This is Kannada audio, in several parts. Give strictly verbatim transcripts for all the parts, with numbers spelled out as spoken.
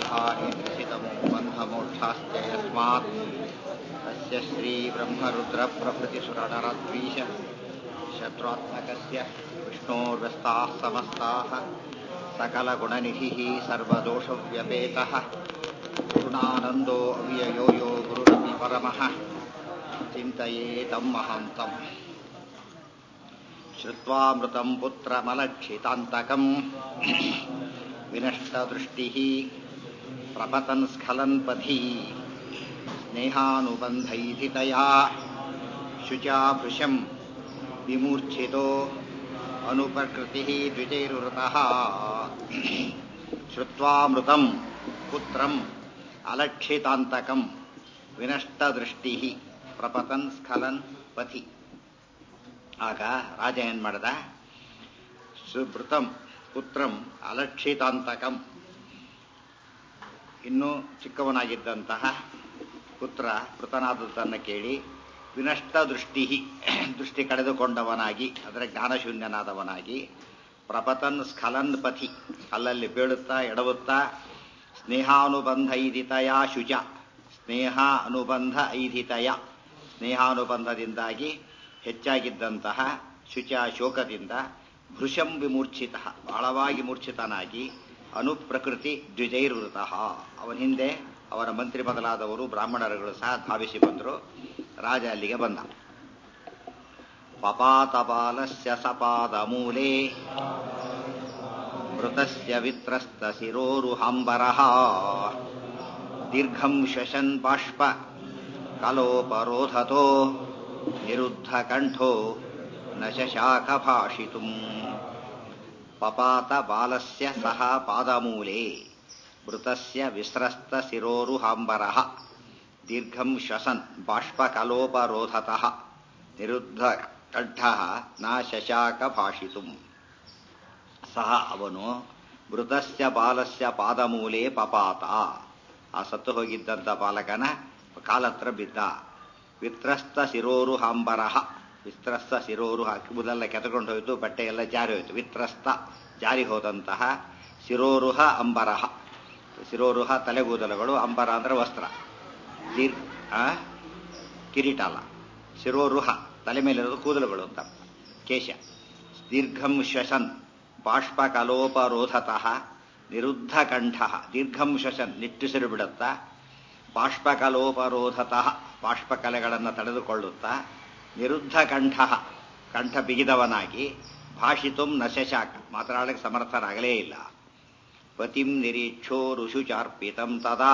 ब्रह्मविद्यानामन्तस्थानेन्द्रसितमो बन्धमोक्षाश्च यस्मात् तस्य श्रीब्रह्मरुद्रप्रभृतिसुरनरद्वीष शत्रुत्मकस्य विष्णोर्व्यस्ताः समस्ताः सकलगुणनिधिः सर्वदोषव्यपेतः गुणानन्दो अव्ययो यो गुरुरपि परमः चिन्तयेतं महान्तम् श्रुत्वामृतं पुत्रमलक्षितान्तकं विनष्टदृष्टिः प्रपतन् स्खलन्पथि स्नेहानुबन्धैधितया शुचाभृशं विमूर्छितो अनुपकृतिः द्विजैर्वृतः श्रुत्वामृतं पुत्रं अलक्षितान्तकಂ ವಿನಷ್ಟದೃಷ್ಟಿಃ ಪ್ರಪತನ್ ಸ್ಖಲನ್ ಪಥಿ. ಆಗ ರಾಜ ಏನ್ ಮಾಡ್ದ? ಸುಭೃತಂ ಪುತ್ರಂ ಅಲಕ್ಷಿತಾಂತಕಂ, ಇನ್ನೂ ಚಿಕ್ಕವನಾಗಿದ್ದಂತಹ ಪುತ್ರ ಮೃತನಾದದ್ದನ್ನು ಕೇಳಿ ವಿನಷ್ಟ ದೃಷ್ಟಿ ದೃಷ್ಟಿ ಕಳೆದುಕೊಂಡವನಾಗಿ, ಅದರ ಜ್ಞಾನಶೂನ್ಯನಾದವನಾಗಿ, ಪ್ರಪತನ್ ಸ್ಖಲನ್ ಪಥಿ ಅಲ್ಲಲ್ಲಿ ಬೀಳುತ್ತಾ ಎಡವುತ್ತಾ, ಸ್ನೇಹಾನುಬಂಧ ಐದಿತಯ ಶುಚ, ಸ್ನೇಹ ಅನುಬಂಧ ಐಧಿತಯ, ಸ್ನೇಹಾನುಬಂಧದಿಂದಾಗಿ ಹೆಚ್ಚಾಗಿದ್ದಂತಹ ಶುಚ ಶೋಕದಿಂದ, ಭೃಶಂ ವಿಮೂರ್ಛಿತ ಬಹಳವಾಗಿ ಮೂರ್ಛಿತನಾಗಿ, ಅನುಪ್ರಕೃತಿ ದ್ವಿಜೈರ್ವೃತಃ ಅವನ ಹಿಂದೆ ಅವರ ಮಂತ್ರಿ ಬದಲಾದವರು ಬ್ರಾಹ್ಮಣರುಗಳು ಸಹ ಧಾವಿಸಿ ಬಂದರು. ರಾಜ ಅಲ್ಲಿಗೆ ಬಂದ. ಪಪಾತಪಾಲಸ್ಯ ಸಪಾದ ಮೂಲೆ ಮೃತಸ್ಯ ವಿತ್ರಸ್ತ ಶಿರೋರುಹಾಂಬರಃ ದೀರ್ಘಂ ಶಶನ್ ಬಾಷ್ಪ ಕಲೋಪರೋಧತೋ ನಿರುದ್ಧ ಕಂಠೋ ನ ಶಶಾಕ ಭಾಷಿತುಂ. ಪಪಾತ ಬಾಲಸ್ಯ ಸಹ ಪಾದಮೂಲೆ ಮೃತಸ್ಯ ವಿಸ್ರಸ್ತ ಶಿರೋರುಹಾಂಬರಃ ದೀರ್ಘಂ ಶ್ವಸನ್ ಬಾಷ್ಪ ಕಲೋಪರೋಧತಃ ನಿರುದ್ಧ ಕಂಠಃ ನ ಶಶಾಕ ಭಾಷಿತುಂ. ಸಹ ಅವನು ಮೃತಸ್ಯ ಬಾಲಸ್ಯ ಪಾದಮೂಲೆ ಪಪಾತ, ಆ ಸತ್ತು ಹೋಗಿದ್ದಂಥ ಬಾಲಕನ ಕಾಲತ್ರ ಬಿದ್ದ. ವಿತ್ರಸ್ತ ಶಿರೋರುಹಾಂಬರಃ, ವಿತ್ರಸ್ತ ಶಿರೋರು ಕೂದಲೆಲ್ಲ ಕೆತಕೊಂಡು ಹೋಯಿತು, ಬಟ್ಟೆ ಎಲ್ಲ ಜಾರಿ ಹೋಯಿತು. ವಿತ್ರಸ್ತ ಜಾರಿ ಹೋದಂತಹ, ಶಿರೋರುಹ ಅಂಬರಃ, ಶಿರೋರುಹ ತಲೆಗೂದಲುಗಳು, ಅಂಬರ ಅಂದ್ರೆ ವಸ್ತ್ರ, ದೀರ್ಘ ಕಿರೀಟ ಅಲ್ಲ, ಶಿರೋರುಹ ತಲೆ ಮೇಲಿರೋದು ಕೂದಲುಗಳು ಅಂತ ಕೇಶ. ದೀರ್ಘಂ ಶ್ವಸನ್ ಬಾಷ್ಪ ಕಲೋಪರೋಧತಃ ನಿರುದ್ಧ ಕಂಠ, ದೀರ್ಘಂ ಶ್ವಸನ್ ನಿಟ್ಟುಸಿರು ಬಿಡುತ್ತಾ, ಬಾಷ್ಪಕಲೋಪರೋಧತಃ ಬಾಷ್ಪಕಲೆಗಳನ್ನು ತಡೆದುಕೊಳ್ಳುತ್ತಾ, ನಿರುದ್ಧ ಕಂಠ ಕಂಠ ಬಿಗಿದವನಾಗಿ, ಭಾಷಿತುಂ ನ ಶಶಾಕ ಮಾತನಾಡಕ್ಕೆ ಸಮರ್ಥನಾಗಲೇ ಇಲ್ಲ. ಪತಿಂ ನಿರೀಕ್ಷೋ ಋಷುಚಾರ್ಪಿತಂ ತದಾ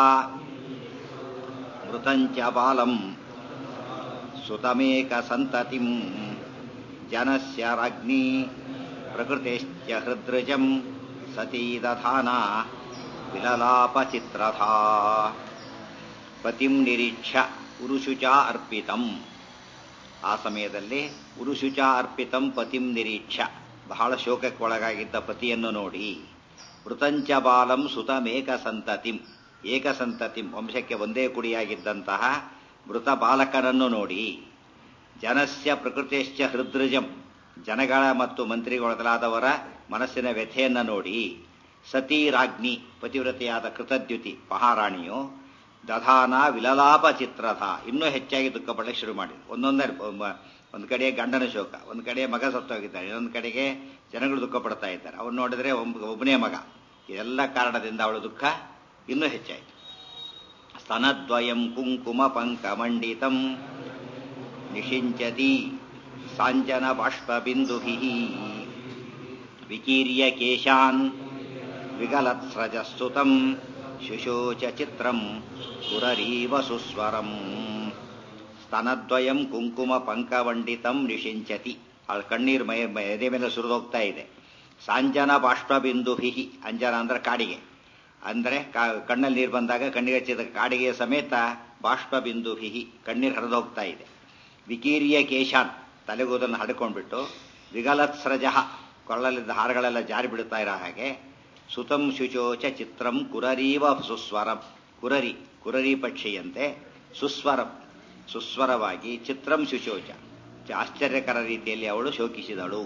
ಮೃತಂಚ ಬಾಲಂ ಸುತಮೇಕ ಸಂತತಿಂ ಜನಸ್ಯ ರಾಜ್ಞಿ ಪ್ರಕೃತಿಶ್ಚ ಹೃದೃಜಂ ಸತೀ ದಧಾನ ವಿಲಲಾಪ ಚಿತ್ರಧಾ. ಪತಿಂ ನಿರೀಕ್ಷ ಉರುಶುಚ ಅರ್ಪಿತಂ, ಆ ಸಮಯದಲ್ಲಿ ಉರುಶುಚ ಅರ್ಪಿತಂ ಪತಿಂ ನಿರೀಕ್ಷ, ಬಹಳ ಶೋಕಕ್ಕೊಳಗಾಗಿದ್ದ ಪತಿಯನ್ನು ನೋಡಿ, ಮೃತಂಚ ಬಾಲಂ ಸುತಮೇಕ ಸಂತತಿಂ, ಏಕಸಂತತಿಂ ವಂಶಕ್ಕೆ ಒಂದೇ ಕುಡಿಯಾಗಿದ್ದಂತಹ ಮೃತ ಬಾಲಕನನ್ನು ನೋಡಿ, ಜನಸ್ಯ ಪ್ರಕೃತಿಶ್ಚ ಹೃದೃಜಂ ಜನಗಳ ಮತ್ತು ಮಂತ್ರಿಗಳಾದವರ ಮನಸ್ಸಿನ ವ್ಯಥೆಯನ್ನು ನೋಡಿ, ಸತೀ ರಾಜ್ಞಿ ಪತಿವ್ರತೆಯಾದ ಕೃತದ್ಯುತಿ ಮಹಾರಾಣಿಯು, ದಧಾನ ವಿಲಲಾಪ ಚಿತ್ರಧ ಇನ್ನೂ ಹೆಚ್ಚಾಗಿ ದುಃಖ ಪಡಲಿಕ್ಕೆ ಶುರು ಮಾಡಿ. ಒಂದೊಂದೇ, ಒಂದು ಕಡೆ ಗಂಡನ ಶೋಕ, ಒಂದು ಕಡೆ ಮಗ ಸತ್ತೋಗಿದ್ದಾನೆ, ಇನ್ನೊಂದು ಕಡೆಗೆ ಜನಗಳು ದುಃಖ ಪಡ್ತಾ ಇದ್ದಾರೆ. ಅವನು ನೋಡಿದ್ರೆ ಒಬ್ಬನೇ ಮಗ. ಇದೆಲ್ಲ ಕಾರಣದಿಂದ ಅವಳ ದುಃಖ ಇನ್ನೂ ಹೆಚ್ಚಾಯಿತು. ಸ್ತನದ್ವಯಂ ಕುಂಕುಮ ಪಂಕಮಂಡಿತಂ ನಿಷಿಂಚತಿ ಸಾಂಜನ ಬಾಷ್ಪಬಿಂದುಭಿಃ ವಿಕೀರ್ಯ ಕೇಶಾನ್ ವಿಗಲತ್ಸ್ರಜಸ್ತುತಂ ಶುಶೋಚ ಚಿತ್ರಂ ಪುರರೀವ ಸುಸ್ವರಂ. ಸ್ತನದ್ವಯಂ ಕುಂಕುಮ ಪಂಕವಂಡಿತಂ ನಿಷಿಂಚತಿ, ಅವಳ ಕಣ್ಣೀರು ಮೈ ಎದೆ ಮೇಲೆ ಸುರಿದೋಗ್ತಾ ಇದೆ. ಸಾಂಜನ ಬಾಷ್ಪಬಿಂದುಭಿ, ಅಂಜನ ಅಂದ್ರೆ ಕಾಡಿಗೆ, ಅಂದರೆ ಕಣ್ಣಲ್ಲಿ ನೀರು ಬಂದಾಗ ಕಣ್ಣಿಗೆ ಹಚ್ಚಿದ ಕಾಡಿಗೆ ಸಮೇತ ಬಾಷ್ಪಬಿಂದುಭಿ ಕಣ್ಣೀರು ಹರಿದೋಗ್ತಾ ಇದೆ. ವಿಕೀರ್ಯ ಕೇಶಾನ್ ತಲೆಗೂದನ್ನು ಹಡ್ಕೊಂಡ್ಬಿಟ್ಟು, ವಿಗಲತ್ಸ್ರಜ ಕೊಳ್ಳಲಿದ್ದ ಹಾರಗಳೆಲ್ಲ ಜಾರಿ ಬಿಡುತ್ತಾ ಇರೋ ಹಾಗೆ, ಸುತಂ ಶುಚೋಚ ಚಿತ್ರಂ ಕುರರೀವ ಸುಸ್ವರಂ, ಕುರರಿ ಕುರರಿ ಪಕ್ಷಿಯಂತೆ, ಸುಸ್ವರಂ ಸುಸ್ವರವಾಗಿ, ಚಿತ್ರಂ ಶುಚೋಚ ಆಶ್ಚರ್ಯಕರ ರೀತಿಯಲ್ಲಿ ಅವಳು ಶೋಕಿಸಿದಳು.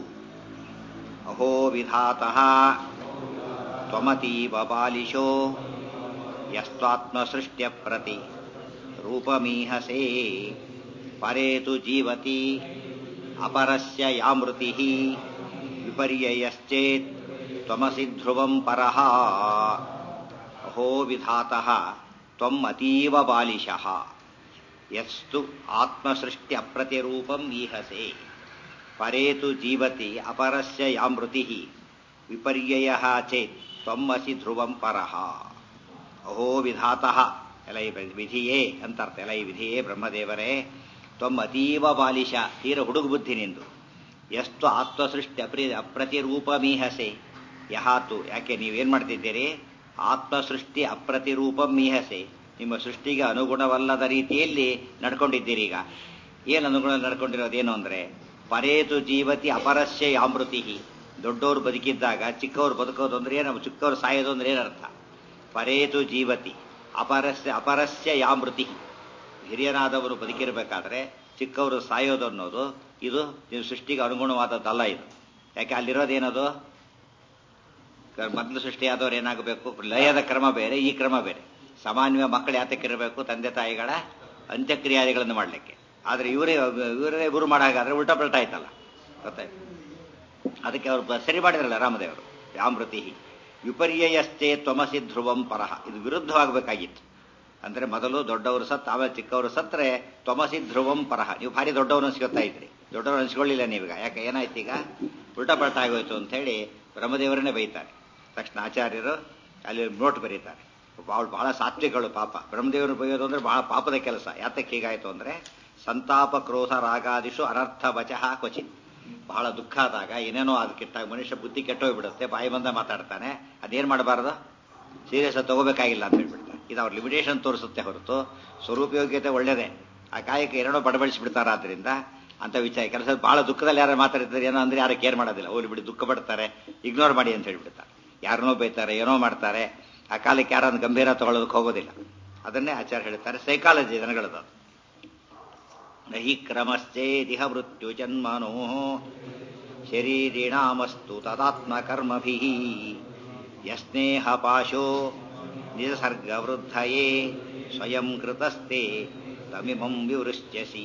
ಅಹೋ ವಿಧಾತಃ ತ್ವಮತೀವ ಬಾಲಿಶೋ ಯಸ್ತ್ವಾತ್ಮಸೃಷ್ಟ್ಯ ಪ್ರತಿ ರೂಪಮೀಹಸೇ ಪರೇತು ಜೀವತಿ ಅಪರಸ್ಯ ಯಾಮೃತಿ ವಿಪರ್ಯಯಶ್ಚೇತ್ ತ್ವಮಸಿ ಧ್ರುವಂ ಪರಃ ಅಹೋ ವಿಧಾತಃ ತ್ವಂ ಅತೀವ ಬಾಲಿಶಃ ಯಸ್ತು ಆತ್ಮಸೃಷ್ಟ್ಯ ಪ್ರತಿರೂಪಂ ಈಹಸೆ ಪರೇತು ಜೀವತಿ ಅಪರಸ್ಯ ಯಾಮೃತಿ ವಿಪರ್ಯಯಃ ಚೇತ್ ತ್ವಂ ಅಸಿ ಧ್ರುವಂ ಪರಃ ಅಹೋ ವಿಧಾತಃ ಎಲೈ ವಿಧಿಯೇ ಅಂತರ್ಥ ಎಲೈ ವಿಧಿಯೇ ಬ್ರಹ್ಮದೇವರೇ ತ್ವಂ ಅತೀವ ಬಾಲಿಶ ತೀರ ಹುಡುಗ ಬುದ್ಧಿ ನಿಂದು ಎಷ್ಟು ಆತ್ಮಸೃಷ್ಟಿ ಅಪ್ರಿ ಅಪ್ರತಿರೂಪಮೀಹಸೆ ಯಹಾತು ಯಾಕೆ ನೀವೇನ್ ಮಾಡ್ತಿದ್ದೀರಿ ಆತ್ಮಸೃಷ್ಟಿ ಅಪ್ರತಿರೂಪಂ ಮೀಹಸೆ ನಿಮ್ಮ ಸೃಷ್ಟಿಗೆ ಅನುಗುಣವಲ್ಲದ ರೀತಿಯಲ್ಲಿ ನಡ್ಕೊಂಡಿದ್ದೀರಿ. ಈಗ ಏನು ಅನುಗುಣ ನಡ್ಕೊಂಡಿರೋದೇನು ಅಂದ್ರೆ ಪರೇತು ಜೀವತಿ ಅಪರಸ್ಯ ಯಾಮೃತಿ. ದೊಡ್ಡವರು ಬದುಕಿದ್ದಾಗ ಚಿಕ್ಕವರು ಬದುಕೋದು ಅಂದ್ರೆ ಏನು, ಚಿಕ್ಕವರು ಸಾಯೋದು ಅಂದ್ರೆ ಏನರ್ಥ? ಪರೇತು ಜೀವತಿ ಅಪರಸ್ಯ ಅಪರಸ್ಯ ಯಾಮೃತಿ. ಹಿರಿಯರಾದವರು ಬದುಕಿರಬೇಕಾದ್ರೆ ಚಿಕ್ಕವರು ಸಾಯೋದು ಅನ್ನೋದು ಇದು ನೀವು ಸೃಷ್ಟಿಗೆ ಅನುಗುಣವಾದದ್ದಲ್ಲ. ಇದು ಯಾಕೆ ಅಲ್ಲಿರೋದೇನದು ಮೊದಲು ಸೃಷ್ಟಿಯಾದವ್ರು ಏನಾಗಬೇಕು, ಲಯದ ಕ್ರಮ ಬೇರೆ, ಈ ಕ್ರಮ ಬೇರೆ. ಸಾಮಾನ್ಯ ಮಕ್ಕಳು ಯಾತಕ್ಕಿರಬೇಕು, ತಂದೆ ತಾಯಿಗಳ ಅಂತ್ಯಕ್ರಿಯಾದಿಗಳನ್ನು ಮಾಡಲಿಕ್ಕೆ. ಆದರೆ ಇವರೇ ಇವರೇ ಗುರು ಮಾಡಾಗಾದ್ರೆ ಉಲ್ಟಾ ಪಲ್ಟಾ ಆಯ್ತಲ್ಲ, ಗೊತ್ತಾಯ್ತು. ಅದಕ್ಕೆ ಅವರು ಸರಿ ಮಾಡಿದ್ರಲ್ಲ ರಾಮದೇವರು. ಯಾಮೃತಿ ವಿಪರ್ಯಯಶ್ಚೇ ತ್ವಮಸಿ ಧ್ರುವಂ ಪರಃ. ಇದು ವಿರುದ್ಧವಾಗಬೇಕಾಗಿತ್ತು. ಅಂದ್ರೆ ಮೊದಲು ದೊಡ್ಡವರು ಸತ್ ಆಮೇಲೆ ಚಿಕ್ಕವರು ಸತ್ರೆ ತ್ವಮಸಿ ಧ್ರುವಂ ಪರಃ. ನೀವು ಭಾರಿ ದೊಡ್ಡವರು ಅನ್ಸ್ಕೊತಾ ಇದ್ರಿ, ದೊಡ್ಡವರು ಅನ್ಸ್ಕೊಳ್ಳಿಲ್ಲ ನೀವೀಗ. ಯಾಕೆ ಏನಾಯ್ತು, ಈಗ ಉಲ್ಟಾ ಪಲ್ಟಾ ಆಗೋಯ್ತು ಅಂತ ಹೇಳಿ ಬ್ರಹ್ಮದೇವರನ್ನೇ ಬೈತಾರೆ. ತಕ್ಷಣ ಆಚಾರ್ಯರು ಅಲ್ಲಿ ನೋಟ್ ಬರೀತಾರೆ. ಅವಳು ಬಹಳ ಸಾತ್ವಿಕಗಳು ಪಾಪ. ಬ್ರಹ್ಮದೇವರು ಬೈಯೋದು ಅಂದ್ರೆ ಬಹಳ ಪಾಪದ ಕೆಲಸ. ಯಾತಕ್ಕೆ ಹೀಗಾಯ್ತು ಅಂದ್ರೆ ಸಂತಾಪ ಕ್ರೋಧ ರಾಗಾದಿಶು ಅನರ್ಥ ವಚಃ ಕ್ವಚಿತ್. ಬಹಳ ದುಃಖ ಆದಾಗ ಏನೇನೋ ಅದಕ್ಕಿಟ್ಟಾಗ ಮನುಷ್ಯ ಬುದ್ಧಿ ಕೆಟ್ಟೋಗ್ಬಿಡುತ್ತೆ, ಬಾಯಿ ಬಂದ ಮಾತಾಡ್ತಾನೆ. ಅದೇನ್ ಮಾಡಬಾರದು, ಸೀರಿಯಸ್ ತಗೋಬೇಕಾಗಿಲ್ಲ ಅಂತ ಹೇಳ್ಬಿಡ್ತಾರೆ. ಇದು ಅವ್ರ ಲಿಮಿಟೇಷನ್ ತೋರಿಸುತ್ತೆ ಹೊರತು ಸ್ವರೂಪಯೋಗ್ಯತೆ ಒಳ್ಳೇದೇ. ಆ ಕಾಯಕ್ಕೆ ಎರಡೋ ಬಡಬಡಿಸ್ಬಿಡ್ತಾರ. ಆದ್ರಿಂದ ಅಂತ ವಿಚಾರ ಕೆಲಸ ಬಹಳ ದುಃಖದಲ್ಲಿ ಯಾರು ಮಾತಾಡ್ತಾರೆ ಏನೋ ಅಂದ್ರೆ ಯಾರು ಕೇರ್ ಮಾಡೋದಿಲ್ಲ. ಹೋಗ್ಲಿ ಬಿಡಿ, ದುಃಖ ಪಡ್ತಾರೆ, ಇಗ್ನೋರ್ ಮಾಡಿ ಅಂತ ಹೇಳ್ಬಿಡ್ತಾರೆ. ಯಾರನ್ನೋ ಬೈತಾರೆ, ಏನೋ ಮಾಡ್ತಾರೆ. ಆ ಕಾಲಕ್ಕೆ ಯಾರನ್ನು ಗಂಭೀರ ತಗೊಳ್ಳೋದಕ್ಕೆ ಹೋಗೋದಿಲ್ಲ. ಅದನ್ನೇ ಆಚಾರ್ಯ ಹೇಳ್ತಾರೆ, ಸೈಕಾಲಜಿ ಜನಗಳದು. ನಹಿ ಕ್ರಮಶ್ಚೇದಿಹ ಮೃತ್ಯು ಜನ್ಮನೋ ಶರೀರಿಣಾಮಸ್ತು ತದಾತ್ಮ ಕರ್ಮಭಿ ಯಸ್ನೇಹ ಪಾಶೋ ನಿಸರ್ಗ ವೃದ್ಧಯೇ ಸ್ವಯಂ ಕೃತಸ್ತೆ ತಮಿಮಂ ವಿವೃಶ್ಯಸಿ.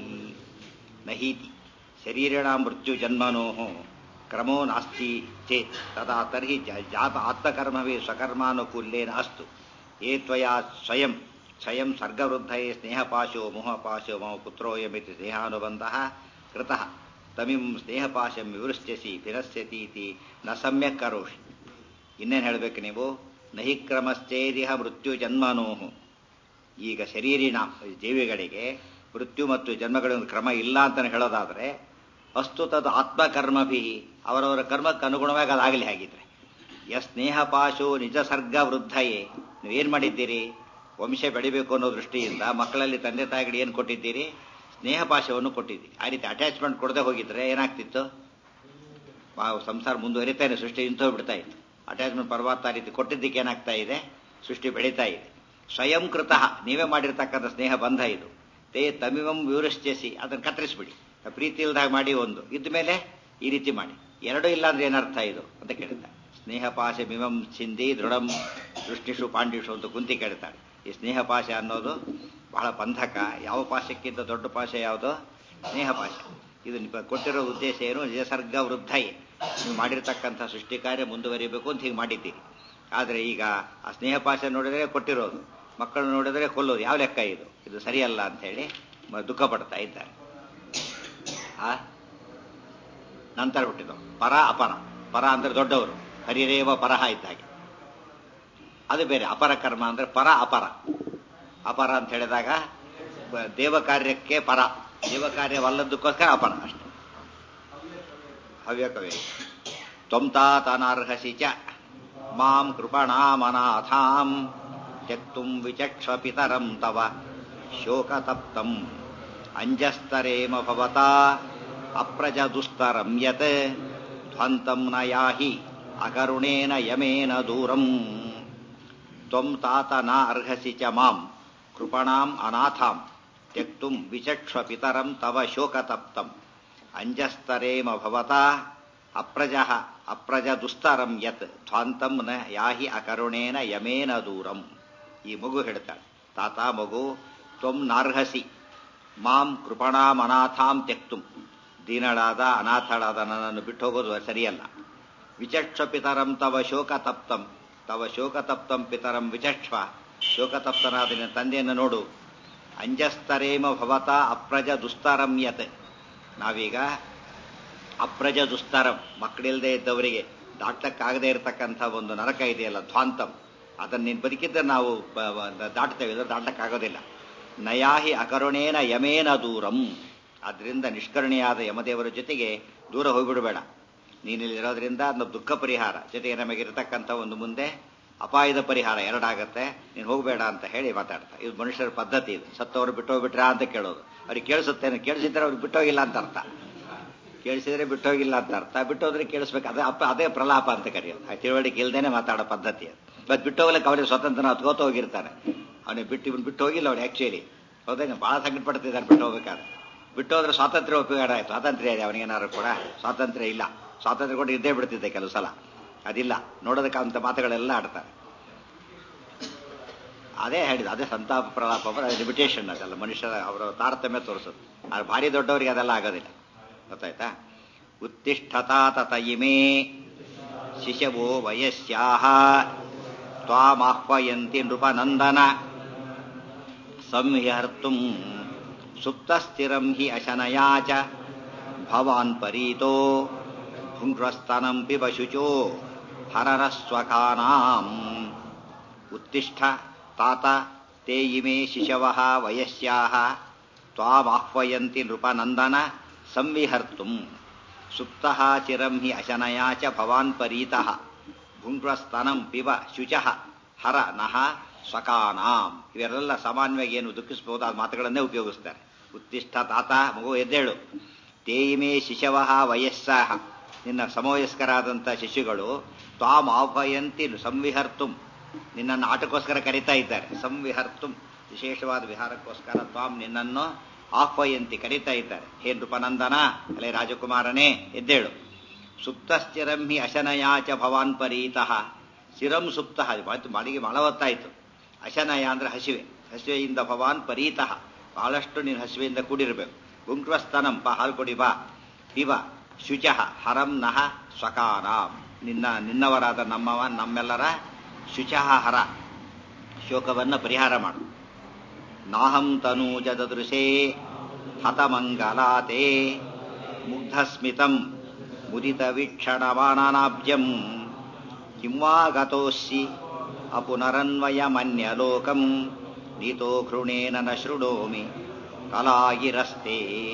ನಹೀತಿ ಶರೀರಿಣ ಮೃತ್ಯು ಜನ್ಮನೋ ಕ್ರಮೋ ನಾಸ್ತಿ ಚೇತ್ ತದಾ ತರ್ಹಿ ಜಾತ ಆತ್ಮಕರ್ಮವೇ ಸ್ವಕರ್ಮಾನುಕೂಲ್ಯೇನ ಅಸ್ತು. ಯೇ ತ್ವಯಾ ಸ್ವಯಂ ಸ್ವಯಂ ಸರ್ಗವೃದ್ಧಯೇ ಸ್ನೇಹಪಾಶೋ ಮೋಹಪಾಶೋ ಮಮ ಪುತ್ರೋಯಮಿತಿ ಸ್ನೇಹಾನುಬಂಧಃ ಕೃತಃ ತಮಿಂ ಸ್ನೇಹಪಾಶಂ ವಿವೃಶ್ಯಸಿ ಭಿನಶ್ಯತೀತಿ ನ ಸಮ್ಯಕ್ ಕರೋಷಿ. ಇನ್ನೇನು ಹೇಳಬೇಕು ನೀವು? ನಹಿ ಕ್ರಮಶ್ಚೇದಿಹ ಮೃತ್ಯು ಜನ್ಮನೋಹು. ಈಗ ಶರೀರಿನ ಜೀವಿಗಳಿಗೆ ಮೃತ್ಯು ಮತ್ತು ಜನ್ಮಗಳ ಕ್ರಮ ಇಲ್ಲ ಅಂತ ಹೇಳೋದಾದ್ರೆ ಅಸ್ತು ತದ್ ಆತ್ಮಕರ್ಮಭಿ, ಅವರವರ ಕರ್ಮಕ್ಕೆ ಅನುಗುಣವಾಗಿ ಅದಾಗಲಿ. ಹಾಗಿದ್ರೆ ಯ ಸ್ನೇಹಪಾಶೋ ನಿಜ ಸರ್ಗ ವೃದ್ಧಯೇ, ನೀವೇನ್ ಮಾಡಿದ್ದೀರಿ? ವಂಶ ಬೆಳಿಬೇಕು ಅನ್ನೋ ದೃಷ್ಟಿಯಿಂದ ಮಕ್ಕಳಲ್ಲಿ ತಂದೆ ತಾಯಿಗಳು ಏನು ಕೊಟ್ಟಿದ್ದೀರಿ? ಸ್ನೇಹಪಾಶವನ್ನು ಕೊಟ್ಟಿದ್ದೀರಿ. ಆ ರೀತಿ ಅಟ್ಯಾಚ್ಮೆಂಟ್ ಕೊಡದೆ ಹೋಗಿದ್ರೆ ಏನಾಗ್ತಿತ್ತು? ಸಂಸಾರ ಮುಂದುವರಿತಾನೆ, ಸೃಷ್ಟಿ ನಿಂತು ಹೋಗ್ಬಿಡ್ತಾ ಇತ್ತು. ಅಟ್ಯಾಚ್ಮೆಂಟ್ ಪರಮಾತ್ಮ ಆ ರೀತಿ ಕೊಟ್ಟಿದ್ದಕ್ಕೆ ಏನಾಗ್ತಾ ಇದೆ? ಸೃಷ್ಟಿ ಬೆಳೀತಾ ಇದೆ. ಸ್ವಯಂ ಕೃತಃ, ನೀವೇ ಮಾಡಿರ್ತಕ್ಕಂಥ ಸ್ನೇಹ ಬಂಧ ಇದು. ತೇ ತಮಿಮಂ ವಿವೃಶ್ಯಸಿ, ಅದನ್ನು ಕತ್ತರಿಸ್ಬಿಡಿ. ಪ್ರೀತಿ ಇಲ್ದಾಗ ಮಾಡಿ ಒಂದು, ಇದ್ದ ಮೇಲೆ ಈ ರೀತಿ ಮಾಡಿ. ಎರಡೂ ಇಲ್ಲ ಅಂದ್ರೆ ಏನರ್ಥ ಇದು ಅಂತ ಕೇಳ್ತಾರೆ. ಸ್ನೇಹಪಾಶ ಮಿಮಂ ಚಿಂದಿ ದೃಢಂ ದೃಷ್ಟಿಷು ಪಾಂಡಿಷು ಅಂತ ಕುಂತಿ ಕೇಳ್ತಾಳೆ. ಈ ಸ್ನೇಹಪಾಶ ಅನ್ನೋದು ಬಹಳ ಬಂಧಕ. ಯಾವ ಪಾಶಕ್ಕಿಂತ ದೊಡ್ಡ ಪಾಶ ಯಾವುದು? ಸ್ನೇಹಪಾಶ. ಇದು ಕೊಟ್ಟಿರೋ ಉದ್ದೇಶ ಏನು? ನಿಸರ್ಗ ವೃದ್ಧಯೇ, ನೀವು ಮಾಡಿರ್ತಕ್ಕಂಥ ಸೃಷ್ಟಿ ಕಾರ್ಯ ಮುಂದುವರಿಬೇಕು ಅಂತ ಹೀಗೆ ಮಾಡಿದ್ದೀರಿ. ಆದರೆ ಈಗ ಆ ಸ್ನೇಹಪಾಶ ನೋಡಿದ್ರೆ ಕೊಟ್ಟಿರೋದು, ಮಕ್ಕಳು ನೋಡಿದ್ರೆ ಕೊಲ್ಲೋದು. ಯಾವ ಲೆಕ್ಕ ಇದು? ಇದು ಸರಿಯಲ್ಲ ಅಂತ ಹೇಳಿ ದುಃಖ ಪಡ್ತಾ ಇದ್ದಾರೆ. ಆ ನಂತರ ಹುಟ್ಟಿದವು ಪರ ಅಪರ. ಪರ ಅಂದ್ರೆ ದೊಡ್ಡವರು, ಹರಿರೇವ ಪರಹ ಇದ್ದ ಹಾಗೆ. ಅದು ಬೇರೆ. ಅಪರ ಕರ್ಮ ಅಂದ್ರೆ ಪರ ಅಪರ. ಅಪರ ಅಂತ ಹೇಳಿದಾಗ ದೇವ ಕಾರ್ಯಕ್ಕೆ ಪರ, ದೇವ ಕಾರ್ಯವಲ್ಲದಕ್ಕೋಸ್ಕರ ಅಪರ ಅಷ್ಟೆ. ಹವ್ಯಕವೇ ತ್ವಂತಾತನರ್ಹಸಿ ಚ ಮಾಂ ಕೃಪಣಾಮನಾಥಾಂ ತ್ಯಕ್ತುಂ ವಿಚಕ್ಷ ಪಿತರಂ ತವ ಶೋಕತಪ್ತಂ ಅಂಜಸ್ತರೇಮ ಭವತಾ ಅಪ್ರಜದುಸ್ತರಂ ಯತ್ ಧ್ವಂತಂ ನ ಯಾಹಿ ಅಕರುಣೇನ ಯಮೇನ ದೂರಂ. ತ್ವಂ ತಾತ ನ ಅರ್ಹಸಿ ಚ ಮಾಂ ಕೃಪಣಾಂ ಅನಾಥಾಂ ತ್ಯಕ್ತುಂ ವಿಚಕ್ಷ ಪಿತರಂ ತವ ಶೋಕತಪ್ತಂ ಅಂಜಸ್ತರೇಮ ಭವತಾ ಅಪ್ರಜಃ ಅಪ್ರಜದುಸ್ತರಂ ಯತ್ ಧ್ವಾಂತಂ ನ ಯಾಹಿ ಅಕರುಣೇನ ಯಮೇನ ದೂರಂ. ಈ ಮಗು ಹೇಳ್ತಾಳೆ, ತಾತ ಮಗು, ತ್ವಂ ನಾರ್ಹಸಿ ಮಾಂ ಕೃಪಣಾಂ ಅನಾಥಾಂ ತ್ಯಕ್ತುಂ, ದೀನಳಾದ ಅನಾಥಳಾದ ನನ್ನನ್ನು ಬಿಟ್ಟು ಹೋಗೋದು ಸರಿಯಲ್ಲ. ವಿಚಕ್ಷ ಪಿತರಂ ತವ ಶೋಕತಪ್ತಂ, ತವ ಶೋಕತಪ್ತಂ ಪಿತರಂ ವಿಚಕ್ಷ, ಶೋಕತಪ್ತನಾದ ನಿನ್ನ ತಂದೆಯನ್ನು ನೋಡು. ಅಂಜಸ್ತರೇಮ ಭವತ ಅಪ್ರಜ ದುಸ್ತರಂ ಯತ್, ನಾವೀಗ ಅಪ್ರಜ ದುಸ್ತರಂ, ಮಕ್ಕಳಿಲ್ಲದೆ ಇದ್ದವರಿಗೆ ದಾಟಕ್ಕಾಗದೇ ಇರತಕ್ಕಂಥ ಒಂದು ನರಕ ಇದೆಯಲ್ಲ, ಧ್ವಾಂತಂ, ಅದನ್ನು ನೀನು ಬದುಕಿದ್ರೆ ನಾವು ದಾಟ್ತೇವೆ, ಇದ್ರೆ ದಾಟಕ್ಕಾಗೋದಿಲ್ಲ. ನಯಾಹಿ ಅಕರುಣೇನ ಯಮೇನ ದೂರಂ, ಆದ್ದರಿಂದ ನಿಷ್ಕರುಣೆಯಾದ ಯಮದೇವರ ಜೊತೆಗೆ ದೂರ ಹೋಗಿಬಿಡಬೇಡ. ನೀನಿಲ್ಲಿರೋದ್ರಿಂದ ನಮ್ಮ ದುಃಖ ಪರಿಹಾರ ಜೊತೆಗೆ ನಮಗಿರತಕ್ಕಂಥ ಒಂದು ಮುಂದೆ ಅಪಾಯದ ಪರಿಹಾರ ಎರಡಾಗತ್ತೆ, ನೀನು ಹೋಗಬೇಡ ಅಂತ ಹೇಳಿ ಮಾತಾಡ್ತಾ. ಇದು ಮನುಷ್ಯರ ಪದ್ಧತಿ, ಇದು. ಸತ್ತವರು ಬಿಟ್ಟೋಗ್ಬಿಟ್ರಾ ಅಂತ ಕೇಳೋದು. ಅವ್ರಿಗೆ ಕೇಳಿಸುತ್ತೇನೆ, ಕೇಳಿಸಿದ್ರೆ ಅವ್ರಿಗೆ ಬಿಟ್ಟೋಗಿಲ್ಲ ಅಂತ ಅರ್ಥ. ಕೇಳಿಸಿದ್ರೆ ಬಿಟ್ಟೋಗಿಲ್ಲ ಅಂತ ಅರ್ಥ, ಬಿಟ್ಟೋದ್ರೆ ಕೇಳಿಸ್ಬೇಕು. ಅದೇ ಅಪ್ಪ ಅದೇ ಪ್ರಲಾಪ ಅಂತ ಕರೆಯೋದು. ಆ ತಿಳುವಳಿಕೆ ಇಲ್ದೇನೆ ಮಾತಾಡೋ ಪದ್ಧತಿ ಅದು. ಬಟ್ ಬಿಟ್ಟೋಗ್ಲಿಕ್ಕೆ ಅವನಿಗೆ ಸ್ವತಂತ್ರ ಹತ್ಕೋತ ಹೋಗಿರ್ತಾನೆ, ಅವನಿಗೆ ಬಿಟ್ಟು ಇವನು ಬಿಟ್ಟು ಹೋಗಿಲ್ಲ ಅವ್ನು ಆಕ್ಚುಲಿ. ಹೌದೇನು, ಭಾಳ ಸಂಕಟ ಪಡ್ತಿದ್ದಾನೆ ಬಿಟ್ಟು ಹೋಗ್ಬೇಕಾದ್ರೆ. ಬಿಟ್ಟೋದ್ರೆ ಸ್ವಾತಂತ್ರ್ಯ ಉಪಯೋಗ ಆಯ್ತು, ಸ್ವಾತಂತ್ರ್ಯ ಇದೆ ಅವನಿಗೇನಾದ್ರು ಕೂಡ. ಸ್ವಾತಂತ್ರ್ಯ ಇಲ್ಲ, ಸ್ವಾತಂತ್ರ್ಯ ಕೊಟ್ಟು ಇದ್ದೇ ಬಿಡ್ತಿದ್ದೆ ಕೆಲವು ಸಲ. ಅದಿಲ್ಲ, ನೋಡೋದಕ್ಕೆ ಅಂತ ಮಾತುಗಳೆಲ್ಲ ಆಡ್ತಾರೆ. ಅದೇ ಹೇಳಿದ, ಅದೇ ಸಂತಾಪ ಪ್ರಲಾಪ ಅದೇ ಲಿಮಿಟೇಷನ್. ಅದೆಲ್ಲ ಮನುಷ್ಯರ ಅವರ ತಾರತಮ್ಯ ತೋರಿಸೋದು. ಆದ್ರೆ ಭಾರಿ ದೊಡ್ಡವರಿಗೆ ಅದೆಲ್ಲ ಆಗೋದಿಲ್ಲ, ಗೊತ್ತಾಯ್ತಾ. ಉತ್ತಿಷ್ಠತಾ ತತ ಇಮೇ ಶಿಶವೋ ವಯಸ್ಯಾಹ ತ್ವಾಮಾಹ್ವಯಂತಿ ನೃಪನಂದನ ಸಂಹರ್ತುಂ ಸುಪ್ತಸ್ಥಿರಂ ಹಿ ಅಶನಯಾ ಚ ಭವಾನ್ ಪರೀತೋ ಭುಂಡ್ರಸ್ತನಂ ಪಿಬ ಶುಚೋ ಹರರಸ್ವಕಾನಾಂ. ಉತ್ತಿಷ್ಠ ತಾತ ತೇ ಇಮೇ ಶಿಶವಃ ವಯಸ್ಯಾಃ ತ್ವಾಮಾಹ್ವಯಂತಿ ನೃಪನಂದನ ಸಂವಿಹರ್ತುಂ ಸುಪ್ತಃ ಚಿರಂ ಹಿ ಅಶನಯಾ ಚ ಭವಾನ್ ಪರೀತಃ ಭುಂಡ್ರಸ್ತನಂ ಪಿಬ ಶುಚಃ ಹರ ನಃ ಸ್ವಕಾನಾಂ. ಇವೆಲ್ಲ ಸಾಮಾನ್ಯವಾಗಿ ಏನು ದುಃಖಿಸಬಹುದು ಆ ಮಾತುಗಳನ್ನೇ ಉಪಯೋಗಿಸ್ತಾರೆ. ಉತ್ತಿಷ್ಠ ತಾತ, ಮಗು ಎದ್ದೇಳು. ತೇ ಇಮೇ ಶಿಶವಃ ವಯಸ್ಸಾಹ, ನಿನ್ನ ಸಮವಯಸ್ಕರಾದಂಥ ಶಿಶುಗಳು ತ್ವಾಂ ಆಹ್ವಯಂತಿ ಸಂವಿಹರ್ತುಂ, ನಿನ್ನನ್ನು ಆಟಕ್ಕೋಸ್ಕರ ಕರೀತಾ ಇದ್ದಾರೆ. ಸಂವಿಹರ್ತುಂ, ವಿಶೇಷವಾದ ವಿಹಾರಕ್ಕೋಸ್ಕರ ತ್ವಾಂ ನಿನ್ನನ್ನು ಆಹ್ವಯಂತಿ ಕರೀತಾ ಇದ್ದಾರೆ. ಹೇ ನೃಪನಂದನ, ಅಲ್ಲೇ ರಾಜಕುಮಾರನೇ ಎದ್ದೇಳು. ಸುಪ್ತಶ್ಚಿರಂ ಹಿ ಅಶನಯಾ ಚ ಭವಾನ್ ಪರೀತಃ, ಚಿರಂ ಸುಪ್ತಃ, ಮಳಿಗೆ ಮಳವತ್ತಾಯಿತು. ಅಶನಯ ಅಂದ್ರೆ ಹಸಿವೆ, ಹಸಿವೆಯಿಂದ ಭವಾನ್ ಪರೀತಃ, ಬಹಳಷ್ಟು ನೀನು ಹಸಿವೆಯಿಂದ ಕೂಡಿರಬೇಕು. ಗುಂಕ್ರಸ್ತನಂ, ಪ ಹಾಲು ಕೊಡಿ ಬಾ. ಪಿಬ ಶುಚಃ ಹರಂ ನಃ ಸ್ವಕಾನಾಂ, ನಿನ್ನ ನಿನ್ನವರಾದ ನಮ್ಮವ ನಮ್ಮೆಲ್ಲರ ಶುಚಃ ಹರ, ಶೋಕವನ್ನು ಪರಿಹಾರ ಮಾಡು. ನಾಹಂ ತನೂಜ ದದೃಶೇ ಹತಮಂಗಲಾತೆ ಮುಗ್ಧಸ್ಮಿತಂ ಮುದಿತ ವೀಕ್ಷಣಮಾನನಾಬ್ಜಂ ಕಿಂವಾ ಗತೋಸ್ಸಿ ಅಪುನರನ್ವಯಮನ್ಯಲೋಕಂ ನೀತೋ ಘೃಣೇನ ನ ಶೃಣೋಮಿ ಕಲಾಗಿರಸ್ತೆ.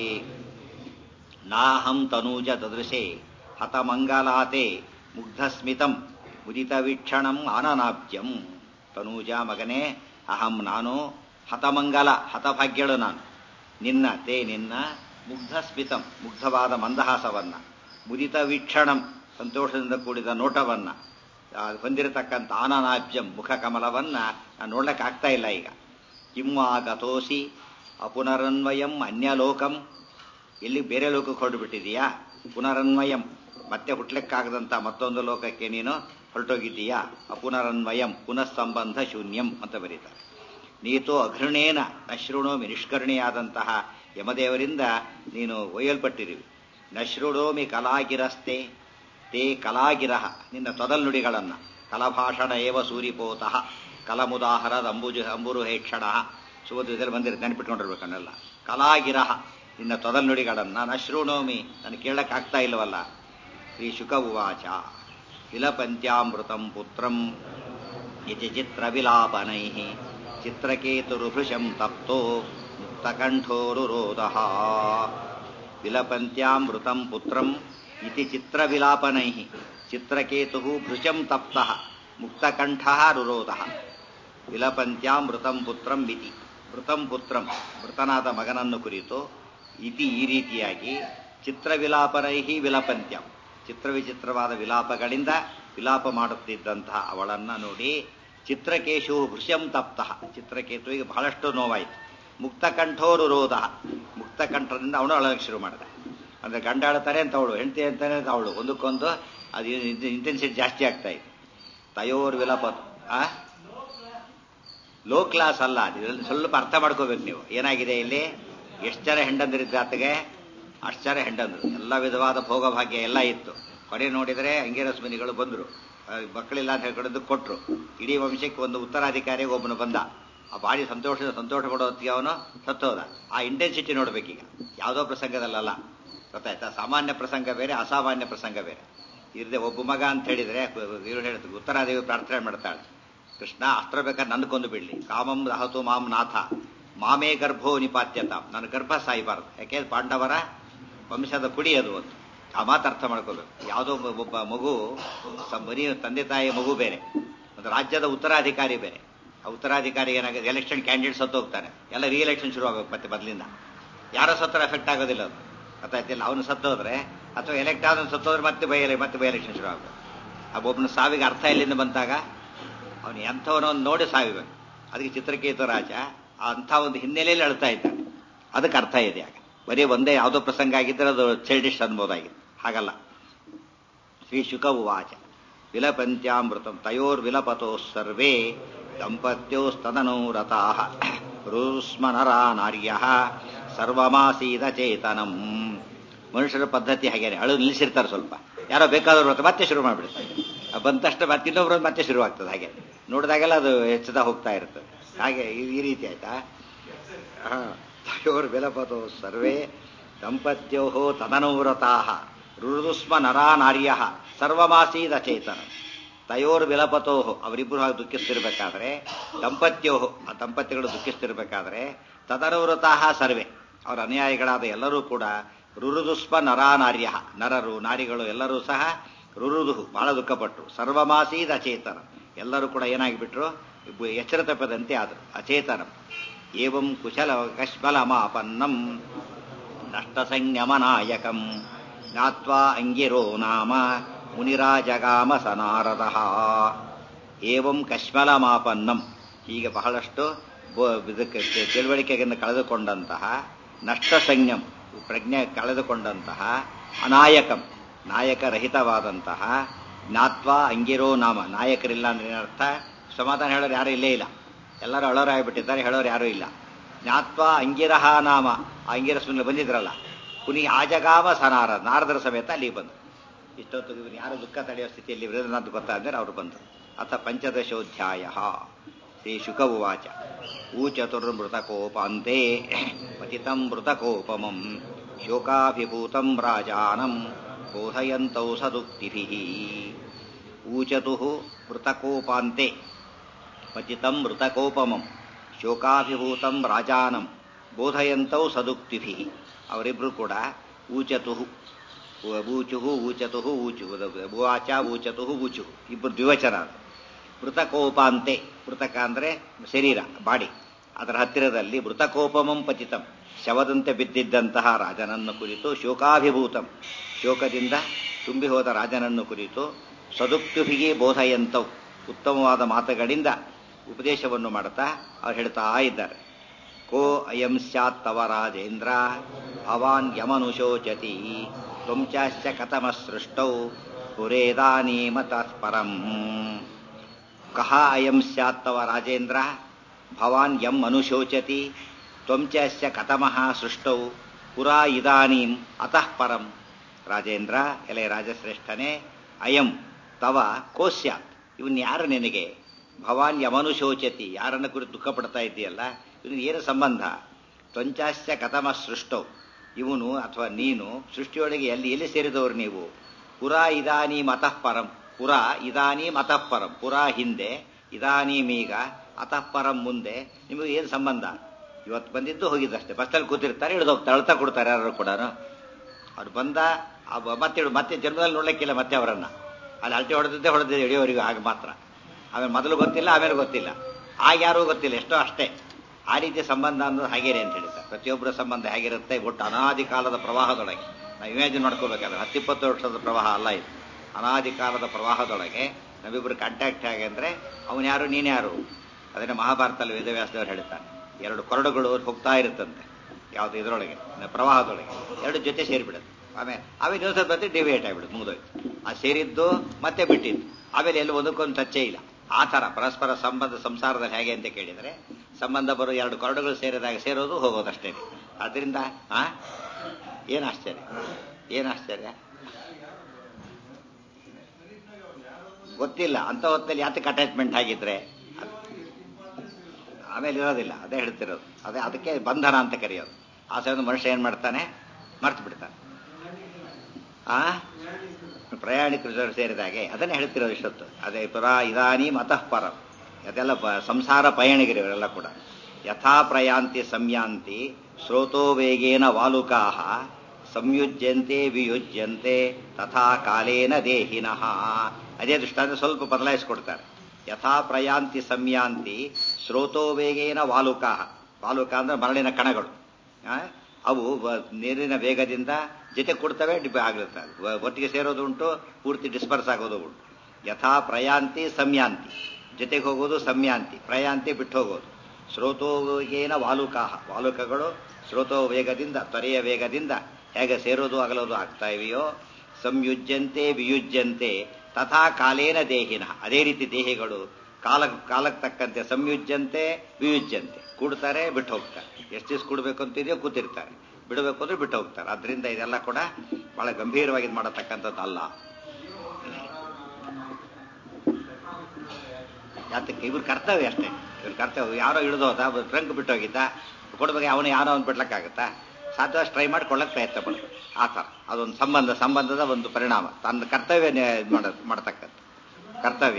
ನಾಹಂ ತನೂಜ ದದೃಶೇ ಹತಮಂಗಲಾತೆ ಮುಗ್ಧಸ್ಮಿತಂ ಮುದಿತ ವೀಕ್ಷಣಂ ಆನನಾಬ್ಜಂ. ತನೂಜ ಮಗನೇ, ಅಹಂ ನಾನು, ಹತಮಂಗಲ ಹತಭಾಗ್ಯಳು ನಾನು, ನಿನ್ನ ತೇ ನಿನ್ನ, ಮುಗ್ಧಸ್ಮಿತಂ ಮುಗ್ಧವಾದ ಮಂದಹಾಸವನ್ನ, ಮುದಿತ ವೀಕ್ಷಣಂ ಸಂತೋಷದಿಂದ ಕೂಡಿದ ನೋಟವನ್ನ ಹೊಂದಿರತಕ್ಕಂಥ ಆನನಾಬ್ಜಂ ಮುಖ ಕಮಲವನ್ನ ನಾನು ನೋಡ್ಲಿಕ್ಕೆ ಆಗ್ತಾ ಇಲ್ಲ ಈಗ. ಕಿಂವಾ ಗತೋಸಿ ಅಪುನರನ್ವಯಂ ಅನ್ಯಲೋಕಂ, ಎಲ್ಲಿ ಬೇರೆ ಲೋಕಕ್ಕೆ ಹೊರಟುಬಿಟ್ಟಿದೀಯಾ? ಪುನರನ್ವಯಂ, ಮತ್ತೆ ಹುಟ್ಲಿಕ್ಕಾಗದಂತ ಮತ್ತೊಂದು ಲೋಕಕ್ಕೆ ನೀನು ಹೊರಟೋಗಿದ್ದೀಯಾ? ಅಪುನರನ್ವಯಂ ಪುನಃ ಸಂಬಂಧ ಶೂನ್ಯಂ ಅಂತ ಬರೀತಾರೆ. ನೀತೋ ಅಘೃಣೇನ ನಶೃಣೋಮಿ, ನಿಷ್ಕರುಣಿಯಾದಂತಹ ಯಮದೇವರಿಂದ ನೀನು ಒಯ್ಯಲ್ಪಟ್ಟಿರುವಿ. ನಶೃಣೋಮಿ ಕಲಾಗಿರಸ್ತೆ ತೇ ಕಲಾಗಿರಹ, ನಿನ್ನ ತೊದಲ್ನುಡಿಗಳನ್ನ. ಕಲಭಾಷಣ ಏವ ಸೂರಿಪೋತಃ ಕಲಮುದಾಹರದ ಅಂಬುಜು ಅಂಬುರು ಹೇಕ್ಷಣ, ಸುವದ್ಯದಲ್ಲಿ ಬಂದಿರುತ್ತೆ, ನೆನಪಿಟ್ಕೊಂಡಿರ್ಬೇಕನ್ನೆಲ್ಲ. ಕಲಾಗಿರಹ, ನಿನ್ನ ತೊದಲ್ನುಡಿಗಳನ್ನ. ನಶೃಣೋಮಿ, ನಾನು ಕೇಳಕ್ಕಾಗ್ತಾ ಇಲ್ಲವಲ್ಲ. ಶ್ರೀ ಶುಕ ಉವಾಚ ವಿಲಪಂತ್ಯಾಮೃತಂ ಪುತ್ರಂ ಯತಿ ಚಿತ್ರ ವಿಲಾಪನೈ ಚಿತ್ರಕೇತುರುಭೃಶಂ ತಪ್ತೋ ಮುಕ್ತಕಂಠೋರುರೋದಃ. ವಿಲಪಂತ್ಯಾಮೃತಂ ಪುತ್ರಂ ಇತಿ ಚಿತ್ರ ವಿಲಾಪನೈ ಚಿತ್ರಕೇತು ಭೃಶಂ ತಪ್ತಃ ಮುಕ್ತಕಂಠಃ ರುರೋದಃ. ವಿಲಪಂತ್ಯಾಮೃತಂ ಪುತ್ರಂ ಇತಿ, ಮೃತಂ ಪುತ್ರಂ ಮೃತನಾದ ಮಗನನ್ನು ಕುರಿತು, ಇತಿ ಈ ರೀತಿಯಾಗಿ, ಚಿತ್ರ ವಿಲಾಪನೈಹಿ ವಿಲಪಂತ್ಯಂ ಚಿತ್ರವಿಚಿತ್ರವಾದ ವಿಲಾಪಗಳಿಂದ ವಿಲಾಪ ಮಾಡುತ್ತಿದ್ದಂತಹ ಅವಳನ್ನ ನೋಡಿ, ಚಿತ್ರಕೇಶು ಭೃಶ್ಯಂ ತಪ್ತಃ ಚಿತ್ರಕೇತುವಿಗೆ ಬಹಳಷ್ಟು ನೋವಾಯಿತು. ಮುಕ್ತಕಂಠೋರು ರೋಧ, ಮುಕ್ತಕಂಠದಿಂದ ಅವನು ಅಳಕ್ಕೆ ಶುರು ಮಾಡಿದ. ಅಂದ್ರೆ ಗಂಡ ಆಳ್ತಾರೆ ಅಂತ ಅವಳು, ಹೆಂಡತಿ ಅಂತಾನೆ ಅಂತ ಅವಳು, ಒಂದಕ್ಕೊಂದು ಅದು ಇಂಟೆನ್ಸಿಟಿ ಜಾಸ್ತಿ ಆಗ್ತಾ ಇದೆ. ತಯೋರ್ ವಿಲಪ ಲೋ ಕ್ಲಾಸ್ ಅಲ್ಲ. ಇದರಲ್ಲಿ ಸ್ವಲ್ಪ ಅರ್ಥ ಮಾಡ್ಕೋಬೇಕು ನೀವು. ಏನಾಗಿದೆ ಇಲ್ಲಿ, ಎಷ್ಟು ಜನ ಹೆಂಡಂದಿರಿದ್ದ ಆತಗೆ, ಅಷ್ಟು ಜನ ಹೆಂಡಂದ್ರು, ಎಲ್ಲ ವಿಧವಾದ ಭೋಗಭಾಗ್ಯ ಎಲ್ಲ ಇತ್ತು. ಕೊನೆ ನೋಡಿದರೆ ಅಂಗಿರಸ್ ಮುನಿಗಳು ಬಂದರು, ಮಕ್ಕಳಿಲ್ಲ ಅಂತ ಹೇಳ್ಕೊಂಡು ಕೊಟ್ಟರು. ಇಡೀ ವಂಶಕ್ಕೆ ಒಂದು ಉತ್ತರಾಧಿಕಾರಿಗೆ ಒಬ್ಬನು ಬಂದ. ಆ ಬಾಡಿ ಸಂತೋಷ ಸಂತೋಷ ಪಡೋ ಹೊತ್ತಿಗೆ ಅವನು ಸತ್ತೋದ. ಆ ಇಂಟೆನ್ಸಿಟಿ ನೋಡ್ಬೇಕೀಗ, ಯಾವುದೋ ಪ್ರಸಂಗದಲ್ಲ, ಗೊತ್ತಾಯ್ತಾ? ಸಾಮಾನ್ಯ ಪ್ರಸಂಗ ಬೇರೆ, ಅಸಾಮಾನ್ಯ ಪ್ರಸಂಗ ಬೇರೆ. ಇರದೆ ಒಬ್ಬ ಮಗ ಅಂತ ಹೇಳಿದ್ರೆ ಇವ್ರು ಹೇಳ್ತಾರೆ, ಉತ್ತರಾದೇವಿ ಪ್ರಾರ್ಥನೆ ಮಾಡ್ತಾಳೆ, ಕೃಷ್ಣ ಅಸ್ತ್ರ ಬೇಕಾದ್ರೆ ನನ್ನ ಕೊಂದು ಬಿಡ್ಲಿ, ಕಾಮಂ ದಹತು ಮಾಂ ನಾಥ ಮಾಮೇ ಗರ್ಭೋ ನಿಪಾತ್ಯತ, ನನ್ನ ಗರ್ಭ ಸಾಯಬಾರದು. ಯಾಕೆ ಪಾಂಡವರ ವಂಶದ ಕುಡಿ ಅದು ಒಂದು. ಆ ಮಾತು ಅರ್ಥ ಮಾಡ್ಕೋಬೇಕು. ಯಾವುದೋ ಒಬ್ಬ ಮಗು ಬರೀ ತಂದೆ ತಾಯಿ ಮಗು ಬೇರೆ, ಒಂದು ರಾಜ್ಯದ ಉತ್ತರಾಧಿಕಾರಿ ಬೇರೆ. ಆ ಉತ್ತರಾಧಿಕಾರಿ ಏನಾಗುತ್ತೆ, ಎಲೆಕ್ಷನ್ ಕ್ಯಾಂಡಿಡೇಟ್ ಸತ್ತು ಹೋಗ್ತಾನೆ, ಎಲ್ಲ ರೀ ಎಲೆಕ್ಷನ್ ಶುರು ಆಗಬೇಕು ಮತ್ತೆ ಮೊದಲಿಂದ. ಯಾರೋ ಸತ್ತರ ಎಫೆಕ್ಟ್ ಆಗೋದಿಲ್ಲ ಅದು, ಗೊತ್ತಾಯ್ತಿಲ್ಲ. ಅವನು ಸತ್ತೋದ್ರೆ ಅಥವಾ ಎಲೆಕ್ಟ್ ಆದವನು ಸತ್ತೋದ್ರೆ ಮತ್ತೆ ಬೈ ಮತ್ತೆ ಬೈ ಎಲೆಕ್ಷನ್ ಶುರು ಆಗಬೇಕು. ಆ ಒಬ್ಬನ ಸಾವಿಗೆ ಅರ್ಥ ಎಲ್ಲಿಂದ ಬಂತಾಗ, ಅವನು ಎಂಥವನೋ ನೋಡಿ ಸಾವಿಬೇಕು. ಅದಕ್ಕೆ ಚಿತ್ರಕೇತು ರಾಜ ಅಂಥ ಒಂದು ಹಿನ್ನೆಲೆಯಲ್ಲಿ ಅಳ್ತಾ ಇದ್ದಾನೆ. ಅದಕ್ಕೆ ಅರ್ಥ ಇದೆ. ಆಗ ಬರೀ ಒಂದೇ ಯಾವುದೋ ಪ್ರಸಂಗ ಆಗಿದ್ದರೆ ಅದು ಚೈಲ್ಡಿಶ್ ಅನ್ಬೋದಾಗಿದೆ, ಹಾಗಲ್ಲ. ಶ್ರೀ ಶುಕ ಉವಾಚ ವಿಲಪಂತ್ಯಾಮೃತಂ ತಯೋರ್ ವಿಲಪತೋ ಸರ್ವೇ ದಂಪತ್ಯೋಸ್ತನನೋ ರತಾಃ ರುಸ್ಮನರಾ ನಾರ್ಯಃ ಸರ್ವಮಾಸೀದ ಚೇತನಂ. ಮನುಷ್ಯರ ಪದ್ಧತಿ ಹಾಗೇನೆ, ಅಳು ನಿಲ್ಲಿಸಿರ್ತಾರೆ ಸ್ವಲ್ಪ, ಯಾರೋ ಬೇಕಾದವರು ಮತ್ತೆ ಶುರು ಮಾಡಿಬಿಡ್ತಾರೆ. ಬಂದ ತಕ್ಷಣ ಮತ್ತೆ ಇನ್ನೊಬ್ರು ಮತ್ತೆ ಶುರುವಾಗ್ತದೆ. ಹಾಗೆ ನೋಡಿದಾಗೆಲ್ಲ ಅದು ಹೆಚ್ಚುತ್ತಾ ಹೋಗ್ತಾ ಇರ್ತದೆ. ಹಾಗೆ ಈ ರೀತಿ ಆಯ್ತಾ. ತಯೋರ್ ವಿಲಪತೋ ಸರ್ವೇ ದಂಪತ್ಯೋ ತದನೂರತಾಃ ರುರುಸ್ಮ ನರಾ ನಾರ್ಯಃ ಸರ್ವಮಾಸೀದ ಚೇತನ. ತಯೋರ್ ವಿಲಪತೋ, ಅವರಿಬ್ಬರು ಹಾಗೆ ದುಃಖಿಸ್ತಿರ್ಬೇಕಾದ್ರೆ, ದಂಪತ್ಯೋ, ಆ ದಂಪತಿಗಳು ದುಃಖಿಸ್ತಿರ್ಬೇಕಾದ್ರೆ, ತದನೂರತಾಃ ಸರ್ವೇ, ಅವರ ಅನುಯಾಯಿಗಳಾದ ಎಲ್ಲರೂ ಕೂಡ ರುರುದುಸ್ಪ ನರಾ ನಾರ್ಯ, ನರರು ನಾರಿಗಳು ಎಲ್ಲರೂ ಸಹ ರುರುದು ಬಹಳ ದುಃಖಪಟ್ಟರು. ಸರ್ವಮಾಸೀದ ಅಚೇತನ, ಎಲ್ಲರೂ ಕೂಡ ಏನಾಗಿಬಿಟ್ರು, ಎಚ್ಚರ ತಪ್ಪದಂತೆ ಆದರು, ಅಚೇತನ. ಏವಂ ಕುಶಲ ಕಶ್ಮಲಮಾಪನ್ನಂ ನಷ್ಟ ಸಂಯಮನಾಯಕಂ ಜ್ಞಾತ್ವಾ ಅಂಗಿರೋ ನಾಮ ಮುನಿರಾಜಗಾಮ ಸನಾರದಃ. ಏವಂ ಕಶ್ಮಲಮಾಪನ್ನಂ, ಹೀಗೆ ಬಹಳಷ್ಟು ಇದಕ್ಕೆ ತಿಳುವಳಿಕೆಯನ್ನು ಕಳೆದುಕೊಂಡಂತಹ, ನಷ್ಟ ಸಂಯಂ ಪ್ರಜ್ಞೆ ಕಳೆದುಕೊಂಡಂತಹ, ಅನಾಯಕಂ ನಾಯಕರಹಿತವಾದಂತಹ, ಜ್ಞಾತ್ವಾ ಅಂಗಿರೋ ನಾಮ, ನಾಯಕರಿಲ್ಲ ಅಂದ್ರೆ ಏನರ್ಥ, ಸಮಾಧಾನ ಹೇಳೋರು ಯಾರೂ ಇಲ್ಲೇ ಇಲ್ಲ, ಎಲ್ಲರೂ ಅಳೋರು ಆಗಿಬಿಟ್ಟಿದ್ದಾರೆ, ಹೇಳೋರು ಯಾರೂ ಇಲ್ಲ. ಜ್ಞಾತ್ವಾ ಅಂಗಿರಹ ನಾಮ, ಆ ಅಂಗಿರಸ್ ಮೇಲೆ ಬಂದಿದ್ರಲ್ಲ, ಪುನಿ ಆಜಗಾಮ ಸನಾರ, ನಾರದರ ಸಮೇತ ಅಲ್ಲಿ ಬಂದರು. ಇಷ್ಟೊತ್ತು ಇವನು ಯಾರು ದುಃಖ ತಡೆಯೋ ಸ್ಥಿತಿಯಲ್ಲಿ ಅಂತ ಗೊತ್ತಾದ್ರೆ ಅವರು ಬಂದರು. ಅಥ ಪಂಚದಶೋಧ್ಯಾಯ. ಶ್ರೀ ಶುಕ ಉವಾಚ ಊಚತುರ್ಮೃತಕೋಪಾಂತೆ ಪತಿತಂ ಮೃತಕೋಪಮಂ ಶೋಕಾಭಿಭೂತಂ ರಾಜಾನಂ ಬೋಧಯಂತೌ ಸದುಕ್ತಿಭಿಃ. ಊಚತುಃ ಮೃತಕೋಪಾಂತೆ ಪತಿತಂ ಮೃತಕೋಪಮಂ ಶೋಕಾಭಿಭೂತಂ ರಾಜಾನಂ ಬೋಧಯಂತೌ ಸದುಕ್ತಿಭಿಃ. ಅವರಿಬ್ಬರು ಕೂಡ ಊಚತುಃ, ಊಚುಹು ಊಚತುಹು ಊಚು, ಉವಾಚ ಊಚತುಹು ಊಚು, ಇಬ್ಬರು ದ್ವಿವಚನ. ಮೃತಕೋಪಾಂತೆ, ಮೃತಕ ಅಂದರೆ ಶರೀರ, ಬಾಡಿ, ಅದರ ಹತ್ತಿರದಲ್ಲಿ ಮೃತಕೋಪಮಂ ಪತಿತಂ, ಶವದಂತೆ ಬಿದ್ದಿದ್ದಂತಹ ರಾಜನನ್ನು ಕುರಿತು, ಶೋಕಾಭಿಭೂತಂ ಶೋಕದಿಂದ ತುಂಬಿ ಹೋದ ರಾಜನನ್ನು ಕುರಿತು, ಸದುಕ್ತಿಭಿಗೆ ಬೋಧಯಂತವು ಉತ್ತಮವಾದ ಮಾತುಗಳಿಂದ ಉಪದೇಶವನ್ನು ಮಾಡುತ್ತಾ ಅವ್ರು ಹೇಳ್ತಾ ಇದ್ದಾರೆ. ಕೋ ಅಯಂ ಸ್ಯಾತ್ ತವ ರಾಜೇಂದ್ರ ಭವಾನ್ ಯಮನುಶೋಚತಿ ತ್ವಂಚಾಶ್ಚ ಕಥಮ ಸೃಷ್ಟೌ ಪುರೇದಾನೀಮತಃ ಪರಂ. ಕಹ ಅಯಂ ಸ್ಯಾತ್ ತವ ರಾಜೇಂದ್ರ ಭವಾನ್ ಯಂ ಅನುಶೋಚತಿ ತ್ವಂಚಾಶ್ಚ ಕಥಮಃ ಸೃಷ್ಟೌ ಪುರಾ ಇದಾನೀಂ ಅತಃ ಪರಂ. ರಾಜೇಂದ್ರ, ಎಲೆ ರಾಜಶ್ರೇಷ್ಠನೇ, ಅಯಂ ತವ ಕೋ ಸ್ಯಾತ್, ಇವನ್ ಯಾರು ನಿನಗೆ, ಭವಾನ್ ಯಮನುಶೋಚತಿ, ಯಾರನ್ನ ಕುರಿತು ದುಃಖ ಪಡ್ತಾ ಇದ್ದೀಯಲ್ಲ, ಇವನು ಏನು ಸಂಬಂಧ, ತ್ವಂಚಾಶ್ಚ ಕಥಮ ಸೃಷ್ಟೌ, ಇವನು ಅಥವಾ ನೀನು ಸೃಷ್ಟಿಯೊಳಗೆ ಎಲ್ಲಿ ಎಲ್ಲಿ ಸೇರಿದವರು ನೀವು, ಪುರಾ ಇದಾನೀಂ ಅತಃ ಪರಂ, ಪುರಾ ಇದಾನೀಂ ಅತಃ ಪರಂ, ಪುರಾ ಹಿಂದೆ, ಇದಾನೀಂ ಈಗ, ಅತಃ ಪರಂ ಮುಂದೆ, ನಿಮಗೆ ಏನು ಸಂಬಂಧ. ಇವತ್ತು ಬಂದಿದ್ದು ಹೋಗಿದ್ದಷ್ಟೇ, ಬಸ್ಸಲ್ಲಿ ಕೂತಿರ್ತಾರೆ, ಇಳಿದೋಗ್ತಾರೆ, ಅಳ್ತಾ ಕೊಡ್ತಾರೆ ಯಾರು ಕೂಡ. ಅವ್ರು ಬಂದ ಮತ್ತೆ ಮತ್ತೆ ಜನ್ಮದಲ್ಲಿ ನೋಡ್ಲಿಕ್ಕಿಲ್ಲ ಮತ್ತೆ ಅವರನ್ನ, ಅಲ್ಲಿ ಅಳತೆ ಹೊಡೆದಿದ್ದೇ ಹೊಡೆದಿದ್ದೆ ಹಿಡಿಯೋವರೆಗೂ ಆಗ ಮಾತ್ರ. ಆಮೇಲೆ ಮೊದಲು ಗೊತ್ತಿಲ್ಲ, ಆಮೇಲೆ ಗೊತ್ತಿಲ್ಲ, ಆಗ ಯಾರೂ ಗೊತ್ತಿಲ್ಲ, ಎಷ್ಟೋ ಅಷ್ಟೇ. ಆ ರೀತಿಯ ಸಂಬಂಧ ಅನ್ನೋದು ಹಾಗೇನೆ ಅಂತ ಹೇಳ್ತಾರೆ. ಪ್ರತಿಯೊಬ್ಬರ ಸಂಬಂಧ ಹೇಗಿರುತ್ತೆ, ಒಟ್ಟು ಅನಾದಿ ಕಾಲದ ಪ್ರವಾಹದೊಳಗೆ ನಾವು ಇಮ್ಯಾಜಿನ್ ಮಾಡ್ಕೋಬೇಕಾದ್ರೆ, ಹತ್ತಿಪ್ಪತ್ತು ವರ್ಷದ ಪ್ರವಾಹ ಅಲ್ಲ ಇದು, ಅನಾದಿ ಕಾಲದ ಪ್ರವಾಹದೊಳಗೆ ನಾವಿಬ್ಬರು ಕಾಂಟ್ಯಾಕ್ಟ್ ಹೇಗೆ ಅಂದರೆ, ಅವನು ಯಾರು ನೀನು ಯಾರು. ಅದನ್ನೇ ಮಹಾಭಾರತದಲ್ಲಿ ವೇದವ್ಯಾಸದವರು ಹೇಳ್ತಾನೆ, ಎರಡು ಕೊರಡುಗಳು ಹೋಗ್ತಾ ಇರುತ್ತಂತೆ ಯಾವುದು ಇದರೊಳಗೆ, ಪ್ರವಾಹದೊಳಗೆ, ಎರಡು ಜೊತೆ ಸೇರಿಬಿಡುತ್ತೆ. ಆಮೇಲೆ ಆಮೇಲೆ ಇನ್ನೊಂದ್ಸಲ ಬಂದು ಡಿವಿಯೇಟ್ ಆಗಿಬಿಡುತ್ತೆ, ಮುಗಿದೋಯ್ತು. ಆ ಸೇರಿದ್ದು ಮತ್ತೆ ಬಿಟ್ಟಿದ್ದು, ಆಮೇಲೆ ಎಲ್ಲೂ ಒಂದಕ್ಕೊಂದು ಟಚ್ಚೇ ಇಲ್ಲ. ಆ ಥರ ಪರಸ್ಪರ ಸಂಬಂಧ ಸಂಸಾರದಲ್ಲಿ ಹೇಗೆ ಅಂತ ಕೇಳಿದರೆ ಸಂಬಂಧ ಬರೋ ಎರಡು ಕೊರಡುಗಳು ಸೇರಿದಾಗ ಸೇರೋದು ಹೋಗೋದಷ್ಟೇ. ಅದರಿಂದ ಆ ಏನು ಆಶ್ಚರ್ಯ ಏನು ಆಶ್ಚರ್ಯ ಗೊತ್ತಿಲ್ಲ ಅಂತ ಹೊತ್ತಲ್ಲಿ ಯಾತಕ್ಕೆ ಅಟ್ಯಾಚ್ಮೆಂಟ್ ಆಗಿದ್ರೆ ಆಮೇಲೆ ಇರೋದಿಲ್ಲ. ಅದೇ ಹೇಳ್ತಿರೋದು. ಅದೇ ಅದಕ್ಕೆ ಬಂಧನ ಅಂತ ಕರೆಯೋದು. ಆ ಸಮಯದ ಮನುಷ್ಯ ಏನ್ ಮಾಡ್ತಾನೆ, ಮರ್ತು ಬಿಡ್ತಾನೆ. ಆ ಪ್ರಯಾಣಿಕರು ಸೇರಿದಾಗೆ ಅದನ್ನೇ ಹೇಳ್ತಿರೋದು ಇಷ್ಟೊತ್ತು. ಅದೇ ಪುರಾ ಇದಾನಿ ಮತಃ ಪರಂ. ಅದೆಲ್ಲ ಸಂಸಾರ ಪಯಣಿಗರು ಇವರೆಲ್ಲ ಕೂಡ. ಯಥಾ ಪ್ರಯಾಂತಿ ಸಂಯಾಂತಿ ಸ್ರೋತೋ ವೇಗೇನ ವಾಲುಕಾಹ ಸಂಯುಜ್ಯಂತೆ ವಿಯುಜ್ಯಂತೆ ತಥಾ ಕಾಲೇನ ದೇಹಿನಃ. ಅದೇ ದೃಷ್ಟಾಂತ ಸ್ವಲ್ಪ ಬದಲಾಯಿಸಿಕೊಡ್ತಾರೆ. ಯಥಾ ಪ್ರಯಾಂತಿ ಸಂಯಾಂತಿ ಸ್ರೋತೋ ವೇಗೇನ ವಾಲುಕಾಹ. ವಾಲುಕ ಅಂದ್ರೆ ಮರಳಿನ ಕಣಗಳು. ಅವು ನೀರಿನ ವೇಗದಿಂದ ಜೊತೆ ಕೊಡ್ತವೆ, ಡಿಬ್ಬ ಆಗಿರ್ತವೆ. ಒಟ್ಟಿಗೆ ಸೇರೋದು ಉಂಟು, ಪೂರ್ತಿ ಡಿಸ್ಪರ್ಸ್ ಆಗೋದು ಉಂಟು. ಯಥಾ ಪ್ರಯಾಂತಿ ಸಂಯಾಂತಿ, ಜೊತೆಗೆ ಹೋಗೋದು ಸಂಯಾಂತಿ, ಪ್ರಯಾಂತಿ ಬಿಟ್ಟು ಹೋಗೋದು. ಸ್ರೋತೋ ವೇಗೇನ ವಾಲುಕಾಹ, ವಾಲುಕಗಳು ಸ್ರೋತೋ ವೇಗದಿಂದ, ತ್ವರೆಯ ವೇಗದಿಂದ ಹೇಗೆ ಸೇರೋದು ಅಗಲೋದು ಆಗ್ತಾ ಇವೆಯೋ, ಸಂಯುಜ್ಯಂತೆ ವಿಯುಜ್ಯಂತೆ ತಥಾ ಕಾಲೇನ ದೇಹಿನ. ಅದೇ ರೀತಿ ದೇಹಿಗಳು ಕಾಲ ಕಾಲಕ್ಕೆ ತಕ್ಕಂತೆ ಸಂಯುಜ್ಯಂತೆ ವಿಯುಜ್ಯಂತೆ ಕೂಡ್ತಾರೆ, ಬಿಟ್ಟು ಹೋಗ್ತಾರೆ. ಎಷ್ಟು ದಿವಸ ಕೂಡಬೇಕು ಅಂತಿದೆಯೋ ಕೂತಿರ್ತಾರೆ, ಬಿಡಬೇಕು ಅಂದ್ರೆ ಬಿಟ್ಟು ಹೋಗ್ತಾರೆ. ಅದರಿಂದ ಇದೆಲ್ಲ ಕೂಡ ಬಹಳ ಗಂಭೀರವಾಗಿ ಮಾಡತಕ್ಕಂಥದ್ದಲ್ಲ. ಯಾತಕ್ಕೆ ಇವ್ರ ಕರ್ತವ್ಯ ಅಷ್ಟೇ. ಇವ್ರ ಕರ್ತವ್ಯ. ಯಾರೋ ಇಳಿದೋದ ಟ್ರಂಕ್ ಬಿಟ್ಟೋಗಿದ್ದ, ಕೊಡ್ಬೇಕು, ಅವನು ಯಾರೋ ಅವ್ನು ಬಿಡ್ಲಕ್ಕಾಗತ್ತಾ? ಸಾಧ್ಯವಾಷ್ಟು ಟ್ರೈ ಮಾಡಿ ಕೊಡ್ಲಕ್ಕೆ ಪ್ರಯತ್ನ ಪಡ್ಬೇಕು. ಆ ಥರ ಅದೊಂದು ಸಂಬಂಧ, ಸಂಬಂಧದ ಒಂದು ಪರಿಣಾಮ. ತನ್ನ ಕರ್ತವ್ಯ ಮಾಡತಕ್ಕಂಥ ಕರ್ತವ್ಯ.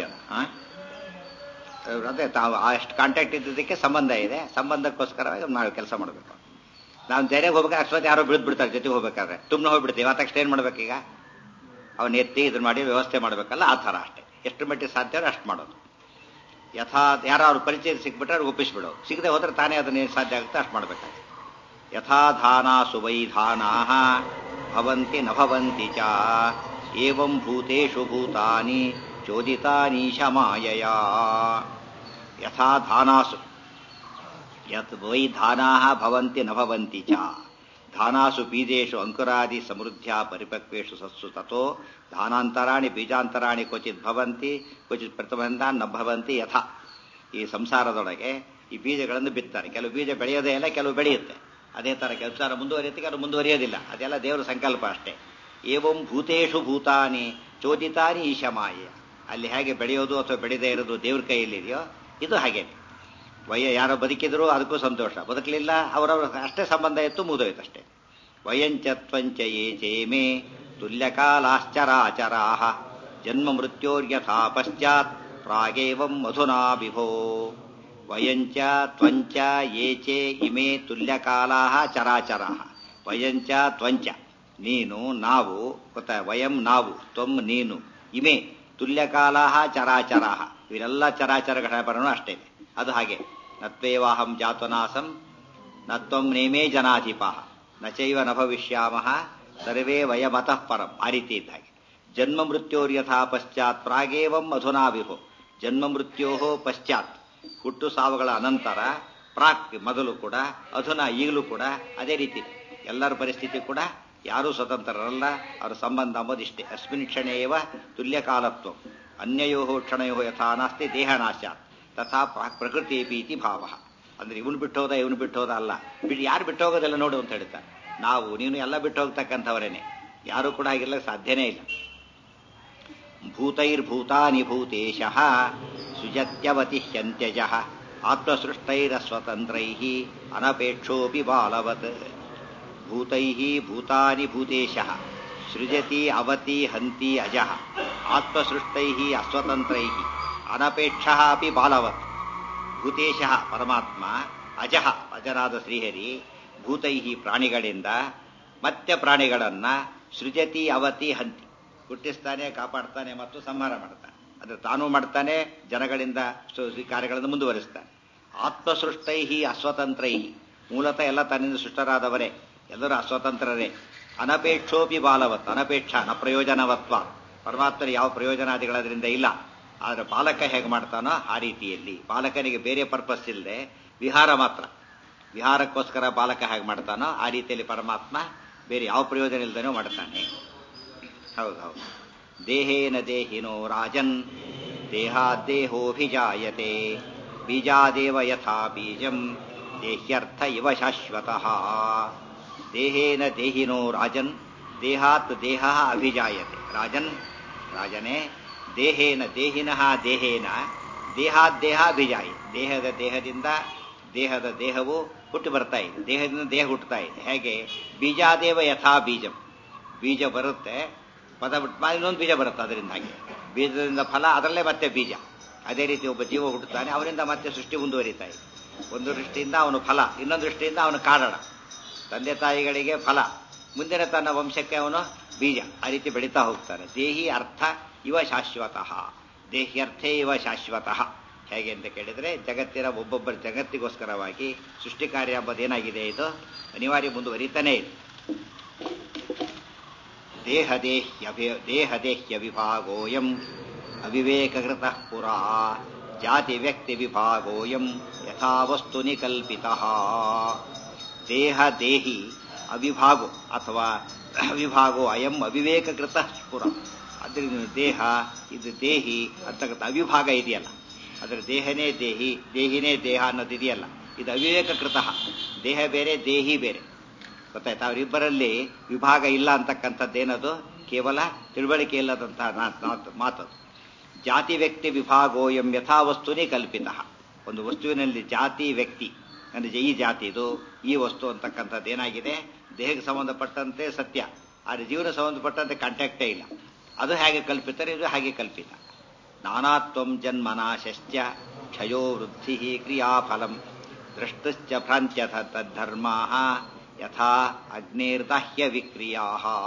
ಅದೇ ತಾವು ಅಷ್ಟು ಕಾಂಟ್ಯಾಕ್ಟ್ ಇದ್ದಿದ್ದಕ್ಕೆ ಸಂಬಂಧ ಇದೆ. ಸಂಬಂಧಕ್ಕೋಸ್ಕರವಾಗಿ ನಾವು ಕೆಲಸ ಮಾಡಬೇಕು. ನಾವು ಧೈರ್ಯ ಹೋಗ್ಬೇಕಾದ್ರೆ ಅಷ್ಟೊತ್ತು ಯಾರೋ ಬಿಡ್ದು ಬಿಡ್ತಾರೆ, ಜೊತೆಗೆ ಹೋಗ್ಬೇಕಾದ್ರೆ ತುಮ್ನ ಹೋಗ್ಬಿಡ್ತೀವಿ. ಆ ತಕ್ಷಣ ಏನು ಮಾಡ್ಬೇಕೀಗ? ಅವನ್ನ ಎತ್ತಿ ಇದನ್ನ ಮಾಡಿ ವ್ಯವಸ್ಥೆ ಮಾಡಬೇಕಲ್ಲ, ಆ ಥರ ಅಷ್ಟೇ. ಎಷ್ಟು ಮಟ್ಟಿಗೆ ಸಾಧ್ಯ ಅಷ್ಟು ಮಾಡೋದು. ಯಥಾ ಯಾರೋ ಅವ್ರ ಪರಿಚಯ ಸಿಕ್ಬಿಟ್ರೆ ಅವ್ರಿಗೆ ಒಪ್ಪಿಸ್ಬಿಡೋದು. ಸಿಗದೆ ಹೋದ್ರೆ ತಾನೇ ಅದನ್ನ ಏನು ಸಾಧ್ಯ ಆಗುತ್ತೆ ಅಷ್ಟು ಮಾಡಬೇಕಾಗುತ್ತೆ. ಯಥಾಧಾನಾಸು ವೈಧಾನಾಃ ಭವಂತಿ ನ ಭವಂತಿ ಚ ಏವಂ ಭೂತೇಷು ಭೂತಾನಿ ಚೋದಿತಾನೀಶ ಮಾಯಯಾ. ಯಥಾಧಾನಾಸು ಯತ್ ವೈಧಾನಾಃ ಭವಂತಿ ನ ಭವಂತಿ ಚ. ಧಾನಾಸು ಬೀಜೇಷು ಅಂಕುರಾದಿ ಸಮೃದ್ಧ್ಯಾ ಪರಿಪಕ್ವೇಷು ಸತ್ಸು ತಥೋ ಧಾನಾಂತರಾಣಿ ಬೀಜಾಂತರಾಣಿ ಕ್ವಚಿತ್ ಭವಂತಿ ಕ್ವಚಿತ್ ಪ್ರತಿಬಂಧಾನ್ ನ ಭವಂತಿ. ಯಥಾ ಈ ಸಂಸಾರದೊಳಗೆ ಈ ಬೀಜಗಳನ್ನು ಬಿತ್ತಾರೆ. ಕೆಲವು ಬೀಜ ಬೆಳೆಯೋದೇ ಇಲ್ಲ, ಕೆಲವು ಬೆಳೆಯುತ್ತೆ. ಅದೇ ತರ ಕೆಲಸ ಮುಂದುವರಿಯುತ್ತೆ, ಕೆಲವು ಮುಂದುವರಿಯೋದಿಲ್ಲ. ಅದೆಲ್ಲ ದೇವರ ಸಂಕಲ್ಪ ಅಷ್ಟೇ. ಏವಂ ಭೂತೇಷು ಭೂತಾನಿ ಚೋದಿತಾನಿ ಈಶಮಾಯ. ಅಲ್ಲಿ ಹೇಗೆ ಬೆಳೆಯೋದು ಅಥವಾ ಬೆಳೆದೇ ಇರೋದು ದೇವ್ರ ಕೈಯಲ್ಲಿದೆಯೋ ಇದು ಹಾಗೇನೆ. ವಯ ಯಾರೋ ಬದುಕಿದ್ರು ಅದಕ್ಕೂ ಸಂತೋಷ, ಬದುಕಲಿಲ್ಲ ಅವರವ್ರ ಅಷ್ಟೇ ಸಂಬಂಧ ಇತ್ತು, ಮುಗಿದೋಯ್ತು ಅಷ್ಟೇ. ವಯಂಚತ್ವಂಚ ಯೇ ಚೇಮೇ ತುಲ್ಯಕಾಲಾಶ್ಚರಾಚರಾಃ ಜನ್ಮ ಮೃತ್ಯೋರ್ಯಥಾ ಪಶ್ಚಾತ್ ಪ್ರಾಗೇವಂ ಮಧುನಾ ವಿಭೋ. ವಯಂಚ ತ್ವಂಚ ಯೇ ಚೇ ಇಮೇ ತುಲ್ಯಕಾಲಾಃ ಚರಾಚರಾಃ. ವಯಂಚ ತ್ವಂಚ ನೀನು, ನಾವು, ಗೊತ್ತಾ? ವಯಂ ನಾವು, ತ್ವಂ ನೀನು, ಇಮೇ ತುಲ್ಯಕಾಲಾಃ ಚರಾಚರಾಃ ಇವರೆಲ್ಲ ಚರಾಚರಗಳ ಬರೋಣ ಅಷ್ಟೇ. ಅದು ಹಾಗೆ. ನತ್ವೇವಾಹಂ ಜಾತುನಾಸಂ ನತ್ವಂ ನೇಮೇ ಜನಾಧಿಪಾಃ ನಚೈವ ನ ಭವಿಷ್ಯಾಮಃ ಸರ್ವೇ ವಯಮತಃ ಪರಂ. ಆ ರೀತಿ ಇದ್ದ ಹಾಗೆ. ಜನ್ಮ ಮೃತ್ಯೋರ್ಯಥಾ ಪಶ್ಚಾತ್ ಪ್ರಾಗೇವಂ ಮಧುನಾ ವಿಭೋ. ಜನ್ಮ ಮೃತ್ಯೋ ಪಶ್ಚಾತ್, ಹುಟ್ಟು ಸಾವುಗಳ ಅನಂತರ, ಪ್ರಾಕ್ ಮೊದಲು ಕೂಡ, ಅಧುನಾ ಈಗಲೂ ಕೂಡ ಅದೇ ರೀತಿ. ಎಲ್ಲರ ಪರಿಸ್ಥಿತಿ ಕೂಡ ಯಾರೂ ಸ್ವತಂತ್ರರಲ್ಲ. ಅವರ ಸಂಬಂಧ ಅಂಬೋದಿಷ್ಟೇ. ಅಸ್ಮಿನ್ ಕ್ಷಣೇವ ತುಲ್ಯಕಾಲತ್ವ ಅನ್ಯಯೋ ಕ್ಷಣಯೋ ಯಥಾ ನಾಸ್ತಿ ದೇಹನಾಶಾತ್ ತಥಾ ಪ್ರಕೃತಿ ಪೀತಿ ಭಾವ. ಅಂದ್ರೆ ಇವನು ಬಿಟ್ಟು ಹೋದ ಇವನು ಬಿಟ್ಟು ಹೋದ ಅಲ್ಲ, ಬಿಟ್ಟು ಯಾರು ಬಿಟ್ಟು ಹೋಗೋದೆಲ್ಲ ನೋಡು ಅಂತ ಹೇಳ್ತಾರೆ. ನಾವು ನೀನು ಎಲ್ಲ ಬಿಟ್ಟು ಹೋಗ್ತಕ್ಕಂಥವರೇನೆ, ಯಾರು ಕೂಡ ಆಗಿರ್ಲಿಕ್ಕೆ ಸಾಧ್ಯನೇ ಇಲ್ಲ. ಭೂತೈರ್ಭೂತಾನಿ ಭೂತೇಶಃ ಸುಜತ್ಯವತಿ ಹ್ಯಂತ್ಯಜಃ ಆತ್ಮಸೃಷ್ಟೈರಸ್ವತಂತ್ರೈಃ ಅನಪೇಕ್ಷೋಪಿ ಬಾಲವತ್. ಭೂತೈಃ ಭೂತಾನಿ ಭೂತೇಶಃ ಸೃಜತಿ ಅವತಿ ಹಂತಿ ಅಜಃ ಆತ್ಮಸೃಷ್ಟೈಃ ಅಸ್ವತಂತ್ರೈಃ ಅನಪೇಕ್ಷಃ ಅಪಿ ಬಾಲವತ್. ಭೂತೇಶಃ ಪರಮಾತ್ಮ, ಅಜಃ ಅಜರಾದ ಶ್ರೀಹರಿ, ಭೂತೈಃ ಪ್ರಾಣಿಗಳಿಂದ, ಮತ್ತೆ ಪ್ರಾಣಿಗಳನ್ನ ಸೃಜತಿ ಅವತಿ ಹಂತಿ ಹುಟ್ಟಿಸ್ತಾನೆ, ಕಾಪಾಡ್ತಾನೆ ಮತ್ತು ಸಂಹಾರ ಮಾಡ್ತಾನೆ. ಅಂದ್ರೆ ತಾನೂ ಮಾಡ್ತಾನೆ, ಜನಗಳಿಂದ ಕಾರ್ಯಗಳನ್ನು ಮುಂದುವರಿಸ್ತಾನೆ. ಆತ್ಮಸೃಷ್ಟೈಹಿ ಅಸ್ವತಂತ್ರೈಹಿ, ಮೂಲತಃ ಎಲ್ಲ ತನ್ನಿಂದ ಸೃಷ್ಟರಾದವರೇ, ಎಲ್ಲರೂ ಅಸ್ವತಂತ್ರರೇ. ಅನಪೇಕ್ಷೋಪಿ ಬಾಲವತ್, ಅನಪೇಕ್ಷ ನ ಪ್ರಯೋಜನವತ್ವ, ಪರಮಾತ್ಮನ ಯಾವ ಪ್ರಯೋಜನಾದಿಗಳದ್ರಿಂದ ಇಲ್ಲ. ಆದರೆ ಬಾಲಕ ಹೇಗೆ ಮಾಡ್ತಾನೋ ಆ ರೀತಿಯಲ್ಲಿ. ಬಾಲಕನಿಗೆ ಬೇರೆ ಪರ್ಪಸ್ ಇಲ್ಲದೆ ವಿಹಾರ ಮಾತ್ರ, ವಿಹಾರಕ್ಕೋಸ್ಕರ ಬಾಲಕ ಹೇಗೆ ಮಾಡ್ತಾನೋ ಆ ರೀತಿಯಲ್ಲಿ ಪರಮಾತ್ಮ ಬೇರೆ ಯಾವ ಪ್ರಯೋಜನ ಇಲ್ಲದೇನೋ ಮಾಡ್ತಾನೆ. ಹೌದೌದು. ದೇಹೇನ ದೇಹಿನೋ ರಾಜನ್ ದೇಹಾದ್ದೇಹೋಭಿಜಾಯತೆ ಬೀಜಾದೇವ ಯಥಾ ಬೀಜಂ ದೇಹ್ಯರ್ಥ ಇವ ಶಾಶ್ವತಃ ದೇಹೇನ ದೇಹಿನೋ ರಾಜನ್ ದೇಹಾತ್ ದೇಹ ಅಭಿಜಾಯತೆ ರಾಜನ್ ರಾಜನೇ ದೇಹೇನ ದೇಹಿನಃ ದೇಹೇನ ದೇಹಾದ್ದೇಹ ಅಭಿಜಾಯ ದೇಹದ ದೇಹದಿಂದ ದೇಹದ ದೇಹವು ಹುಟ್ಟು ಬರ್ತಾ ಇದೆ ದೇಹದಿಂದ ದೇಹ ಹುಟ್ಟುತ್ತಾ ಇದೆ ಹೇಗೆ ಬೀಜಾದೇವ ಯಥಾ ಬೀಜಂ ಬೀಜ ಬರುತ್ತೆ ಪದ ಬಿಟ್ಟು ಇನ್ನೊಂದು ಬೀಜ ಬರುತ್ತೆ ಅದರಿಂದ ಹಾಗೆ ಬೀಜದಿಂದ ಫಲ ಅದರಲ್ಲೇ ಮತ್ತೆ ಬೀಜ ಅದೇ ರೀತಿ ಒಬ್ಬ ಜೀವ ಹುಟ್ಟುತ್ತಾನೆ ಅವನಿಂದ ಮತ್ತೆ ಸೃಷ್ಟಿ ಮುಂದುವರಿತಾ ಇದೆ ಒಂದು ದೃಷ್ಟಿಯಿಂದ ಅವನು ಫಲ ಇನ್ನೊಂದು ದೃಷ್ಟಿಯಿಂದ ಅವನು ಕಾರಣ ತಂದೆ ತಾಯಿಗಳಿಗೆ ಫಲ ಮುಂದಿನ ತನ್ನ ವಂಶಕ್ಕೆ ಅವನು ಬೀಜ ಆ ರೀತಿ ಬೆಳೀತಾ ಹೋಗ್ತಾನೆ ದೇಹಿ ಅರ್ಥ ಇವ ಶಾಶ್ವತಃ ದೇಹ್ಯರ್ಥೇ ಇವ ಶಾಶ್ವತಃ ಹೇಗೆ ಅಂತ ಕೇಳಿದರೆ ಜಗತ್ತಿನ ಒಬ್ಬೊಬ್ಬರ ಜಗತ್ತಿಗೋಸ್ಕರವಾಗಿ ಸೃಷ್ಟಿ ಕಾರ್ಯ ಎಂಬುದೇನಾಗಿದೆ ಇದು ಅನಿವಾರ್ಯ ಮುಂದುವರಿತಾನೇ ಇದೆ ದೇಹದೇಹ್ಯಭಿ ದೇಹದೇಹ್ಯ ವಿಭಾಗೋಯಂ ಅವಿವೇಕೃತಃ ಪುರಾ ಜಾತಿ ವ್ಯಕ್ತಿ ವಿಭಾಗೋಯಂ ಯಥಾ ವಸ್ತು ನಿಕಲ್ಪಿತಃ ದೇಹ ದೇಹಿ ಅವಿಭಾಗೋ ಅಥವಾ ಅವಿಭಾಗೋ ಅಯಂ ಅವಿವೇಕೃತ ಪುರ ಅದರಿಂದ ದೇಹ ಇದು ದೇಹಿ ಅಂತಕ್ಕಂಥ ಅವಿಭಾಗ ಇದೆಯಲ್ಲ ಅದರ ದೇಹನೇ ದೇಹಿ ದೇಹಿನೇ ದೇಹ ಅನ್ನೋದಿದೆಯಲ್ಲ ಇದು ಅವಿವೇಕೃತ ದೇಹ ಬೇರೆ ದೇಹಿ ಬೇರೆ ಗೊತ್ತಾಯ್ತಾ ಅವರಿಬ್ಬರಲ್ಲಿ ವಿಭಾಗ ಇಲ್ಲ ಅಂತಕ್ಕಂಥದ್ದೇನದು ಕೇವಲ ತಿಳುವಳಿಕೆ ಇಲ್ಲದಂತಹ ಮಾತದು ಜಾತಿ ವ್ಯಕ್ತಿ ವಿಭಾಗೋಯಂ ಯಥಾ ವಸ್ತುನೇ ಕಲ್ಪಿತ ಒಂದು ವಸ್ತುವಿನಲ್ಲಿ ಜಾತಿ ವ್ಯಕ್ತಿ ಅಂದರೆ ಈ ಜಾತಿ ಇದು ಈ ವಸ್ತು ಅಂತಕ್ಕಂಥದ್ದು ಏನಾಗಿದೆ ದೇಹಕ್ಕೆ ಸಂಬಂಧಪಟ್ಟಂತೆ ಸತ್ಯ ಆದರೆ ಜೀವನ ಸಂಬಂಧಪಟ್ಟಂತೆ ಕಾಂಟ್ಯಾಕ್ಟೇ ಇಲ್ಲ ಅದು ಹೇಗೆ ಕಲ್ಪಿತರೆ ಇದು ಹಾಗೆ ಕಲ್ಪಿತ ನಾನಾತ್ವಂ ಜನ್ಮನಾಶ್ಚ ಕ್ಷಯೋ ವೃದ್ಧಿ ಕ್ರಿಯಾಫಲಂ ದೃಷ್ಟಶ್ಚ ಭ್ರಾಂತ್ಯ ತದ್ಧರ್ಮಾ ಯಥಾ ಅಗ್ನೇರ್ದಾಹ್ಯ ವಿಕ್ರಿಯಾ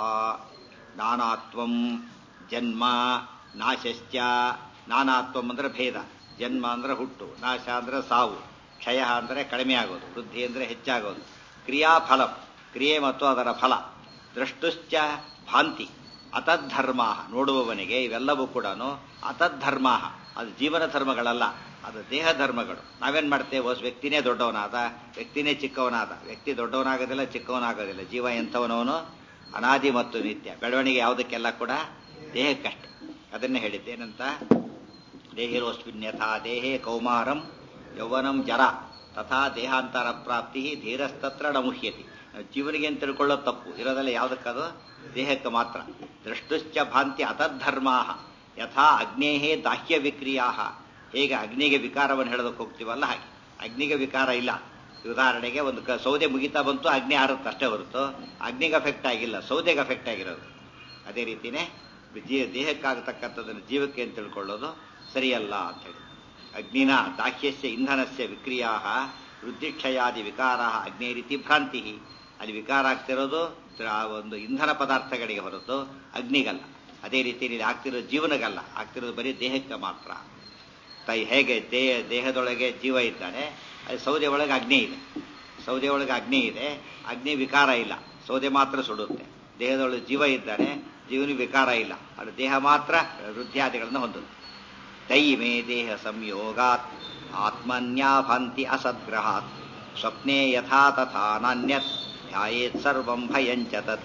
ನಾನಾತ್ವಂ ಜನ್ಮ ನಾಶಶ್ಚ ನಾನಾತ್ವಂ ಅಂದ್ರೆ ಭೇದ ಜನ್ಮ ಅಂದ್ರೆ ಹುಟ್ಟು ನಾಶ ಅಂದ್ರೆ ಸಾವು ಕ್ಷಯ ಅಂದರೆ ಕಡಿಮೆ ಆಗೋದು ವೃದ್ಧಿ ಅಂದರೆ ಹೆಚ್ಚಾಗೋದು ಕ್ರಿಯಾಫಲ ಕ್ರಿಯೆ ಮತ್ತು ಅದರ ಫಲ ದೃಷ್ಟುಶ್ಚ ಭಾಂತಿ ಅತದ್ಧರ್ಮ ನೋಡುವವನಿಗೆ ಇವೆಲ್ಲವೂ ಕೂಡ ಅತದ್ಧರ್ಮ ಅದು ಜೀವನ ಧರ್ಮಗಳಲ್ಲ ಅದು ದೇಹ ಧರ್ಮಗಳು ನಾವೇನ್ ಮಾಡ್ತೇವೆ ವ್ಯಕ್ತಿನೇ ದೊಡ್ಡವನಾದ ವ್ಯಕ್ತಿನೇ ಚಿಕ್ಕವನಾದ ವ್ಯಕ್ತಿ ದೊಡ್ಡವನಾಗೋದಿಲ್ಲ ಚಿಕ್ಕವನಾಗೋದಿಲ್ಲ ಜೀವ ಎಂಥವನವನು ಅನಾದಿ ಮತ್ತು ನಿತ್ಯ ಬೆಳವಣಿಗೆ ಯಾವುದಕ್ಕೆಲ್ಲ ಕೂಡ ದೇಹಕ್ಕಷ್ಟೆ ಅದನ್ನೇ ಹೇಳಿದ್ದೇನಂತ ದೇಹಿರೋಸ್ಮಿನ್ಯಥಾ ದೇಹೇ ಕೌಮಾರಂ ಯೌವನಂ ಜರ ತಥಾ ದೇಹಾಂತರ ಪ್ರಾಪ್ತಿ ಧೀರಸ್ತತ್ರ ನಮುಹ್ಯತಿ ಜೀವನಿಗೆ ಅಂತ ತಿಳ್ಕೊಳ್ಳೋದು ತಪ್ಪು ಇರೋದಲ್ಲ ಯಾವುದಕ್ಕದು ದೇಹಕ್ಕೆ ಮಾತ್ರ ದೃಷ್ಟುಶ್ಚ ಭಾಂತಿ ಅತದ್ಧರ್ಮಾ ಯಥಾ ಅಗ್ನೇಹೇ ದಾಹ್ಯ ವಿಕ್ರಿಯಾ ಹೇಗೆ ಅಗ್ನಿಗೆ ವಿಕಾರವನ್ನು ಹೇಳೋದಕ್ಕೆ ಹೋಗ್ತೀವಲ್ಲ ಹಾಗೆ ಅಗ್ನಿಗೆ ವಿಕಾರ ಇಲ್ಲ ಉದಾಹರಣೆಗೆ ಒಂದು ಕ ಸೌದೆ ಮುಗಿತಾ ಬಂತು ಅಗ್ನಿ ಆರುತ್ತೆ ಅಷ್ಟೇ ಹೊರತು ಅಗ್ನಿಗೆ ಅಫೆಕ್ಟ್ ಆಗಿಲ್ಲ ಸೌದೆಗೆ ಅಫೆಕ್ಟ್ ಆಗಿರೋದು ಅದೇ ರೀತಿಯೇ ಜೀ ದೇಹಕ್ಕಾಗತಕ್ಕಂಥದ್ದನ್ನು ಜೀವಕ್ಕೆ ಅಂತ ತಿಳ್ಕೊಳ್ಳೋದು ಸರಿಯಲ್ಲ ಅಂತ ಹೇಳಿ ಅಗ್ನಿನ ದಾಹ್ಯಸ್ಯ ಇಂಧನಸ್ಯ ವಿಕ್ರಿಯಾ ವೃದ್ಧಿಕ್ಷಯಾದಿ ವಿಕಾರ ಅಗ್ನಿ ರೀತಿ ಭ್ರಾಂತಿ ಅಲ್ಲಿ ವಿಕಾರ ಆಗ್ತಿರೋದು ಒಂದು ಇಂಧನ ಪದಾರ್ಥಗಳಿಗೆ ಹೊರತು ಅಗ್ನಿಗಲ್ಲ ಅದೇ ರೀತಿಯಲ್ಲಿ ಆಗ್ತಿರೋ ಜೀವನಗಲ್ಲ ಆಗ್ತಿರೋದು ಬರೀ ದೇಹಕ್ಕೆ ಮಾತ್ರ ತೈ ಹೇಗೆ ದೇಹ ದೇಹದೊಳಗೆ ಜೀವ ಇದ್ದಾನೆ ಅದು ಸೌದೆ ಒಳಗೆ ಅಗ್ನಿ ಇದೆ ಸೌದೆ ಒಳಗೆ ಅಗ್ನಿ ಇದೆ ಅಗ್ನಿ ವಿಕಾರ ಇಲ್ಲ ಸೌದೆ ಮಾತ್ರ ಸುಡುತ್ತೆ ದೇಹದೊಳಗೆ ಜೀವ ಇದ್ದಾನೆ ಜೀವನ ವಿಕಾರ ಇಲ್ಲ ಅದು ದೇಹ ಮಾತ್ರ ವೃದ್ಧಿಯಾದಿಗಳನ್ನು ಹೊಂದುತ್ತೆ ತೈಮೇ ದೇಹ ಸಂಯೋಗಾತ್ ಆತ್ಮನ್ಯಾಭಾಂತಿ ಅಸದ್ಗ್ರಹಾತ್ ಸ್ವಪ್ನೆ ಯಥಾ ತಥಾ ನಾನ್ಯತ್ ಧ್ಯಾಯೇತ್ ಸರ್ವಂ ಭಯಂಚ ತತ್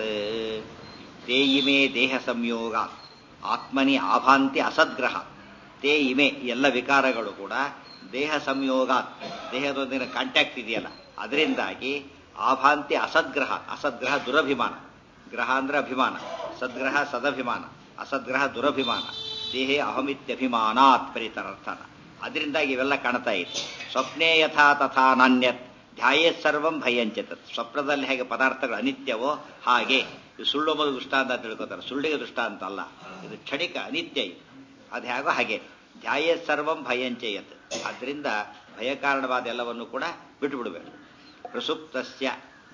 ತೇ ಇಮೇ ದೇಹ ಸಂಯೋಗಾತ್ ಆತ್ಮನಿ ಆಭಾಂತಿ ಅಸದ್ಗ್ರಹಾತ್ ತೇ ಇಮೆ ಎಲ್ಲ ವಿಕಾರಗಳು ಕೂಡ ದೇಹ ಸಂಯೋಗಾತ್ ದೇಹದೊಂದಿನ ಕಾಂಟ್ಯಾಕ್ಟ್ ಇದೆಯಲ್ಲ ಅದರಿಂದಾಗಿ ಆಭಾಂತಿ ಅಸದ್ಗ್ರಹ ಅಸದ್ಗ್ರಹ ದುರಭಿಮಾನ ಗ್ರಹ ಅಂದ್ರೆ ಅಭಿಮಾನ ಸದ್ಗ್ರಹ ಸದಭಿಮಾನ ಅಸದ್ಗ್ರಹ ದುರಭಿಮಾನ ದೇಹೇ ಅಹಮಿತ್ಯಭಿಮಾನಾತ್ ಪರಿತರರ್ಥನ ಅದರಿಂದಾಗಿ ಇವೆಲ್ಲ ಕಾಣ್ತಾ ಇದೆ ಸ್ವಪ್ನೇ ಯಥಾ ತಥಾ ನಾನ್ಯತ್ ಧ್ಯಾಯೇತ್ ಸರ್ವಂ ಭಯಂಚತತ್ ಸ್ವಪ್ನದಲ್ಲಿ ಹೇಗೆ ಪದಾರ್ಥಗಳು ಅನಿತ್ಯವೋ ಹಾಗೆ ಇದು ಸುಳ್ಳು ಮೊದಲು ದೃಷ್ಟಾಂತ ಅಂತ ತಿಳ್ಕೊತಾರೆ ಸುಳ್ಳಿಗೆ ದೃಷ್ಟಾಂತ ಅಲ್ಲ ಇದು ಕ್ಷಣಿಕ ಅನಿತ್ಯ ಇದು ಅದು ಹೇಗೋ ಹಾಗೆ ಧ್ಯಾಯೇತ್ ಸರ್ವಂ ಭಯಂಚಯತ್ ಆದ್ರಿಂದ ಭಯಕಾರಣವಾದ ಎಲ್ಲವನ್ನು ಕೂಡ ಬಿಟ್ಟು ಬಿಡಬೇಕು ಪ್ರಸುಪ್ತಸ್ಯ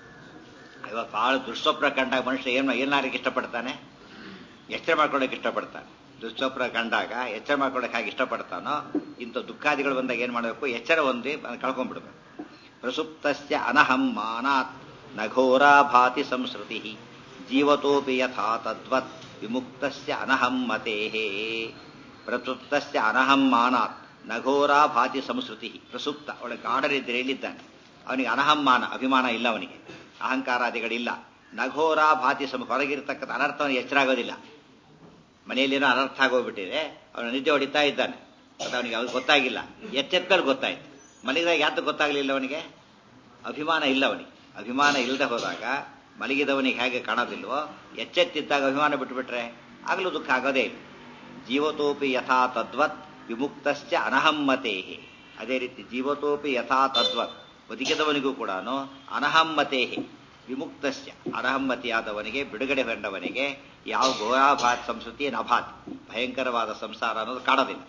ಇವಾಗ ಬಹಳ ದುರ್ಸ್ವಪ್ನ ಕಂಡಾಗ ಮನುಷ್ಯ ಏನು ಏನಾರಿಗೆ ಇಷ್ಟಪಡ್ತಾನೆ ಎಚ್ಚರ ಮಾಡ್ಕೊಳ್ಳೋಕೆ ಇಷ್ಟಪಡ್ತಾನೆ ದುರ್ಸ್ವಪ್ನ ಕಂಡಾಗ ಎಚ್ಚರ ಮಾಡ್ಕೊಳ್ಳೋಕೆ ಹಾಗೆ ಇಷ್ಟಪಡ್ತಾನೋ ಇಂಥ ದುಃಖಾದಿಗಳು ಬಂದಾಗ ಏನು ಮಾಡಬೇಕು ಎಚ್ಚರ ಹೊಂದಿ ಕಳ್ಕೊಂಡ್ಬಿಡ್ಬೇಕು ಪ್ರಸುಪ್ತಸ್ಯ ಅನಹಂ ಮಾನಾತ್ ನಘೋರಾ ಭಾತಿ ಸಂಸ್ಕೃತಿ ಜೀವತೋಪಿ ಯಥಾ ತದ್ವತ್ ವಿಮುಕ್ತಸ್ಯ ಅನಹಂ ಮತೇಹೇ ಪ್ರಸುಪ್ತಸ್ಯ ಅನಹಂ ಮಾನಾತ್ ನಘೋರಾ ಭಾತಿ ಸಂಸ್ಕೃತಿ ಪ್ರಸುಪ್ತ ಅವಳ ಗಾಢರಿದ್ದರೆ ಎಲ್ಲಿದ್ದಾನೆ ಅವನಿಗೆ ಅನಹಂ ಮಾನ ಅಭಿಮಾನ ಇಲ್ಲ ಅವನಿಗೆ ಅಹಂಕಾರಾದಿಗಳಿಲ್ಲ ನಘೋರಾ ಭಾತಿ ಸಮ ಹೊರಗಿರ್ತಕ್ಕಂಥ ಅನರ್ಥವನ್ನು ಎಚ್ಚರಾಗೋದಿಲ್ಲ ಮನೆಯಲ್ಲೇನೋ ಅನರ್ಥ ಆಗೋಗ್ಬಿಟ್ಟಿದೆ ಅವನು ನಿದ್ದೆ ಹೊಡಿತಾ ಇದ್ದಾನೆ ಅದು ಅವನಿಗೆ ಅವ್ರಿಗೆ ಗೊತ್ತಾಗಿಲ್ಲ. ಎಚ್ಚೆತ್ತಲ್ಲಿ ಗೊತ್ತಾಯ್ತು. ಮಲಗಿದಾಗ ಯಾತಕ್ಕೆ ಗೊತ್ತಾಗಲಿಲ್ಲ ಅವನಿಗೆ? ಅಭಿಮಾನ ಇಲ್ಲ ಅವನಿಗೆ. ಅಭಿಮಾನ ಇಲ್ಲದೆ ಹೋದಾಗ ಮಲಗಿದವನಿಗೆ ಹೇಗೆ ಕಾಣೋದಿಲ್ವೋ, ಎಚ್ಚೆತ್ತಿದ್ದಾಗ ಅಭಿಮಾನ ಬಿಟ್ಟುಬಿಟ್ರೆ ಆಗಲೂ ದುಃಖ ಆಗೋದೇ ಇಲ್ಲ. ಜೀವತೋಪಿ ಯಥಾ ತದ್ವತ್ ವಿಮುಕ್ತಶ್ಚ ಅನಹಮ್ಮತೆ. ಅದೇ ರೀತಿ ಜೀವತೋಪಿ ಯಥಾ ತದ್ವತ್, ಬದುಕಿದವನಿಗೂ ಕೂಡ ಅನಹಮ್ಮತೆ ವಿಮುಕ್ತಶ್ಚ, ಅನಹಮ್ಮತಿಯಾದವನಿಗೆ, ಬಿಡುಗಡೆ ಹೊಂದವನಿಗೆ ಯಾವ ಘೋರಾಭಾತ್ ಸಂಸ್ಕೃತಿ ನಭಾತ್, ಭಯಂಕರವಾದ ಸಂಸಾರ ಅನ್ನೋದು ಕಾಣೋದಿಲ್ಲ.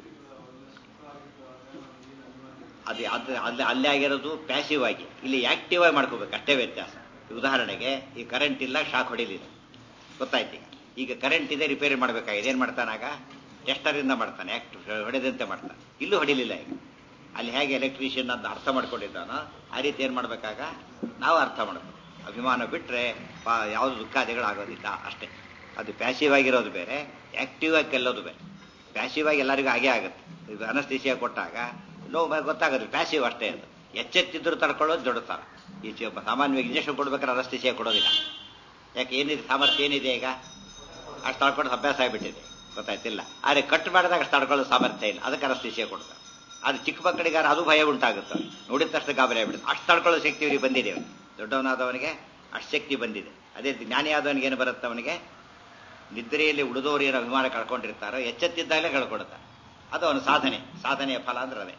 ಅದೇ ಅದು ಅಲ್ಲಿ ಅಲ್ಲೇ ಆಗಿರೋದು ಪ್ಯಾಸಿವ್ ಆಗಿ, ಇಲ್ಲಿ ಆಕ್ಟಿವ್ ಆಗಿ ಮಾಡ್ಕೋಬೇಕು, ಅಷ್ಟೇ ವ್ಯತ್ಯಾಸ. ಉದಾಹರಣೆಗೆ ಈ ಕರೆಂಟ್ ಇಲ್ಲ, ಶಾಕ್ ಹೊಡಿಲಿಲ್ಲ, ಗೊತ್ತಾಯ್ತು. ಈಗ ಈಗ ಕರೆಂಟ್ ಇದೆ, ರಿಪೇರಿ ಮಾಡಬೇಕಾಗಿದೆ. ಏನು ಮಾಡ್ತಾನಾಗ? ಟೆಸ್ಟರಿಂದ ಮಾಡ್ತಾನೆ, ಆಕ್ಟ್ ಹೊಡೆದಂತೆ ಮಾಡ್ತಾನೆ. ಇಲ್ಲೂ ಹೊಡಿಲಿಲ್ಲ. ಈಗ ಅಲ್ಲಿ ಹೇಗೆ ಎಲೆಕ್ಟ್ರಿಷಿಯನ್ ಅಂತ ಅರ್ಥ ಮಾಡ್ಕೊಂಡಿದ್ದಾನೋ ಆ ರೀತಿ ಏನು ಮಾಡಬೇಕಾಗ ನಾವು ಅರ್ಥ ಮಾಡಬೇಕು. ಅಭಿಮಾನ ಬಿಟ್ಟರೆ ಯಾವುದು ದುಃಖಾದಿಗಳಾಗೋದಿಲ್ಲ, ಅಷ್ಟೇ. ಅದು ಪ್ಯಾಸಿವ್ ಆಗಿರೋದು ಬೇರೆ, ಆಕ್ಟಿವ್ ಆಗಿ ಗೆಲ್ಲೋದು ಬೇರೆ. ಪ್ಯಾಸಿವ್ ಆಗಿ ಎಲ್ಲರಿಗೂ ಹಾಗೇ ಆಗುತ್ತೆ. ಇದು ಅನಸ್ಥಿಸಿಯಾ ಕೊಟ್ಟಾಗ ನೋವು ಗೊತ್ತಾಗೋದು, ಪ್ಯಾಸಿವ್ ಅಷ್ಟೇ. ಅದು ಎಚ್ಚೆತ್ತಿದ್ರು ತಡ್ಕೊಳ್ಳೋದು ದೊಡ್ಡತಾರ. ಈ ಸಾಮಾನ್ಯವಾಗಿ ಇಂಜೆಕ್ಷನ್ ಕೊಡ್ಬೇಕಾದ್ರೆ ಅನಸ್ಥಿಸಿಯಾ ಕೊಡೋದಿಲ್ಲ. ಯಾಕೆ? ಏನಿದೆ ಸಾಮರ್ಥ್ಯ, ಏನಿದೆ ಈಗ? ಅಷ್ಟು ತಡ್ಕೊಳ್ಳೋದು ಅಭ್ಯಾಸ ಆಗಿಬಿಟ್ಟಿದೆ, ಗೊತ್ತಾಯ್ತಿಲ್ಲ. ಆದರೆ ಕಟ್ ಮಾಡಿದಾಗ ಅಷ್ಟು ತಡ್ಕೊಳ್ಳೋ ಸಾಮರ್ಥ್ಯ ಇಲ್ಲ, ಅದಕ್ಕೆ ಅನಸ್ಥಿಸಿಯಾ ಕೊಡ್ತಾರೆ. ಅದು ಚಿಕ್ಕ ಮಕ್ಕಳಿಗಾರ ಅದು ಭಯ ಉಂಟಾಗುತ್ತೆ, ನೋಡಿದ ತಕ್ಷಣ ಗಾಬರಿ ಆಗಿಬಿಡುತ್ತೆ. ಅಷ್ಟು ತಡ್ಕೊಳ್ಳೋ ಶಕ್ತಿ ಇವರಿಗೆ ಬಂದಿದೆ. ಅವನಿಗೆ ದೊಡ್ಡವನಾದವನಿಗೆ ಅಷ್ಟು ಶಕ್ತಿ ಬಂದಿದೆ. ಅದೇ ಜ್ಞಾನಿಯಾದವನಿಗೆ ಏನು ಬರುತ್ತೆ? ಅವನಿಗೆ ನಿದ್ರೆಯಲ್ಲಿ ಉಳಿದವರು ಏನು ಅಭಿಮಾನ ಕಳ್ಕೊಂಡಿರ್ತಾರೋ ಎಚ್ಚೆತ್ತಿದ್ದಾಗಲೇ ಕಳ್ಕೊಡುತ್ತಾರೆ. ಅದು ಅವನ ಸಾಧನೆ, ಸಾಧನೆಯ ಫಲ ಅಂದ್ರೆ ಅದೇ.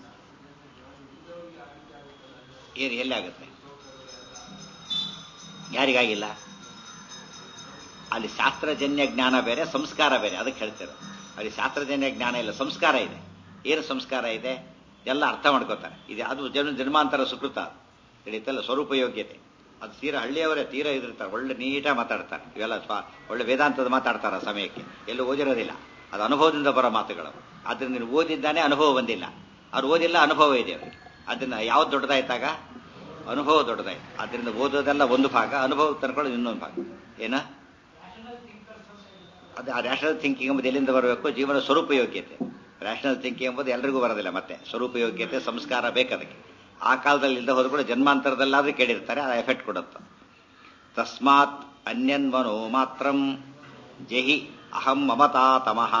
ಏನು ಎಲ್ಲಿ ಆಗುತ್ತೆ? ಯಾರಿಗಾಗಿಲ್ಲ? ಅಲ್ಲಿ ಶಾಸ್ತ್ರಜನ್ಯ ಜ್ಞಾನ ಬೇರೆ, ಸಂಸ್ಕಾರ ಬೇರೆ. ಅದಕ್ಕೆ ಹೇಳ್ತಾರೆ ಅಲ್ಲಿ ಶಾಸ್ತ್ರಜನ್ಯ ಜ್ಞಾನ ಇಲ್ಲ, ಸಂಸ್ಕಾರ ಇದೆ. ಏನು ಸಂಸ್ಕಾರ ಇದೆ? ಎಲ್ಲ ಅರ್ಥ ಮಾಡ್ಕೋತಾರೆ. ಇದು ಅದು ಜನ ಜನ್ಮಾಂತರ ಸುಕೃತ ತಿಳಿತಲ್ಲ, ಸ್ವರೂಪ ಯೋಗ್ಯತೆ. ಅದು ತೀರಾ ಹಳ್ಳಿಯವರೇ ತೀರಾ ಇದಿರ್ತಾರೆ, ಒಳ್ಳೆ ನೀಟಾಗಿ ಮಾತಾಡ್ತಾರೆ. ಇವೆಲ್ಲ ಸ್ವ ಒಳ್ಳೆ ವೇದಾಂತದ ಮಾತಾಡ್ತಾರೆ ಆ ಸಮಯಕ್ಕೆ. ಎಲ್ಲೂ ಓದಿರೋದಿಲ್ಲ, ಅದು ಅನುಭವದಿಂದ ಬರೋ ಮಾತುಗಳು. ಅದರಿಂದ ನೀನು ಓದಿದ್ದಾನೆ, ಅನುಭವ ಬಂದಿಲ್ಲ. ಅವ್ರು ಓದಿಲ್ಲ, ಅನುಭವ ಇದೆ ಅವರಿಗೆ. ಅದನ್ನ ಯಾವ್ದು ದೊಡ್ಡದಾಯ್ತಾಗ? ಅನುಭವ ದೊಡ್ಡದಾಯ್ತು. ಅದರಿಂದ ಓದೋದೆಲ್ಲ ಒಂದು ಭಾಗ, ಅನುಭವ ತನ್ಕೊಳ್ಳೋದು ಇನ್ನೊಂದು ಭಾಗ. ಏನ ಅದು ಆ ರ್ಯಾಷನಲ್ ಥಿಂಕಿಂಗ್ ಎಂಬುದು ಎಲ್ಲಿಂದ ಬರಬೇಕು? ಜೀವನ ಸ್ವರೂಪ ಯೋಗ್ಯತೆ. ರ್ಯಾಷನಲ್ ಥಿಂಕಿಂಗ್ ಎಂಬುದು ಎಲ್ರಿಗೂ ಬರೋದಿಲ್ಲ. ಮತ್ತೆ ಸ್ವರೂಪ ಯೋಗ್ಯತೆ, ಸಂಸ್ಕಾರ ಬೇಕದಕ್ಕೆ. ಆ ಕಾಲದಲ್ಲಿ ಇಲ್ಲದೆ ಹೋದ್ರು ಕೂಡ ಜನ್ಮಾಂತರದಲ್ಲಾದ್ರೂ ಕೇಳಿರ್ತಾರೆ, ಆ ಎಫೆಕ್ಟ್ ಕೊಡುತ್ತೆ. ತಸ್ಮಾತ್ ಅನ್ಯನ್ಮನೋ ಮಾತ್ರಂ ಜಹಿ ಅಹಂ ಮಮತಾ ತಮಃ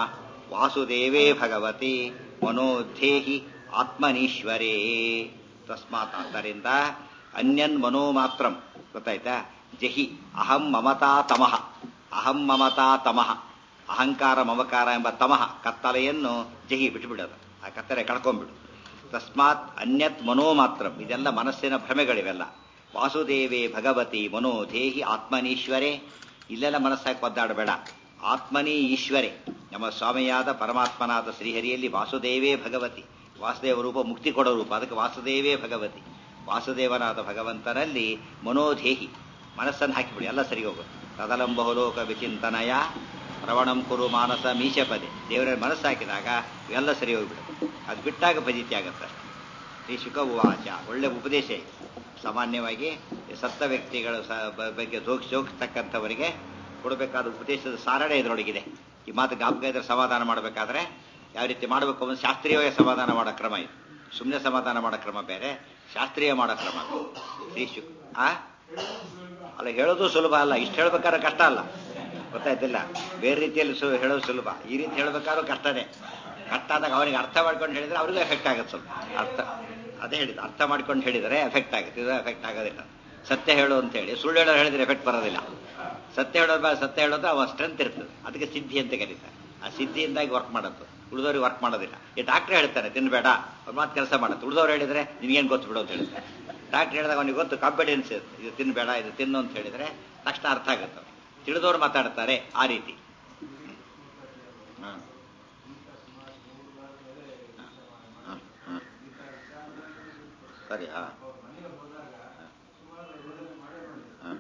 ವಾಸುದೇವೇ ಭಗವತಿ ಮನೋಧೇಹಿ ಆತ್ಮನೀಶ್ವರೇ. ತಸ್ಮಾತ್, ಆದ್ದರಿಂದ ಅನ್ಯನ್ ಮನೋ ಮಾತ್ರಂ, ಗೊತ್ತಾಯ್ತಾ? ಜಹಿ ಅಹಂ ಮಮತಾ ತಮಃ, ಅಹಂ ಮಮತಾ ತಮಃ, ಅಹಂಕಾರ ಮಮಕಾರ ಎಂಬ ತಮಃ ಕತ್ತಲೆಯನ್ನು ಜಹಿ ಬಿಟ್ಟುಬಿಡೋದು, ಆ ಕತ್ತಲೆ ಕಳ್ಕೊಂಡ್ಬಿಡು. ತಸ್ಮಾತ್ ಅನ್ಯತ್ ಮನೋ ಮಾತ್ರಂ, ಇದೆಲ್ಲ ಮನಸ್ಸಿನ ಭ್ರಮೆಗಳಿವೆಲ್ಲ. ವಾಸುದೇವೇ ಭಗವತಿ ಮನೋಧೇಹಿ ಆತ್ಮನೀಶ್ವರೇ, ಇಲ್ಲೆಲ್ಲ ಮನಸ್ಸಾಗಿ ಒದ್ದಾಡಬೇಡ. ಆತ್ಮನಿ ಈಶ್ವರೇ, ನಮ್ಮ ಸ್ವಾಮಿಯಾದ ಪರಮಾತ್ಮನಾದ ಶ್ರೀಹರಿಯಲ್ಲಿ ವಾಸುದೇವೇ ಭಗವತಿ, ವಾಸುದೇವ ರೂಪ ಮುಕ್ತಿ ಕೊಡೋ ರೂಪ, ಅದಕ್ಕೆ ವಾಸುದೇವೇ ಭಗವತಿ. ವಾಸುದೇವನಾದ ಭಗವಂತನಲ್ಲಿ ಮನೋಧೇಹಿ, ಮನಸ್ಸನ್ನು ಹಾಕಿಬಿಡಿ, ಎಲ್ಲ ಸರಿ ಹೋಗುತ್ತೆ. ತದಲಂಬಹುಲೋಕ ವಿಚಿಂತನಯ ಪ್ರವಣಂ ಕುರು ಮಾನಸ ಮೀಶಪದೆ. ದೇವರ ಮನಸ್ಸು ಹಾಕಿದಾಗ ಇವೆಲ್ಲ ಸರಿ ಹೋಗ್ಬಿಡುತ್ತೆ. ಅದು ಬಿಟ್ಟಾಗ ಫಜಿತಿ ಆಗುತ್ತೆ. ಶ್ರೀ ಶುಕ ಉವಾಚ, ಒಳ್ಳೆ ಉಪದೇಶ ಇದೆ. ಸಾಮಾನ್ಯವಾಗಿ ಸತ್ತ ವ್ಯಕ್ತಿಗಳ ಬಗ್ಗೆ ಜೋಕ್ ಜೋಗಿಸ್ತಕ್ಕಂಥವರಿಗೆ ಕೊಡಬೇಕಾದ ಉಪದೇಶದ ಸಾರಣೆ ಇದರೊಳಗಿದೆ. ಈ ಮಾತು ಗಾಪಕ ಇದ್ರೆ ಸಮಾಧಾನ ಮಾಡಬೇಕಾದ್ರೆ ಯಾವ ರೀತಿ ಮಾಡಬೇಕು ಅನ್ನೋ ಶಾಸ್ತ್ರೀಯವಾಗಿ ಸಮಾಧಾನ ಮಾಡೋ ಕ್ರಮ ಇದೆ. ಸುಮ್ಮನೆ ಸಮಾಧಾನ ಮಾಡೋ ಕ್ರಮ ಬೇರೆ, ಶಾಸ್ತ್ರೀಯ ಮಾಡೋ ಕ್ರಮ. ಶ್ರೀ ಶುಕ್ ಆ ಅಲ್ಲ, ಹೇಳೋದು ಸುಲಭ ಅಲ್ಲ. ಇಷ್ಟು ಹೇಳ್ಬೇಕಾದ್ರೆ ಕಷ್ಟ ಅಲ್ಲ, ಗೊತ್ತಾಯ್ತಿಲ್ಲ. ಬೇರೆ ರೀತಿಯಲ್ಲಿ ಸು ಹೇಳೋದು ಸುಲಭ, ಈ ರೀತಿ ಹೇಳ್ಬೇಕಾದ್ರೂ ಕಷ್ಟನೇ. ಕಷ್ಟ ಆದಾಗ ಅವನಿಗೆ ಅರ್ಥ ಮಾಡ್ಕೊಂಡು ಹೇಳಿದ್ರೆ ಅವ್ರಿಗೂ ಎಫೆಕ್ಟ್ ಆಗುತ್ತೆ. ಸ್ವಲ್ಪ ಅರ್ಥ ಅದೇ ಹೇಳಿದ್ದು, ಅರ್ಥ ಮಾಡ್ಕೊಂಡು ಹೇಳಿದರೆ ಎಫೆಕ್ಟ್ ಆಗುತ್ತೆ, ಇದು ಎಫೆಕ್ಟ್ ಆಗೋದಿಲ್ಲ. ಸತ್ಯ ಹೇಳು ಅಂತ ಹೇಳಿ ಸುಳ್ಳು ಹೇಳೋರು ಹೇಳಿದ್ರೆ ಎಫೆಕ್ಟ್ ಬರೋದಿಲ್ಲ. ಸತ್ಯ ಹೇಳೋದು ಸತ್ಯ ಹೇಳೋದು ಅವ ಸ್ಟ್ರೆಂತ್ ಇರ್ತದೆ, ಅದಕ್ಕೆ ಸಿದ್ಧಿ ಅಂತ ಕರೀತಾರೆ. ಆ ಸಿದ್ಧಿಯಿಂದಾಗಿ ವರ್ಕ್ ಮಾಡೋದು, ಉಳಿದವ್ರಿಗೆ ವರ್ಕ್ ಮಾಡೋದಿಲ್ಲ. ಈ ಡಾಕ್ಟ್ರ್ ಹೇಳ್ತಾರೆ ತಿನ್ಬೇಡ, ಅವ್ರ ಮಾತು ಕೆಲಸ ಮಾಡುತ್ತೆ. ಉಳಿದವ್ರು ಹೇಳಿದ್ರೆ ನಿನ್ಗೇನು ಗೊತ್ತು ಬಿಡು ಅಂತ ಹೇಳ್ತಾರೆ. ಡಾಕ್ಟ್ರ್ ಹೇಳಿದಾಗ ಅವನಿಗೆ ಗೊತ್ತು, ಕಾಂಪಿಡೆನ್ಸ್ ಇರುತ್ತೆ, ಇದು ತಿನ್ಬೇಡ, ಇದು ತಿನ್ನು ಅಂತ ಹೇಳಿದ್ರೆ ತಕ್ಷಣ ಅರ್ಥ ಆಗುತ್ತೆ. ತಿಳಿದವ್ರು ಮಾತಾಡ್ತಾರೆ ಆ ರೀತಿ. ಹಾಂ ಸರಿ. ಹಾಂ ಹಾಂ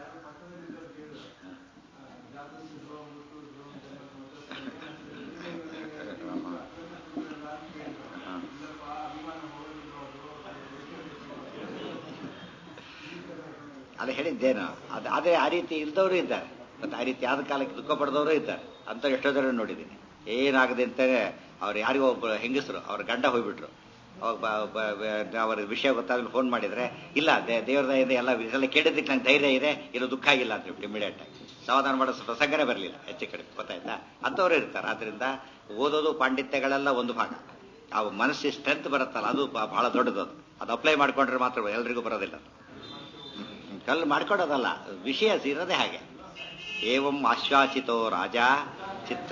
ಅಲ್ಲ ಹೇಳಿದ್ದೇನು ಅದು. ಅದೇ ಆ ರೀತಿ ಇಲ್ದವರು ಇದ್ದಾರೆ, ಮತ್ತು ಆ ರೀತಿ ಆದ ಕಾಲಕ್ಕೆ ದುಃಖ ಪಡೆದವರು ಇದ್ದಾರೆ. ಅಂತ ಎಷ್ಟೋ ಜನ ನೋಡಿದ್ದೀನಿ. ಏನಾಗದೆ ಅಂತಾನೆ ಅವ್ರು ಯಾರಿಗೋ ಒಬ್ಬ ಹೆಂಗಸರು ಅವ್ರ ಗಂಡ ಹೋಗ್ಬಿಟ್ರು. ಅವಾಗ ಅವ್ರ ವಿಷಯ ಗೊತ್ತಾದ್ಮೇಲೆ ಫೋನ್ ಮಾಡಿದ್ರೆ, ಇಲ್ಲ ದೇವ್ರ ದಯೆಯಿಂದ ಎಲ್ಲ ಎಲ್ಲ ಕೇಳಿದ್ದಕ್ಕೆ ನಂಗೆ ಧೈರ್ಯ ಇದೆ, ಇರೋ ದುಃಖ ಆಗಿಲ್ಲ ಅಂತ ಹೇಳ್ಬಿಟ್ಟು ಇಮಿಡಿಯೇಟ್ ಆಗಿ ಸಮಾಧಾನ ಮಾಡೋ ಪ್ರಸಂಗನೇ ಬರಲಿಲ್ಲ, ಹೆಚ್ಚು ಕಡೆ ಗೊತ್ತಾಯ್ತಾ. ಅಂಥವ್ರು ಇರ್ತಾರೆ. ಆದ್ರಿಂದ ಓದೋದು ಪಾಂಡಿತ್ಯಗಳೆಲ್ಲ ಒಂದು ಭಾಗ, ಆ ಮನಸ್ಸಿನ ಸ್ಟ್ರೆಂತ್ ಬರುತ್ತಲ್ಲ ಅದು ಬಹಳ ದೊಡ್ಡದು. ಅದು ಅದು ಅಪ್ಲೈ ಮಾಡ್ಕೊಂಡ್ರೆ ಮಾತ್ರ ಎಲ್ರಿಗೂ ಬರೋದಿಲ್ಲ. ಕಲ್ಲು ಮಾಡ್ಕೊಡೋದಲ್ಲ, ವಿಷಯ ಇರೋದೇ ಹಾಗೆ. ಏವಂ ಆಶ್ವಾಸಿತೋ ರಾಜ ಚಿತ್ತ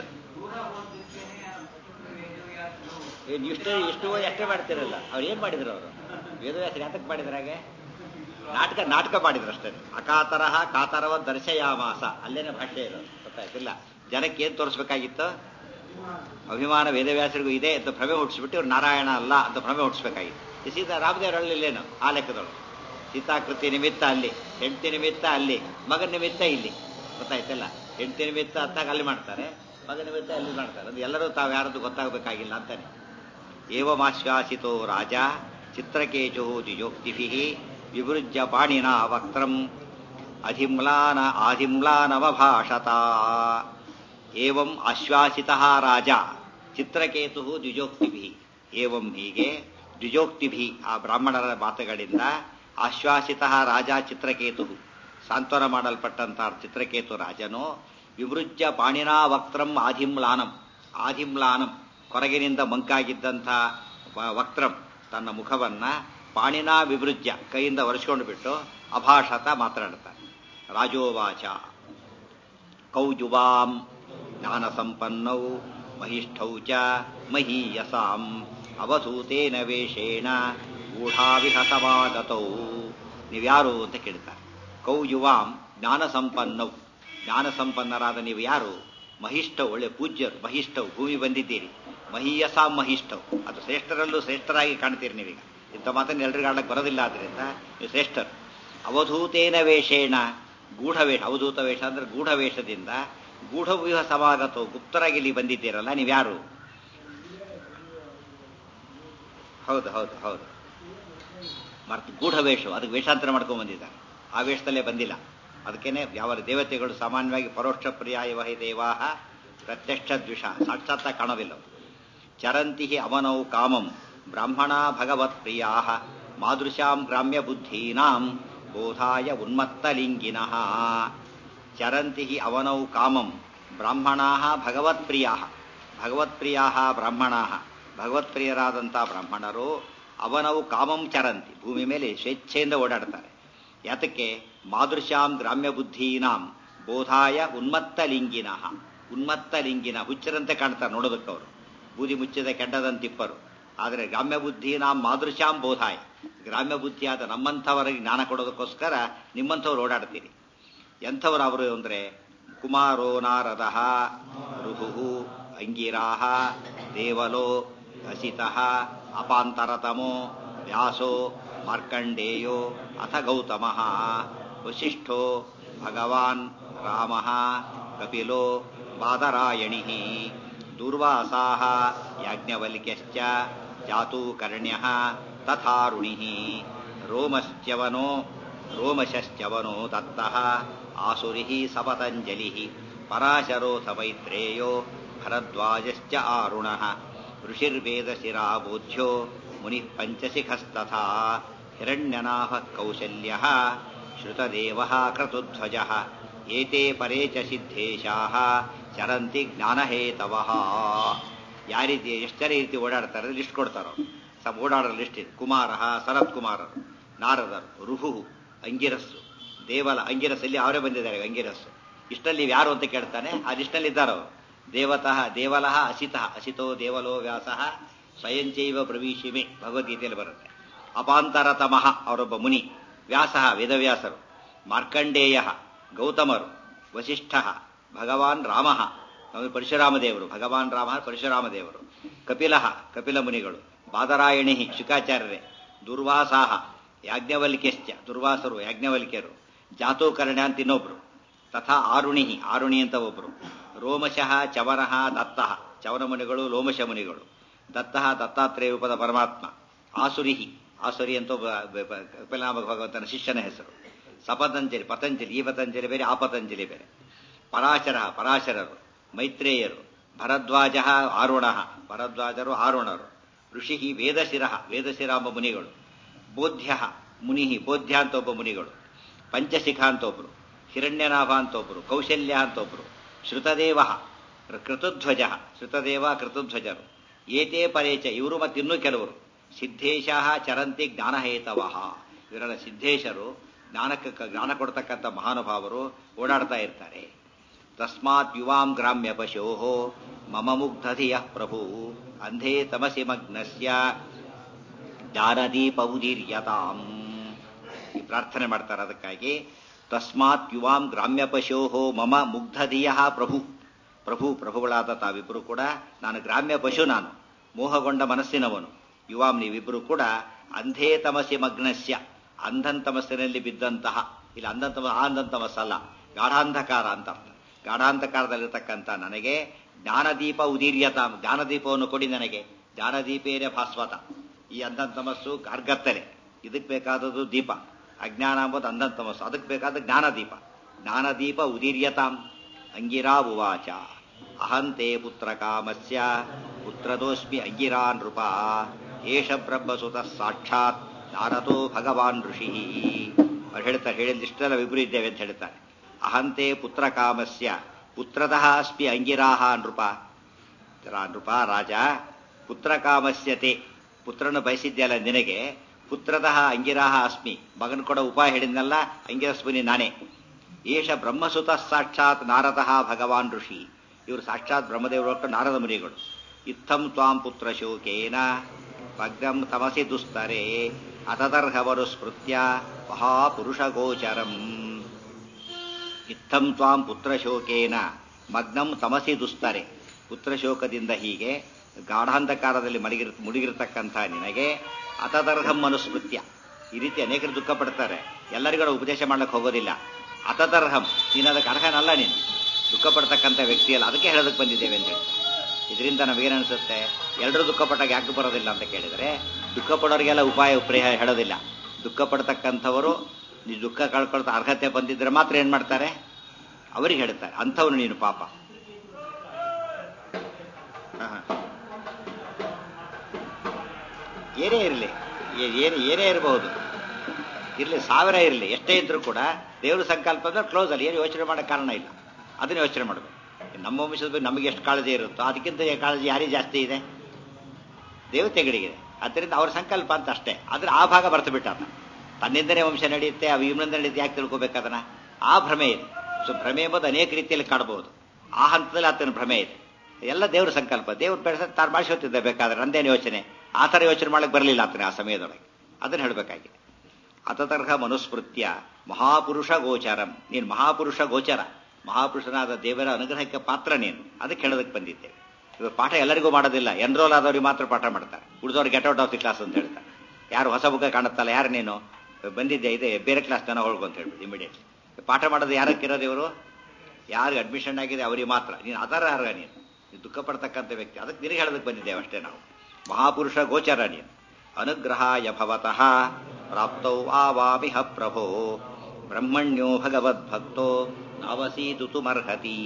ಇಷ್ಟೇ ಇಷ್ಟು ಎಷ್ಟೇ ಮಾಡ್ತಿರಲ್ಲ. ಅವ್ರು ಏನ್ ಮಾಡಿದ್ರು? ಅವರು ವೇದವ್ಯಾಸ ಯಾತಕ್ಕೆ ಮಾಡಿದ್ರು ಹಾಗೆ? ನಾಟಕ ನಾಟಕ ಮಾಡಿದ್ರು ಅಷ್ಟೇ. ಅಕಾತರಹ ಕಾತರವ ದರ್ಶಯಾಮಾಸ, ಅಲ್ಲೇನೆ ಭಾಷೆ ಇರೋದು, ಗೊತ್ತಾಯ್ತಿಲ್ಲ. ಜನಕ್ಕೆ ಏನ್ ತೋರಿಸ್ಬೇಕಾಗಿತ್ತು? ಅಭಿಮಾನ ವೇದವ್ಯಾಸರಿಗೂ ಇದೆ ಅಂತ ಭ್ರಮೆ ಹುಟ್ಟಿಸ್ಬಿಟ್ಟು ಇವ್ರು ನಾರಾಯಣ ಅಲ್ಲ ಅಂತ ಭ್ರಮೆ ಹುಟ್ಟಿಸ್ಬೇಕಾಗಿತ್ತು. ಸೀತಾ ರಾಮದೇವರಳ್ಳಿಲ್ಲೇನು ಆ ಲೆಕ್ಕದಳು. ಸೀತಾಕೃತಿ ನಿಮಿತ್ತ ಅಲ್ಲಿ, ಹೆಂಡತಿ ನಿಮಿತ್ತ ಅಲ್ಲಿ, ಮಗನ ನಿಮಿತ್ತ ಇಲ್ಲಿ, ಗೊತ್ತಾಯ್ತಲ್ಲ. ಹೆಂಡತಿ ನಿಮಿತ್ತ ಅಂತಾಗ ಅಲ್ಲಿ ಮಾಡ್ತಾರೆ, ಮಗನ ನಿಮಿತ್ತ ಅಲ್ಲಿ ಮಾಡ್ತಾರೆ. ಅದು ಎಲ್ಲರೂ ತಾವು ಯಾರದ್ದು ಗೊತ್ತಾಗಬೇಕಾಗಿಲ್ಲ ಅಂತಾನೆ. ಏವಮಾಶ್ವಾಸಿತೋ ರಾಜ ಚಿತ್ರಕೇಚು ಜಿಜೋಕ್ತಿಭಿ ವಿಭೃಜ್ಯ ಪಾಣಿನ ವಕ್ತ್ರಂ ಅಧಿಮ್ಲಾನ ಆಧಿಮ್ಲಾನವಭಾಷತ. ಏವಂ ಆಶ್ವಾಸಿತಃ ರಾಜ ಚಿತ್ರಕೇತು ದ್ವಿಜೋಕ್ತಿಭಿ. ಏವಂ ಹೀಗೆ ದ್ವಿಜೋಕ್ತಿಭಿ ಆ ಬ್ರಾಹ್ಮಣರ ಮಾತುಗಳಿಂದ ಆಶ್ವಾಸಿತಃ ರಾಜ ಚಿತ್ರಕೇತು ಸಾಂತ್ವನ ಮಾಡಲ್ಪಟ್ಟಂತ ಚಿತ್ರಕೇತು ರಾಜನು ವಿವೃಜ್ಯ ಪಾಣಿನಾ ವಕ್ತ್ರಂ ಆಧಿಮ್ಲಾನಂ ಆಧಿಮ್ಲಾನಂ ಕೊರಗಿನಿಂದ ಮಂಕಾಗಿದ್ದಂಥ ವಕ್ತ್ರಂ ತನ್ನ ಮುಖವನ್ನ ಪಾಣಿನಾ ವಿವೃಜ್ಯ ಕೈಯಿಂದ ಒರೆಸ್ಕೊಂಡು ಬಿಟ್ಟು ಅಭಾಷತ ಮಾತನಾಡುತ್ತಾನೆ. ರಾಜೋವಾಚ ಕೌಜುವಾಂ ಜ್ಞಾನ ಸಂಪನ್ನೌ ಮಹಿಷ್ಠೌ ಚ ಮಹೀಯಸಾಂ ಅವಧೂತೇನ ವೇಷೇಣ ಗೂಢಾವಿಹ ಸಮಾಗತೌ. ನೀವ್ಯಾರು ಅಂತ ಕೇಳ್ತಾರೆ. ಕೌಯುವಾಂ ಜ್ಞಾನ ಸಂಪನ್ನೌ, ಜ್ಞಾನ ಸಂಪನ್ನರಾದ ನೀವು ಯಾರು? ಮಹಿಷ್ಠವು, ಒಳ್ಳೆ ಪೂಜ್ಯರು, ಮಹಿಷ್ಠವು ಭೂಮಿ ಬಂದಿದ್ದೀರಿ. ಮಹೀಯಸಾಂ ಮಹಿಷ್ಠವು, ಅದು ಶ್ರೇಷ್ಠರಲ್ಲೂ ಶ್ರೇಷ್ಠರಾಗಿ ಕಾಣ್ತೀರಿ ನೀವೀಗ. ಇಂಥ ಮಾತನ್ನು ಎಲ್ರಿಗೂ ಆಡಕ್ಕೆ ಬರೋದಿಲ್ಲ, ಆದ್ರಿಂದ ನೀವು ಶ್ರೇಷ್ಠರು. ಅವಧೂತೇನ ವೇಷೇಣ ಗೂಢವೇಷ, ಅವಧೂತ ವೇಷ ಅಂದ್ರೆ ಗೂಢವೇಷದಿಂದ ಗೂಢವ್ಯೂಹ ಸಮಾಗತವು, ಗುಪ್ತರಾಗಿ ಇಲ್ಲಿ ಬಂದಿದ್ದೀರಲ್ಲ, ನೀವ್ಯಾರು? ಹೌದು ಹೌದು ಹೌದು ಮರ್ತು ಗೂಢವೇಷವು, ಅದಕ್ಕೆ ವೇಷಾಂತರ ಮಾಡ್ಕೊಂಡ್ ಬಂದಿದ್ದಾರೆ. ಆ ವೇಷದಲ್ಲೇ ಬಂದಿಲ್ಲ. ಅದಕ್ಕೇನೆ ಯಾವ ದೇವತೆಗಳು ಸಾಮಾನ್ಯವಾಗಿ ಪರೋಕ್ಷ ಪ್ರಿಯಾಯ ವಹಿ ದೇವಾಹ ಪ್ರತ್ಯಕ್ಷ ದ್ವಿಷ, ಸಾಕ್ಷಾತ್ ಕಾಣೋದಿಲ್ಲ. ಚರಂತಿ ಅವನೌ ಕಾಮಂ ಬ್ರಾಹ್ಮಣ ಭಗವತ್ ಪ್ರಿಯಾ ಮಾದೃಶಾಂ ಗ್ರಾಮ್ಯ ಬುದ್ಧೀನಾಂ ಬೋಧಾಯ ಉನ್ಮತ್ತಲಿಂಗಿನಃ. ಚರಂತಿ ಅವನೌ ಕಾಮಂ ಬ್ರಾಹ್ಮಣಾ ಭಗವತ್ ಪ್ರಿಯಾ, ಭಗವತ್ಪ್ರಿಯಾ ಬ್ರಾಹ್ಮಣಾ, ಭಗವತ್ಪ್ರಿಯರಾದಂಥ ಬ್ರಾಹ್ಮಣರು ಅವನವು ಕಾಮಂ ಚರಂತಿ, ಭೂಮಿ ಮೇಲೆ ಸ್ವೇಚ್ಛೆಯಿಂದ ಓಡಾಡ್ತಾರೆ. ಯಾತಕ್ಕೆ? ಮಾದೃಶಾಂ ಗ್ರಾಮ್ಯ ಬುದ್ಧೀನಾಂ ಬೋಧಾಯ ಉನ್ಮತ್ತಲಿಂಗಿನಃ. ಉನ್ಮತ್ತಲಿಂಗಿನ, ಹುಚ್ಚರಂತೆ ಕಾಣ್ತಾರೆ ನೋಡೋದಕ್ಕೆ ಅವರು, ಬೂದಿ ಮುಚ್ಚಿದ ಕೆಡ್ಡದಂತಿಪ್ಪರು. ಆದರೆ ಗ್ರಾಮ್ಯ ಬುದ್ಧೀನಾಂ ಮಾದೃಶಾಂ ಬೋಧಾಯ, ಗ್ರಾಮ್ಯ ಬುದ್ಧಿಯಾದ ನಮ್ಮಂಥವರಿಗೆ ಜ್ಞಾನ ಕೊಡೋದಕ್ಕೋಸ್ಕರ ನಿಮ್ಮಂಥವ್ರು ಓಡಾಡ್ತೀರಿ. ಎಂಥವ್ರು ಅವರು ಅಂದ್ರೆ ಕುಮಾರೋ ನಾರದ ರುಹು ಅಂಗಿರಾಹ ದೇವಲೋ ಹಸಿತಃ ಅಪಾಂತರತಮೋ ವ್ಯಾಸೋ ಮಾರ್ಕಂಡೇಯೋ ಅಥ ಗೌತಮಃ ವಸಿಷ್ಠೋ ಭಗವಾನ್ ರಾಮಃ ಕಪಿಲೋ ಬಾದರಾಯಣಿಃ ದುರ್ವಾಸಾಃ ಯಾಜ್ಞವಲ್ಕ್ಯಶ್ಚ ಜಾತೂಕರ್ಣ್ಯಃ ತಥಾರುಣಿಃ ರೋಮಶ್ಚ್ಯವನೋ ರೋಮಶಶ್ಚವನೋ ದತ್ತಃ ಆಸುರಿಃ ಸಪತಂಜಲಿಃ ಪರಾಶರೋಥ ಮೈತ್ರೇಯೋ ಭರದ್ವಾಜಶ್ಚ ಆರುಣಃ ಋಷಿರ್ವೇದಶಿರಾ ಬೋಧ್ಯ ಮುನಿಃ ಪಂಚಶಿಖಸ್ತಥಾ ಹಿರಣ್ಯನಾಭಃ ಕೌಸಲ್ಯಃ ಶ್ರುತದೇವಃ ಕ್ರತುಧ್ವಜಃ ಏತೆ ಪರೇ ಚ ಸಿದ್ಧೇಶಾಃ ಚರಂತಿ ಜ್ಞಾನಹೇತವಃ. ಯಾರೀತಿ ಎಷ್ಟು ಜನ ರೀತಿ ಓಡಾಡ್ತಾರೆ ಲಿಸ್ಟ್ ಕೊಡ್ತಾರೋ, ಸಬ್ ಓಡಾಡೋ ಲಿಸ್ಟ್ ಇದೆ. ಕುಮಾರಃ ಸನತ್ ಕುಮಾರರು, ನಾರದರು, ರುಹು ಅಂಗಿರಸ್ಸು, ದೇವಲ ಅಂಗಿರಸ್ಸಲ್ಲಿ ಅವರೇ ಬಂದಿದ್ದಾರೆ ಅಂಗಿರಸ್ಸು. ಇಷ್ಟಲ್ಲಿ ಯಾರು ಅಂತ ಕೇಳ್ತಾನೆ, ಆ ಲಿಸ್ಟಲ್ಲಿ ಇದ್ದಾರೋ ದೇವತಃ ದೇವಲಃ ಅಸಿತಃ ಅಸಿತೋ ದೇವಲೋ ವ್ಯಾಸಃ ಸ್ವಯಂಚೈವ ಪ್ರವೀಶಿಮೆ, ಭಗವದ್ಗೀತೆಯಲ್ಲಿ ಬರುತ್ತೆ. ಅಪಾಂತರತಮಃ ಅವರೊಬ್ಬ ಮುನಿ, ವ್ಯಾಸಃ ವೇದವ್ಯಾಸರು, ಮಾರ್ಕಂಡೇಯ ಗೌತಮರು, ವಸಿಷ್ಠ ಭಗವಾನ್ ರಾಮ ಪರಶುರಾಮ ದೇವರು, ಭಗವಾನ್ ರಾಮ ಪರಶುರಾಮ ದೇವರು, ಕಪಿಲಃ ಕಪಿಲ ಮುನಿಗಳು, ಬಾದರಾಯಣಿ ಶುಕಾಚಾರ್ಯರೇ, ದುರ್ವಾಸಾಹ ಯಾಜ್ಞವಲ್ಕ್ಯಶ್ಚ ದುರ್ವಾಸರು ಯಾಜ್ಞವಲ್ಕ್ಯರು, ಜಾತೋಕರ್ಣ್ಯ ಅಂತ ಇನ್ನೊಬ್ರು, ತಥಾ ಆರುಣಿ ಆರುಣಿ ಅಂತ ಒಬ್ರು, ರೋಮಶಃ ಚವನಃ ದತ್ತಃ ಚವನ ಮುನಿಗಳು, ಲೋಮಶ ಮುನಿಗಳು, ದತ್ತಃ ದತ್ತಾತ್ರೇಯ ರೂಪದ ಪರಮಾತ್ಮ, ಆಸುರಿಹಿ ಆಸುರಿ ಅಂತ ಕಪಿಲನಾಮ ಭಗವಂತನ ಶಿಷ್ಯನ ಹೆಸರು, ಸಪತಂಜಲಿ ಪತಂಜಲಿ, ಈ ಪತಂಜಲಿ ಬೇರೆ ಆ ಪತಂಜಲಿ ಬೇರೆ, ಪರಾಶರ ಪರಾಶರರು, ಮೈತ್ರೇಯರು, ಭರದ್ವಾಜ ಆರುಣ ಭರದ್ವಾಜರು ಆರುಣರು, ಋಷಿ ವೇದಶಿರ ವೇದಶಿರ ಎಂಬ ಮುನಿಗಳು, ಬೋಧ್ಯ ಮುನಿ ಬೋಧ್ಯ ಅಂತ ಒಬ್ಬ ಮುನಿಗಳು, ಪಂಚಶಿಖ ಅಂತ ಒಬ್ರು, ಹಿರಣ್ಯನಾಭ ಅಂತ ಒಬ್ರು, ಕೌಶಲ್ಯ ಅಂತ ಒಬ್ರು, ಶ್ರುತದೇವ, ಕೃತಧ್ವಜ, ಶ್ರುತದೇವ ಕೃತಧ್ವಜರು, ಏತೇ ಪರೇಚ ಇವರು ಮತ್ತಿನ್ನೂ ಕೆಲವರು, ಸಿದ್ಧೇಶ ಚರಂತಿ ಜ್ಞಾನಹೇತವ, ಇವರೆಲ್ಲ ಸಿದ್ಧೇಶರು, ಜ್ಞಾನಕ್ಕೆ ಜ್ಞಾನ ಕೊಡ್ತಕ್ಕಂಥ ಮಹಾನುಭಾವರು ಓಡಾಡ್ತಾ ಇರ್ತಾರೆ. ತಸ್ಮಾತ್ ಯುವಾಂ ಗ್ರಾಮ್ಯ ಪಶೋ ಮಮ ಮುಗ್ಧಧಿಯ ಪ್ರಭು ಅಂಧೇ ತಮಸಿ ಮಗ್ನಸ್ಯ ಜ್ಞಾನದೀಪೌದೀರ್ಯತಾಂ. ಈ ಪ್ರಾರ್ಥನೆ ಮಾಡ್ತಾರೆ. ಅದಕ್ಕಾಗಿ ತಸ್ಮಾತ್ ಯುವಾಂ ಗ್ರಾಮ್ಯ ಪಶೋ ಮಮ ಮುಗ್ಧಧಿಯ ಪ್ರಭು, ಪ್ರಭು ಪ್ರಭುಗಳಾದ ತಾವಿಬ್ಬರು ಕೂಡ, ನಾನು ಗ್ರಾಮ್ಯ ಪಶು, ನಾನು ಮೋಹಗೊಂಡ ಮನಸ್ಸಿನವನು, ಯುವಾಂ ನೀವಿಬ್ಬರು ಕೂಡ ಅಂಧೇ ತಮಸಿ ಮಗ್ನಸ್ಯ ಅಂಧನ್ ತಮಸ್ಸಿನಲ್ಲಿ ಬಿದ್ದಂತಹ, ಇಲ್ಲಿ ಅಂಧನ್ ತಮ ಆ ಅಂಧನ್ ತಮಸ್ಸಲ್ಲ, ಗಾಢಾಂಧಕಾರ ಅಂತ ಅರ್ಥ. ಗಾಢಾಂಧಕಾರದಲ್ಲಿರ್ತಕ್ಕಂಥ ನನಗೆ ಜ್ಞಾನದೀಪ ಉದೀರ್ಯತ, ಜ್ಞಾನದೀಪವನ್ನು ಕೊಡಿ ನನಗೆ, ಜ್ಞಾನದೀಪೇನ ಭಾಸ್ವತ. ಈ ಅಂಧನ್ ತಮಸ್ಸು ಕಾರ್ಗತ್ತಲೆ, ಇದಕ್ಕೆ ಬೇಕಾದದ್ದು ದೀಪ, ಅಜ್ಞಾನ ಎಂಬುದು ಅಂಧನ್ ತಮಸ್ಸು, ಅದಕ್ಕೆ ಬೇಕಾದ ಜ್ಞಾನದೀಪ. ಜ್ಞಾನದೀಪ ಉದೀರ್ಯತಾಂ. ಅಂಗಿರಾ ಉವಾಚ ಅಹಂತೆ ಪುತ್ರ ಕಾಮಸ್ಯ ಪುತ್ರದೋಸ್ಮಿ ಅಂಗಿರಾ ನೃಪ ಏಷ ಬ್ರಹ್ಮಸುತ ಸಾಕ್ಷಾತ್ ನಾರದೋ ಭಗವಾನ್ ಋಷಿ. ಅವ್ರು ಹೇಳ್ತಾರೆ, ಹೇಳಿದ ಇಷ್ಟೆಲ್ಲ ವಿಭ್ರು ಇದ್ದೇವೆ ಅಂತ ಹೇಳ್ತಾರೆ. ಅಹಂತೆ ಪುತ್ರ ಕಾಮಸ್ಯ ಪುತ್ರತಃ ಅಸ್ಮಿ ಅಂಗಿರಾಹ ನೃಪ. ನೃಪ ರಾಜ, ಪುತ್ರ ಕಾಮಸ್ಯತೆ, ಪುತ್ರನ ಬಯಸಿದ್ಯಲ್ಲ ನಿನಗೆ, ಪುತ್ರತಃ ಅಂಗಿರಾಹ ಅಸ್ಮಿ, ಮಗನ ಕೊಡೋ ಉಪಾಯ ಹೇಳಿದ್ನಲ್ಲ, ಅಂಗಿರಸ್ಮಿನಿ ನಾನೇ. ಏಷ ಬ್ರಹ್ಮಸುತ ಸಾಕ್ಷಾತ್ ನಾರದಃ ಭಗವಾನ್ ಋಷಿ, ಇವರು ಸಾಕ್ಷಾತ್ ಬ್ರಹ್ಮದೇವರು, ನಾರದ ಮುನಿಗಳು. ಇತ್ತಂ ತ್ವಾಂ ಪುತ್ರ ಶೋಕೇನ ಭಗ್ನಂ ತಮಸಿ ದುಸ್ತರೆ ಅತದರ್ಹವರು ಸ್ಮೃತ್ಯ ಮಹಾಪುರುಷ ಗೋಚರಂ. ಇತ್ತಂ ತ್ವಾಂ ಪುತ್ರ ಶೋಕೇನ ಮಗ್ನಂ ತಮಸಿ ದುಸ್ತರೆ, ಪುತ್ರಶೋಕದಿಂದ ಹೀಗೆ ಗಾಢಾಂಧಕಾರದಲ್ಲಿ ಮಲಗಿರ್ ಮುಳುಗಿರತಕ್ಕಂಥ ನಿನಗೆ ಅತದರ್ಹಂ ಮನುಸ್ಮೃತ್ಯ, ಈ ರೀತಿ ಅನೇಕರು ದುಃಖ ಪಡ್ತಾರೆ, ಎಲ್ಲರಿಗೂ ಉಪದೇಶ ಮಾಡ್ಲಿಕ್ಕೆ ಹೋಗೋದಿಲ್ಲ. ಅತದರ್ಹಂ, ನೀನು ಅದಕ್ಕೆ ಅರ್ಹನಲ್ಲ, ನೀನು ದುಃಖ ಪಡ್ತಕ್ಕಂಥ ವ್ಯಕ್ತಿಯಲ್ಲ, ಅದಕ್ಕೆ ಹೇಳೋದಕ್ಕೆ ಬಂದಿದ್ದೇವೆ ಅಂತ ಹೇಳ್ತಾರೆ. ಇದರಿಂದ ನಮಗೇನನ್ಸುತ್ತೆ, ಎಲ್ಲರೂ ದುಃಖ ಪಟ್ಟಾಗ ಯಾಕೆ ಬರೋದಿಲ್ಲ ಅಂತ ಕೇಳಿದರೆ, ದುಃಖ ಪಡೋರಿಗೆಲ್ಲ ಉಪಾಯ ಉಪರಿಹ ಹೇಳೋದಿಲ್ಲ. ದುಃಖ ಪಡ್ತಕ್ಕಂಥವರು ನೀವು ದುಃಖ ಕಳ್ಕೊಳ್ತಾ ಅರ್ಹತೆ ಬಂದಿದ್ರೆ ಮಾತ್ರ ಏನ್ ಮಾಡ್ತಾರೆ, ಅವರಿಗೆ ಹೇಳ್ತಾರೆ, ಅಂಥವ್ರು ನೀನು ಪಾಪ. ಏನೇ ಇರಲಿ, ಏನೇ ಏನೇ ಇರಬಹುದು, ಇರಲಿ ಸಾವಿರ ಇರಲಿ, ಎಷ್ಟೇ ಇದ್ರೂ ಕೂಡ ದೇವ್ರ ಸಂಕಲ್ಪ ಅಂದ್ರೆ ಕ್ಲೋಸ್ ಅಲ್ಲಿ, ಏನು ಯೋಚನೆ ಮಾಡೋ ಕಾರಣ ಇಲ್ಲ. ಅದನ್ನ ಯೋಚನೆ ಮಾಡಬೇಕು. ನಮ್ಮ ವಂಶದ ಬಗ್ಗೆ ನಮಗೆ ಎಷ್ಟು ಕಾಳಜಿ ಇರುತ್ತೋ ಅದಕ್ಕಿಂತ ಕಾಳಜಿ ಯಾರಿಗೆ ಜಾಸ್ತಿ ಇದೆ, ದೇವತೆಗಳಿಗಿದೆ. ಅದರಿಂದ ಅವ್ರ ಸಂಕಲ್ಪ ಅಂತ ಅಷ್ಟೇ. ಆದ್ರೆ ಆ ಭಾಗ ಬರ್ತು ಬಿಟ್ಟ, ತನ್ನಿಂದನೇ ವಂಶ ನಡೆಯುತ್ತೆ, ಅವು ಇವನಿಂದ ನಡೆಯುತ್ತೆ, ಯಾಕೆ ತಿಳ್ಕೋಬೇಕದನ್ನ? ಆ ಭ್ರಮೆ ಇದೆ. ಸೊ ಭ್ರಮೆ ಎಂಬುದು ಅನೇಕ ರೀತಿಯಲ್ಲಿ ಕಾಡಬಹುದು. ಆ ಹಂತದಲ್ಲಿ ಆತನ ಭ್ರಮೆ ಇದೆ. ಎಲ್ಲ ದೇವ್ರ ಸಂಕಲ್ಪ, ದೇವ್ರ ಬೆಳೆಸ ತಾನು ಮಾಡಿಸೋತಿದ್ದೆ ಬೇಕಾದ್ರೆ, ನಂದೇನು ಯೋಚನೆ, ಆ ಥರ ಯೋಚನೆ ಮಾಡಕ್ಕೆ ಬರಲಿಲ್ಲ ಆತನ ಆ ಸಮಯದೊಳಗೆ. ಅದನ್ನ ಹೇಳಬೇಕಾಗಿದೆ. ಅತತರ್ಹ ಮನುಸ್ಮೃತ್ಯ ಮಹಾಪುರುಷ ಗೋಚರಂ, ನೀನು ಮಹಾಪುರುಷ ಗೋಚರ, ಮಹಾಪುರುಷನಾದ ದೇವರ ಅನುಗ್ರಹಕ್ಕೆ ಪಾತ್ರ ನೀನು, ಅದಕ್ಕೆ ಹೇಳೋದಕ್ಕೆ ಬಂದಿದ್ದೆ. ಇವರು ಪಾಠ ಎಲ್ಲರಿಗೂ ಮಾಡೋದಿಲ್ಲ, ಎನ್ರೋಲ್ ಆದವ್ರಿಗೆ ಮಾತ್ರ ಪಾಠ ಮಾಡ್ತಾರೆ, ಉಳಿದವ್ರು get out of the class ಅಂತ ಹೇಳ್ತಾರೆ. ಯಾರು ಹೊಸ ಬುಕ್ಕ ಕಾಣುತ್ತಲ್ಲ, ಯಾರು ನೀನು ಬಂದಿದ್ದೆ ಇದೆ ಬೇರೆ ಕ್ಲಾಸ್ ಜನ ಹೋಳ್ಗು ಅಂತ ಹೇಳ್ಬಿಟ್ಟು ಇಮಿಡಿಯೇಟ್ಲಿ. ಪಾಠ ಮಾಡೋದು ಯಾರಕ್ಕಿರೋದು, ಇವರು ಯಾರಿಗೆ ಅಡ್ಮಿಷನ್ ಆಗಿದೆ ಅವರಿಗೆ ಮಾತ್ರ. ನೀನು ಅದರ ಅರ್ಹ, ನೀನು ದುಃಖ ಪಡ್ತಕ್ಕಂಥ ವ್ಯಕ್ತಿ, ಅದಕ್ಕೆ ನಿನಗೆ ಹೇಳೋದಕ್ಕೆ ಬಂದಿದ್ದೇವೆ ಅಷ್ಟೇ ನಾವು. ಮಹಾಪುರುಷ ಗೋಚರ ನೀನು. ಅನುಗ್ರಹಾಯ ಭವತಃ ಪ್ರಾಪ್ತೌ ಆವಾಮಿಹ ಪ್ರಭೋ ಬ್ರಹ್ಮಣ್ಯೋ ಭಗವದ್ಭಕ್ತೋ ನಾವಸೀದುತುಮರ್ಹತಿ.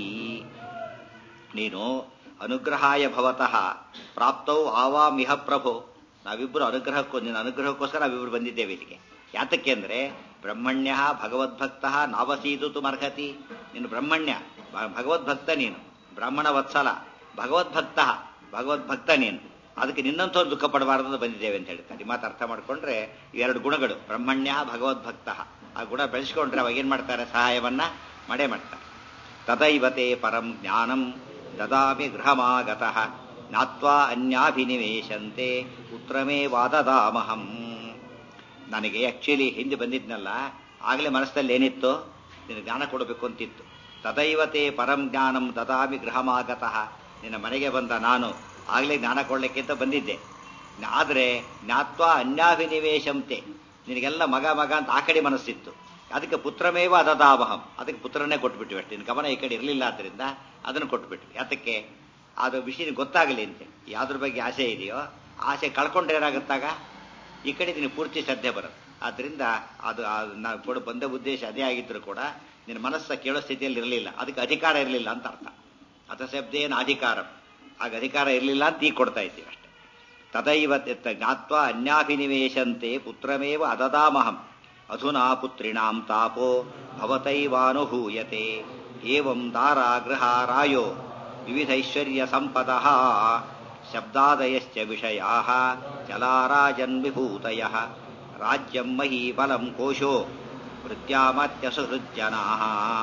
ನೀನು ಅನುಗ್ರಹಾಯ ಭವತಃ ಪ್ರಾಪ್ತೌ ಆವಾಮಿಹ ಪ್ರಭೋ, ನಾವಿಬ್ಬರು ಅನುಗ್ರಹಕ್ಕೋ ನಿನ್ನ ಅನುಗ್ರಹಕ್ಕೋಸ್ಕರ ನಾವಿಬ್ಬರು ಬಂದಿದ್ದೇವೆ ಇಲ್ಲಿಗೆ. ಯಾತಕ್ಕೆ ಅಂದ್ರೆ ಬ್ರಹ್ಮಣ್ಯ ಭಗವದ್ಭಕ್ತ ನಾವಸೀದುತುಮರ್ಹತಿ, ನೀನು ಬ್ರಹ್ಮಣ್ಯ ಭಗವದ್ಭಕ್ತ, ನೀನು ಬ್ರಾಹ್ಮಣ ವತ್ಸಲ ಭಗವದ್ಭಕ್ತ ಭಗವದ್ಭಕ್ತ ನೀನು, ಅದಕ್ಕೆ ನಿನ್ನಂಥವ್ರು ದುಃಖ ಪಡಬಾರದು ಬಂದಿದ್ದೇವೆ ಅಂತ ಹೇಳ್ತಾರೆ. ಈ ಮಾತು ಅರ್ಥ ಮಾಡ್ಕೊಂಡ್ರೆ ಎರಡು ಗುಣಗಳು, ಬ್ರಹ್ಮಣ್ಯ ಭಗವದ್ಭಕ್ತ, ಆ ಗುಣ ಬೆಳೆಸ್ಕೊಂಡ್ರೆ ಅವಾಗ ಏನ್ ಮಾಡ್ತಾರೆ, ಸಹಾಯವನ್ನ ಮಾಡೇ ಮಾಡ್ತಾರೆ. ತದೈವತೆ ಪರಂ ಜ್ಞಾನಂ ದದಾಮಿ ಗೃಹಮಾಗತಃ ಜ್ಞಾತ್ವಾ ಅನ್ಯಾಭಿನಿವೇಶಂತೆ ಪುತ್ರಮೇ ವಾದದಾಮಹಂ. ನನಗೆ ಆಕ್ಚುಲಿ ಹಿಂದೆ ಬಂದಿದ್ನಲ್ಲ, ಆಗಲೇ ಮನಸ್ಸಲ್ಲಿ ಏನಿತ್ತು, ನಿನ್ನ ಜ್ಞಾನ ಕೊಡಬೇಕು ಅಂತಿತ್ತು. ತದೈವತೆ ಪರಂ ಜ್ಞಾನಂ ದದಾಮಿ ಗೃಹಮಾಗತಃ, ನಿನ್ನ ಮನೆಗೆ ಬಂದ ನಾನು ಆಗಲೇ ಜ್ಞಾನ ಕೊಡ್ಲಿಕ್ಕೆ ಅಂತ ಬಂದಿದ್ದೆ. ಆದರೆ ಜ್ಞಾತ್ವಾ ಅನ್ಯಾಭಿನಿವೇಶಂತೆ, ನಿನಗೆಲ್ಲ ಮಗ ಮಗ ಅಂತ ಆ ಕಡೆ ಮನಸ್ಸಿತ್ತು, ಅದಕ್ಕೆ ಪುತ್ರಮೇವ ಅದದಾಮಹಂ, ಅದಕ್ಕೆ ಪುತ್ರನೇ ಕೊಟ್ಬಿಟ್ವಿ ಅಷ್ಟೇ. ನಿನ್ನ ಗಮನ ಈ ಕಡೆ ಇರಲಿಲ್ಲ, ಆದ್ರಿಂದ ಅದನ್ನು ಕೊಟ್ಬಿಟ್ವಿ. ಯಾತಕ್ಕೆ, ಅದು ವಿಷಯ ಗೊತ್ತಾಗಲಿ ಅಂತೆ. ಯಾವ್ದ್ರ ಬಗ್ಗೆ ಆಸೆ ಇದೆಯೋ ಆಸೆ ಕಳ್ಕೊಂಡ್ರೆ ಏನಾಗುತ್ತಾಗ ಈ ಕಡೆ ನಿನಗೆ ಪೂರ್ತಿ ಶ್ರದ್ಧೆ ಬರುತ್ತೆ. ಆದ್ರಿಂದ ಅದು ನಾವು ಕೊಡ ಬಂದ ಉದ್ದೇಶ ಅದೇ ಆಗಿದ್ರು ಕೂಡ ನಿನ್ನ ಮನಸ್ಸ ಕೇಳೋ ಸ್ಥಿತಿಯಲ್ಲಿ ಇರಲಿಲ್ಲ, ಅದಕ್ಕೆ ಅಧಿಕಾರ ಇರಲಿಲ್ಲ ಅಂತ ಅರ್ಥ. ಅಥಶಬ್ದೇನ ಅಧಿಕಾರ, ಆಗ ಅಧಿಕಾರ ಇರಲಿಲ್ಲ ಅಂತ ಈಗ ಕೊಡ್ತಾ ಇದ್ದೀವಿ ಅಷ್ಟೇ. ತದೈವ ಜ್ಞಾತ್ವಾ ಅನ್ಯಾಭಿನಿವೇಶಂತೆ ಪುತ್ರಮೇವ ಅದದಾಮಹಂ ಅಧುನಾ ಪುತ್ರಿಣಾಂ ತಾಪೋ ಭವತೈವಾನುಭೂಯತೆ ಏವಂ ದಾರಾಗೃಹಾರಾಯೋ ವಿವಿಧೈಶ್ವರ್ಯ ಸಂಪದಃ ಶಬ್ದಾದಯಶ್ಚ ವಿಷಯಾಃ ಚಲಾರಾಜನ್ ವಿಭೂತಯಃ ರಾಜ್ಯಂ ಮಹೀಬಲಂ ಕೋಶೋ ವೃತ್ಯಾಮತ್ಯಸುಹೃಜ್ಜನಾಃ.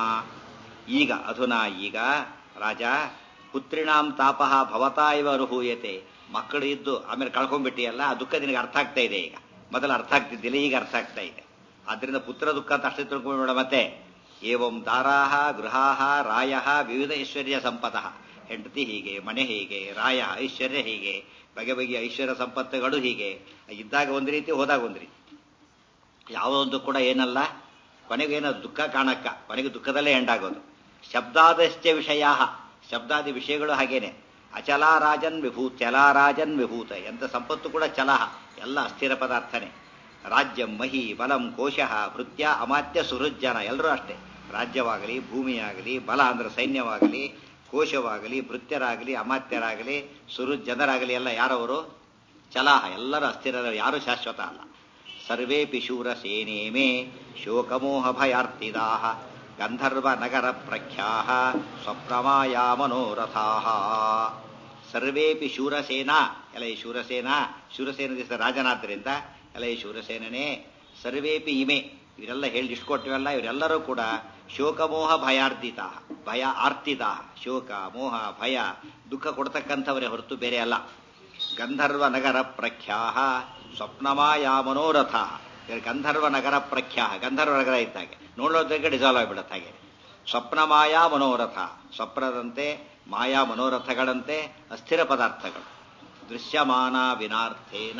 ಈಗ ಅಧುನಾ ಈಗ ರಾಜ ಪುತ್ರಿಣಾಂ ತಾಪಃ ಭವತಾ ಇವ ಅನುಭೂಯತೆ. ಮಕ್ಕಳು ಇದ್ದು ಆಮೇಲೆ ಕಳ್ಕೊಂಡ್ಬಿಟ್ಟಿಯಲ್ಲ, ಆ ದುಃಖ ನಿನಗೆ ಅರ್ಥ ಆಗ್ತಾ ಇದೆ. ಈಗ ಮೊದಲು ಅರ್ಥ ಆಗ್ತಿದ್ದಿಲ್ಲ, ಈಗ ಅರ್ಥ ಆಗ್ತಾ ಇದೆ. ಆದ್ರಿಂದ ಪುತ್ರ ದುಃಖ ಅಂತ ಅಷ್ಟೇ ತಿಳ್ಕೊಂಡ್ಬೇಡ. ಮತ್ತೆ ಏವಂ ದಾರಾಹ ಗೃಹಾಹ ರಾಯಃ ವಿವಿಧ ಐಶ್ವರ್ಯ ಸಂಪತಃ. ಹೆಂಡತಿ ಹೀಗೆ, ಮನೆ ಹೀಗೆ, ರಾಯ ಐಶ್ವರ್ಯ ಹೀಗೆ, ಬಗೆ ಬಗೆಯ ಐಶ್ವರ್ಯ ಸಂಪತ್ತುಗಳು ಹೀಗೆ ಇದ್ದಾಗ ಒಂದು ರೀತಿ, ಹೋದಾಗ ಒಂದು ರೀತಿ. ಯಾವುದೊಂದು ಕೂಡ ಏನಲ್ಲ, ಕೊನೆಗೇನೋ ದುಃಖ ಕಾಣಕ್ಕ, ಕೊನೆಗೆ ದುಃಖದಲ್ಲೇ ಎಂಡಾಗೋದು. ಶಬ್ದಾದಶ್ಚ ವಿಷಯ, ಶಬ್ದಾದಿ ವಿಷಯಗಳು ಹಾಗೇನೆ. ಅಚಲಾರಾಜನ್ ವಿಭೂತ, ಚಲಾರಾಜನ್ ವಿಭೂತ, ಎಂಥ ಸಂಪತ್ತು ಕೂಡ ಚಲಹ, ಎಲ್ಲ ಅಸ್ಥಿರ ಪದಾರ್ಥನೇ. ರಾಜ್ಯಂ ಮಹಿ ಬಲಂ ಕೋಶಃ ಭೃತ್ಯ ಅಮಾತ್ಯ ಸುಹೃಜ್ಜನ, ಎಲ್ಲರೂ ಅಷ್ಟೇ. ರಾಜ್ಯವಾಗಲಿ, ಭೂಮಿಯಾಗಲಿ, ಬಲ ಅಂದ್ರೆ ಸೈನ್ಯವಾಗಲಿ, ಕೋಶವಾಗಲಿ, ಭೃತ್ಯರಾಗಲಿ, ಅಮಾತ್ಯರಾಗಲಿ, ಸುಹೃಜ್ಜನರಾಗಲಿ ಎಲ್ಲ ಯಾರವರು? ಚಲಾಹ, ಎಲ್ಲರೂ ಅಸ್ಥಿರ, ಯಾರು ಶಾಶ್ವತ ಅಲ್ಲ. ಸರ್ವೇಪಿ ಶೂರ ಸೇನೆ ಮೇ ಶೋಕಮೋಹ ಭಯಾರ್ತಿದಾಹ ಗಂಧರ್ವ ನಗರ ಪ್ರಖ್ಯಾಹ ಸ್ವಪ್ನಮಾಯಾ ಮನೋರಥಾಹ. ಸರ್ವೇಪಿ ಶೂರಸೇನಾ, ಎಲ್ಲ ಈ ಶೂರಸೇನಾ, ಶೂರಸೇನ ದಿವಸ ರಾಜನಾದ್ದರಿಂದ ಎಲ್ಲ ಈ ಶೂರಸೇನನೇ. ಸರ್ವೇಪಿ ಇಮೆ, ಇವರೆಲ್ಲ ಹೇಳಿ ಇಷ್ಕೊಟ್ಟಿವೆಲ್ಲ, ಇವರೆಲ್ಲರೂ ಕೂಡ ಶೋಕಮೋಹ ಭಯಾರ್ಧಿತ, ಭಯ ಆರ್ತಿತ, ಶೋಕ ಮೋಹ ಭಯ ದುಃಖ ಕೊಡ್ತಕ್ಕಂಥವರೇ ಹೊರತು ಬೇರೆ ಅಲ್ಲ. ಗಂಧರ್ವ ನಗರ ಪ್ರಖ್ಯಾಹ ಸ್ವಪ್ನಮಾಯಾ ಮನೋರಥ. ಗಂಧರ್ವ ನಗರ ಪ್ರಖ್ಯಾಹ, ಗಂಧರ್ವ ನಗರ ಇದ್ದಾಗೆ ನೋಡೋದಕ್ಕೆ ಡಿಸಾಲ್ವ್ ಆಗಿಬಿಡುತ್ತೆ. ಹಾಗೆ ಸ್ವಪ್ನ ಮಾಯಾ ಮನೋರಥ, ಸ್ವಪ್ನದಂತೆ ಮಾಯಾ ಮನೋರಥಗಳಂತೆ ಅಸ್ಥಿರ ಪದಾರ್ಥಗಳು. ದೃಶ್ಯಮಾನ ವಿನಾರ್ಥೇನ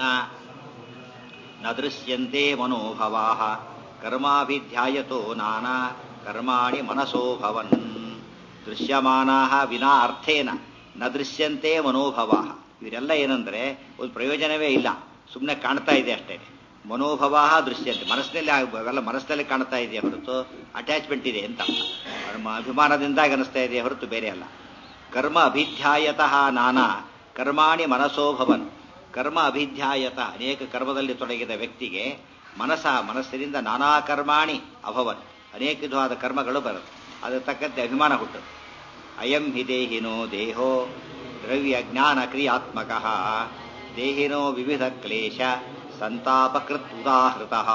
ನ ದೃಶ್ಯಂತೆ ಮನೋಭವಾ ಕರ್ಮಾಭಿಧ್ಯಾಯತೋ ನಾನಾ ಕರ್ಮಾಣಿ ಮನಸೋ ಭವನ್. ದೃಶ್ಯಮಾನಾ ವಿನಾ ಅರ್ಥೇನ ನ ದೃಶ್ಯಂತೆ ಮನೋಭವಾ. ಇವರೆಲ್ಲ ಏನಂದ್ರೆ ಒಂದು ಪ್ರಯೋಜನವೇ ಇಲ್ಲ, ಸುಮ್ಮನೆ ಕಾಣ್ತಾ ಇದೆ ಅಷ್ಟೇ. ಮನೋಭವ ದೃಶ್ಯಂತೆ, ಮನಸ್ಸಿನಲ್ಲಿ ಅವೆಲ್ಲ ಮನಸ್ಸಿನಲ್ಲಿ ಕಾಣ್ತಾ ಇದೆಯಾ ಹೊರತು ಅಟ್ಯಾಚ್ಮೆಂಟ್ ಇದೆ ಅಂತ, ಅಭಿಮಾನದಿಂದಾಗಿ ಅನಿಸ್ತಾ ಇದೆಯಾ ಹೊರತು ಬೇರೆ ಅಲ್ಲ. ಕರ್ಮ ಅಭಿಧ್ಯಾಯತಃ ನಾನಾ ಕರ್ಮಾಣಿ ಮನಸೋ ಭವನ್. ಕರ್ಮ ಅಭಿಧ್ಯಾಯತ, ಅನೇಕ ಕರ್ಮದಲ್ಲಿ ತೊಡಗಿದ ವ್ಯಕ್ತಿಗೆ ಮನಸ ಮನಸ್ಸಿನಿಂದ ನಾನಾ ಕರ್ಮಾಣಿ ಅಭವನ್, ಅನೇಕ ವಿಧವಾದ ಕರ್ಮಗಳು ಬರುತ್ತೆ, ಅದರ ತಕ್ಕಂತೆ ಅಭಿಮಾನ ಹುಟ್ಟುತ್ತೆ. ಅಯಂ ಹಿ ದೇಹಿನೋ ದೇಹೋ ದ್ರವ್ಯ ಜ್ಞಾನ ಕ್ರಿಯಾತ್ಮಕ ದೇಹಿನೋ ವಿವಿಧ ಕ್ಲೇಶ ಸಂತಾಪಕೃತ್ ಉದಾಹೃತಃ.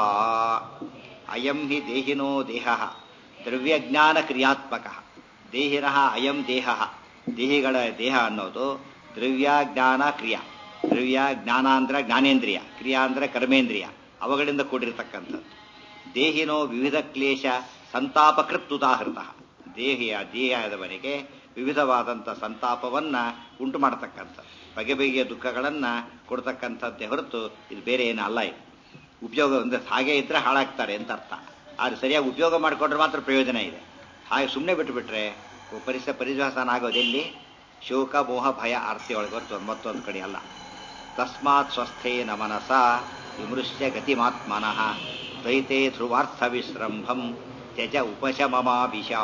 ಅಯಂ ಹಿ ದೇಹಿನೋ ದೇಹ ದ್ರವ್ಯಜ್ಞಾನ ಕ್ರಿಯಾತ್ಮಕ. ದೇಹಿನಃ ಅಯಂ ದೇಹ, ದೇಹಿಗಳ ದೇಹ ಅನ್ನೋದು ದ್ರವ್ಯ ಜ್ಞಾನ ಕ್ರಿಯಾ. ದ್ರವ್ಯ ಜ್ಞಾನ ಅಂದ್ರೆ ಜ್ಞಾನೇಂದ್ರಿಯ, ಕ್ರಿಯಾ ಅಂದ್ರೆ ಕರ್ಮೇಂದ್ರಿಯ, ಅವುಗಳಿಂದ ಕೂಡಿರತಕ್ಕಂಥದ್ದು. ದೇಹಿನೋ ವಿವಿಧ ಕ್ಲೇಶ ಸಂತಾಪಕೃತ್ ಉದಾಹೃತ. ದೇಹಿಯ ದೇಹದವನಿಗೆ ವಿವಿಧವಾದಂಥ ಸಂತಾಪವನ್ನ ಉಂಟು ಮಾಡತಕ್ಕಂಥದ್ದು, ಬಗೆ ಬಗೆಯ ದುಃಖಗಳನ್ನ ಕೊಡ್ತಕ್ಕಂಥದ್ದೇ ಹೊರತು ಇದು ಬೇರೆ ಏನೂ ಅಲ್ಲ. ಇದು ಉಪಯೋಗ ಅಂದ್ರೆ ಹಾಗೆ ಇದ್ರೆ ಹಾಳಾಗ್ತಾರೆ ಅಂತ ಅರ್ಥ. ಆದ್ರೆ ಸರಿಯಾಗಿ ಉಪಯೋಗ ಮಾಡಿಕೊಂಡ್ರೆ ಮಾತ್ರ ಪ್ರಯೋಜನ ಇದೆ. ಹಾಗೆ ಸುಮ್ಮನೆ ಬಿಟ್ಟುಬಿಟ್ರೆ ಪರಿಸರ ಪರಿಜಾಸನ ಆಗೋದೆಲ್ಲಿ? ಶೋಕ ಮೋಹ ಭಯ ಆರ್ತಿ ಒಳಗೆ ಹೊರತು ಮತ್ತೊಂದು ಕಡೆ ಅಲ್ಲ. ತಸ್ಮಾತ್ ಸ್ವಸ್ಥೇನ ಮನಸ ವಿಮೃಶ್ಯ ಗತಿಮಾತ್ಮನಃ ದ್ವೈತೆ ಧ್ರುವಾರ್ಥ ವಿಶ್ರಂಭಂ ತ್ಯಜ ಉಪಶಮಮಾಭಿಷಾ.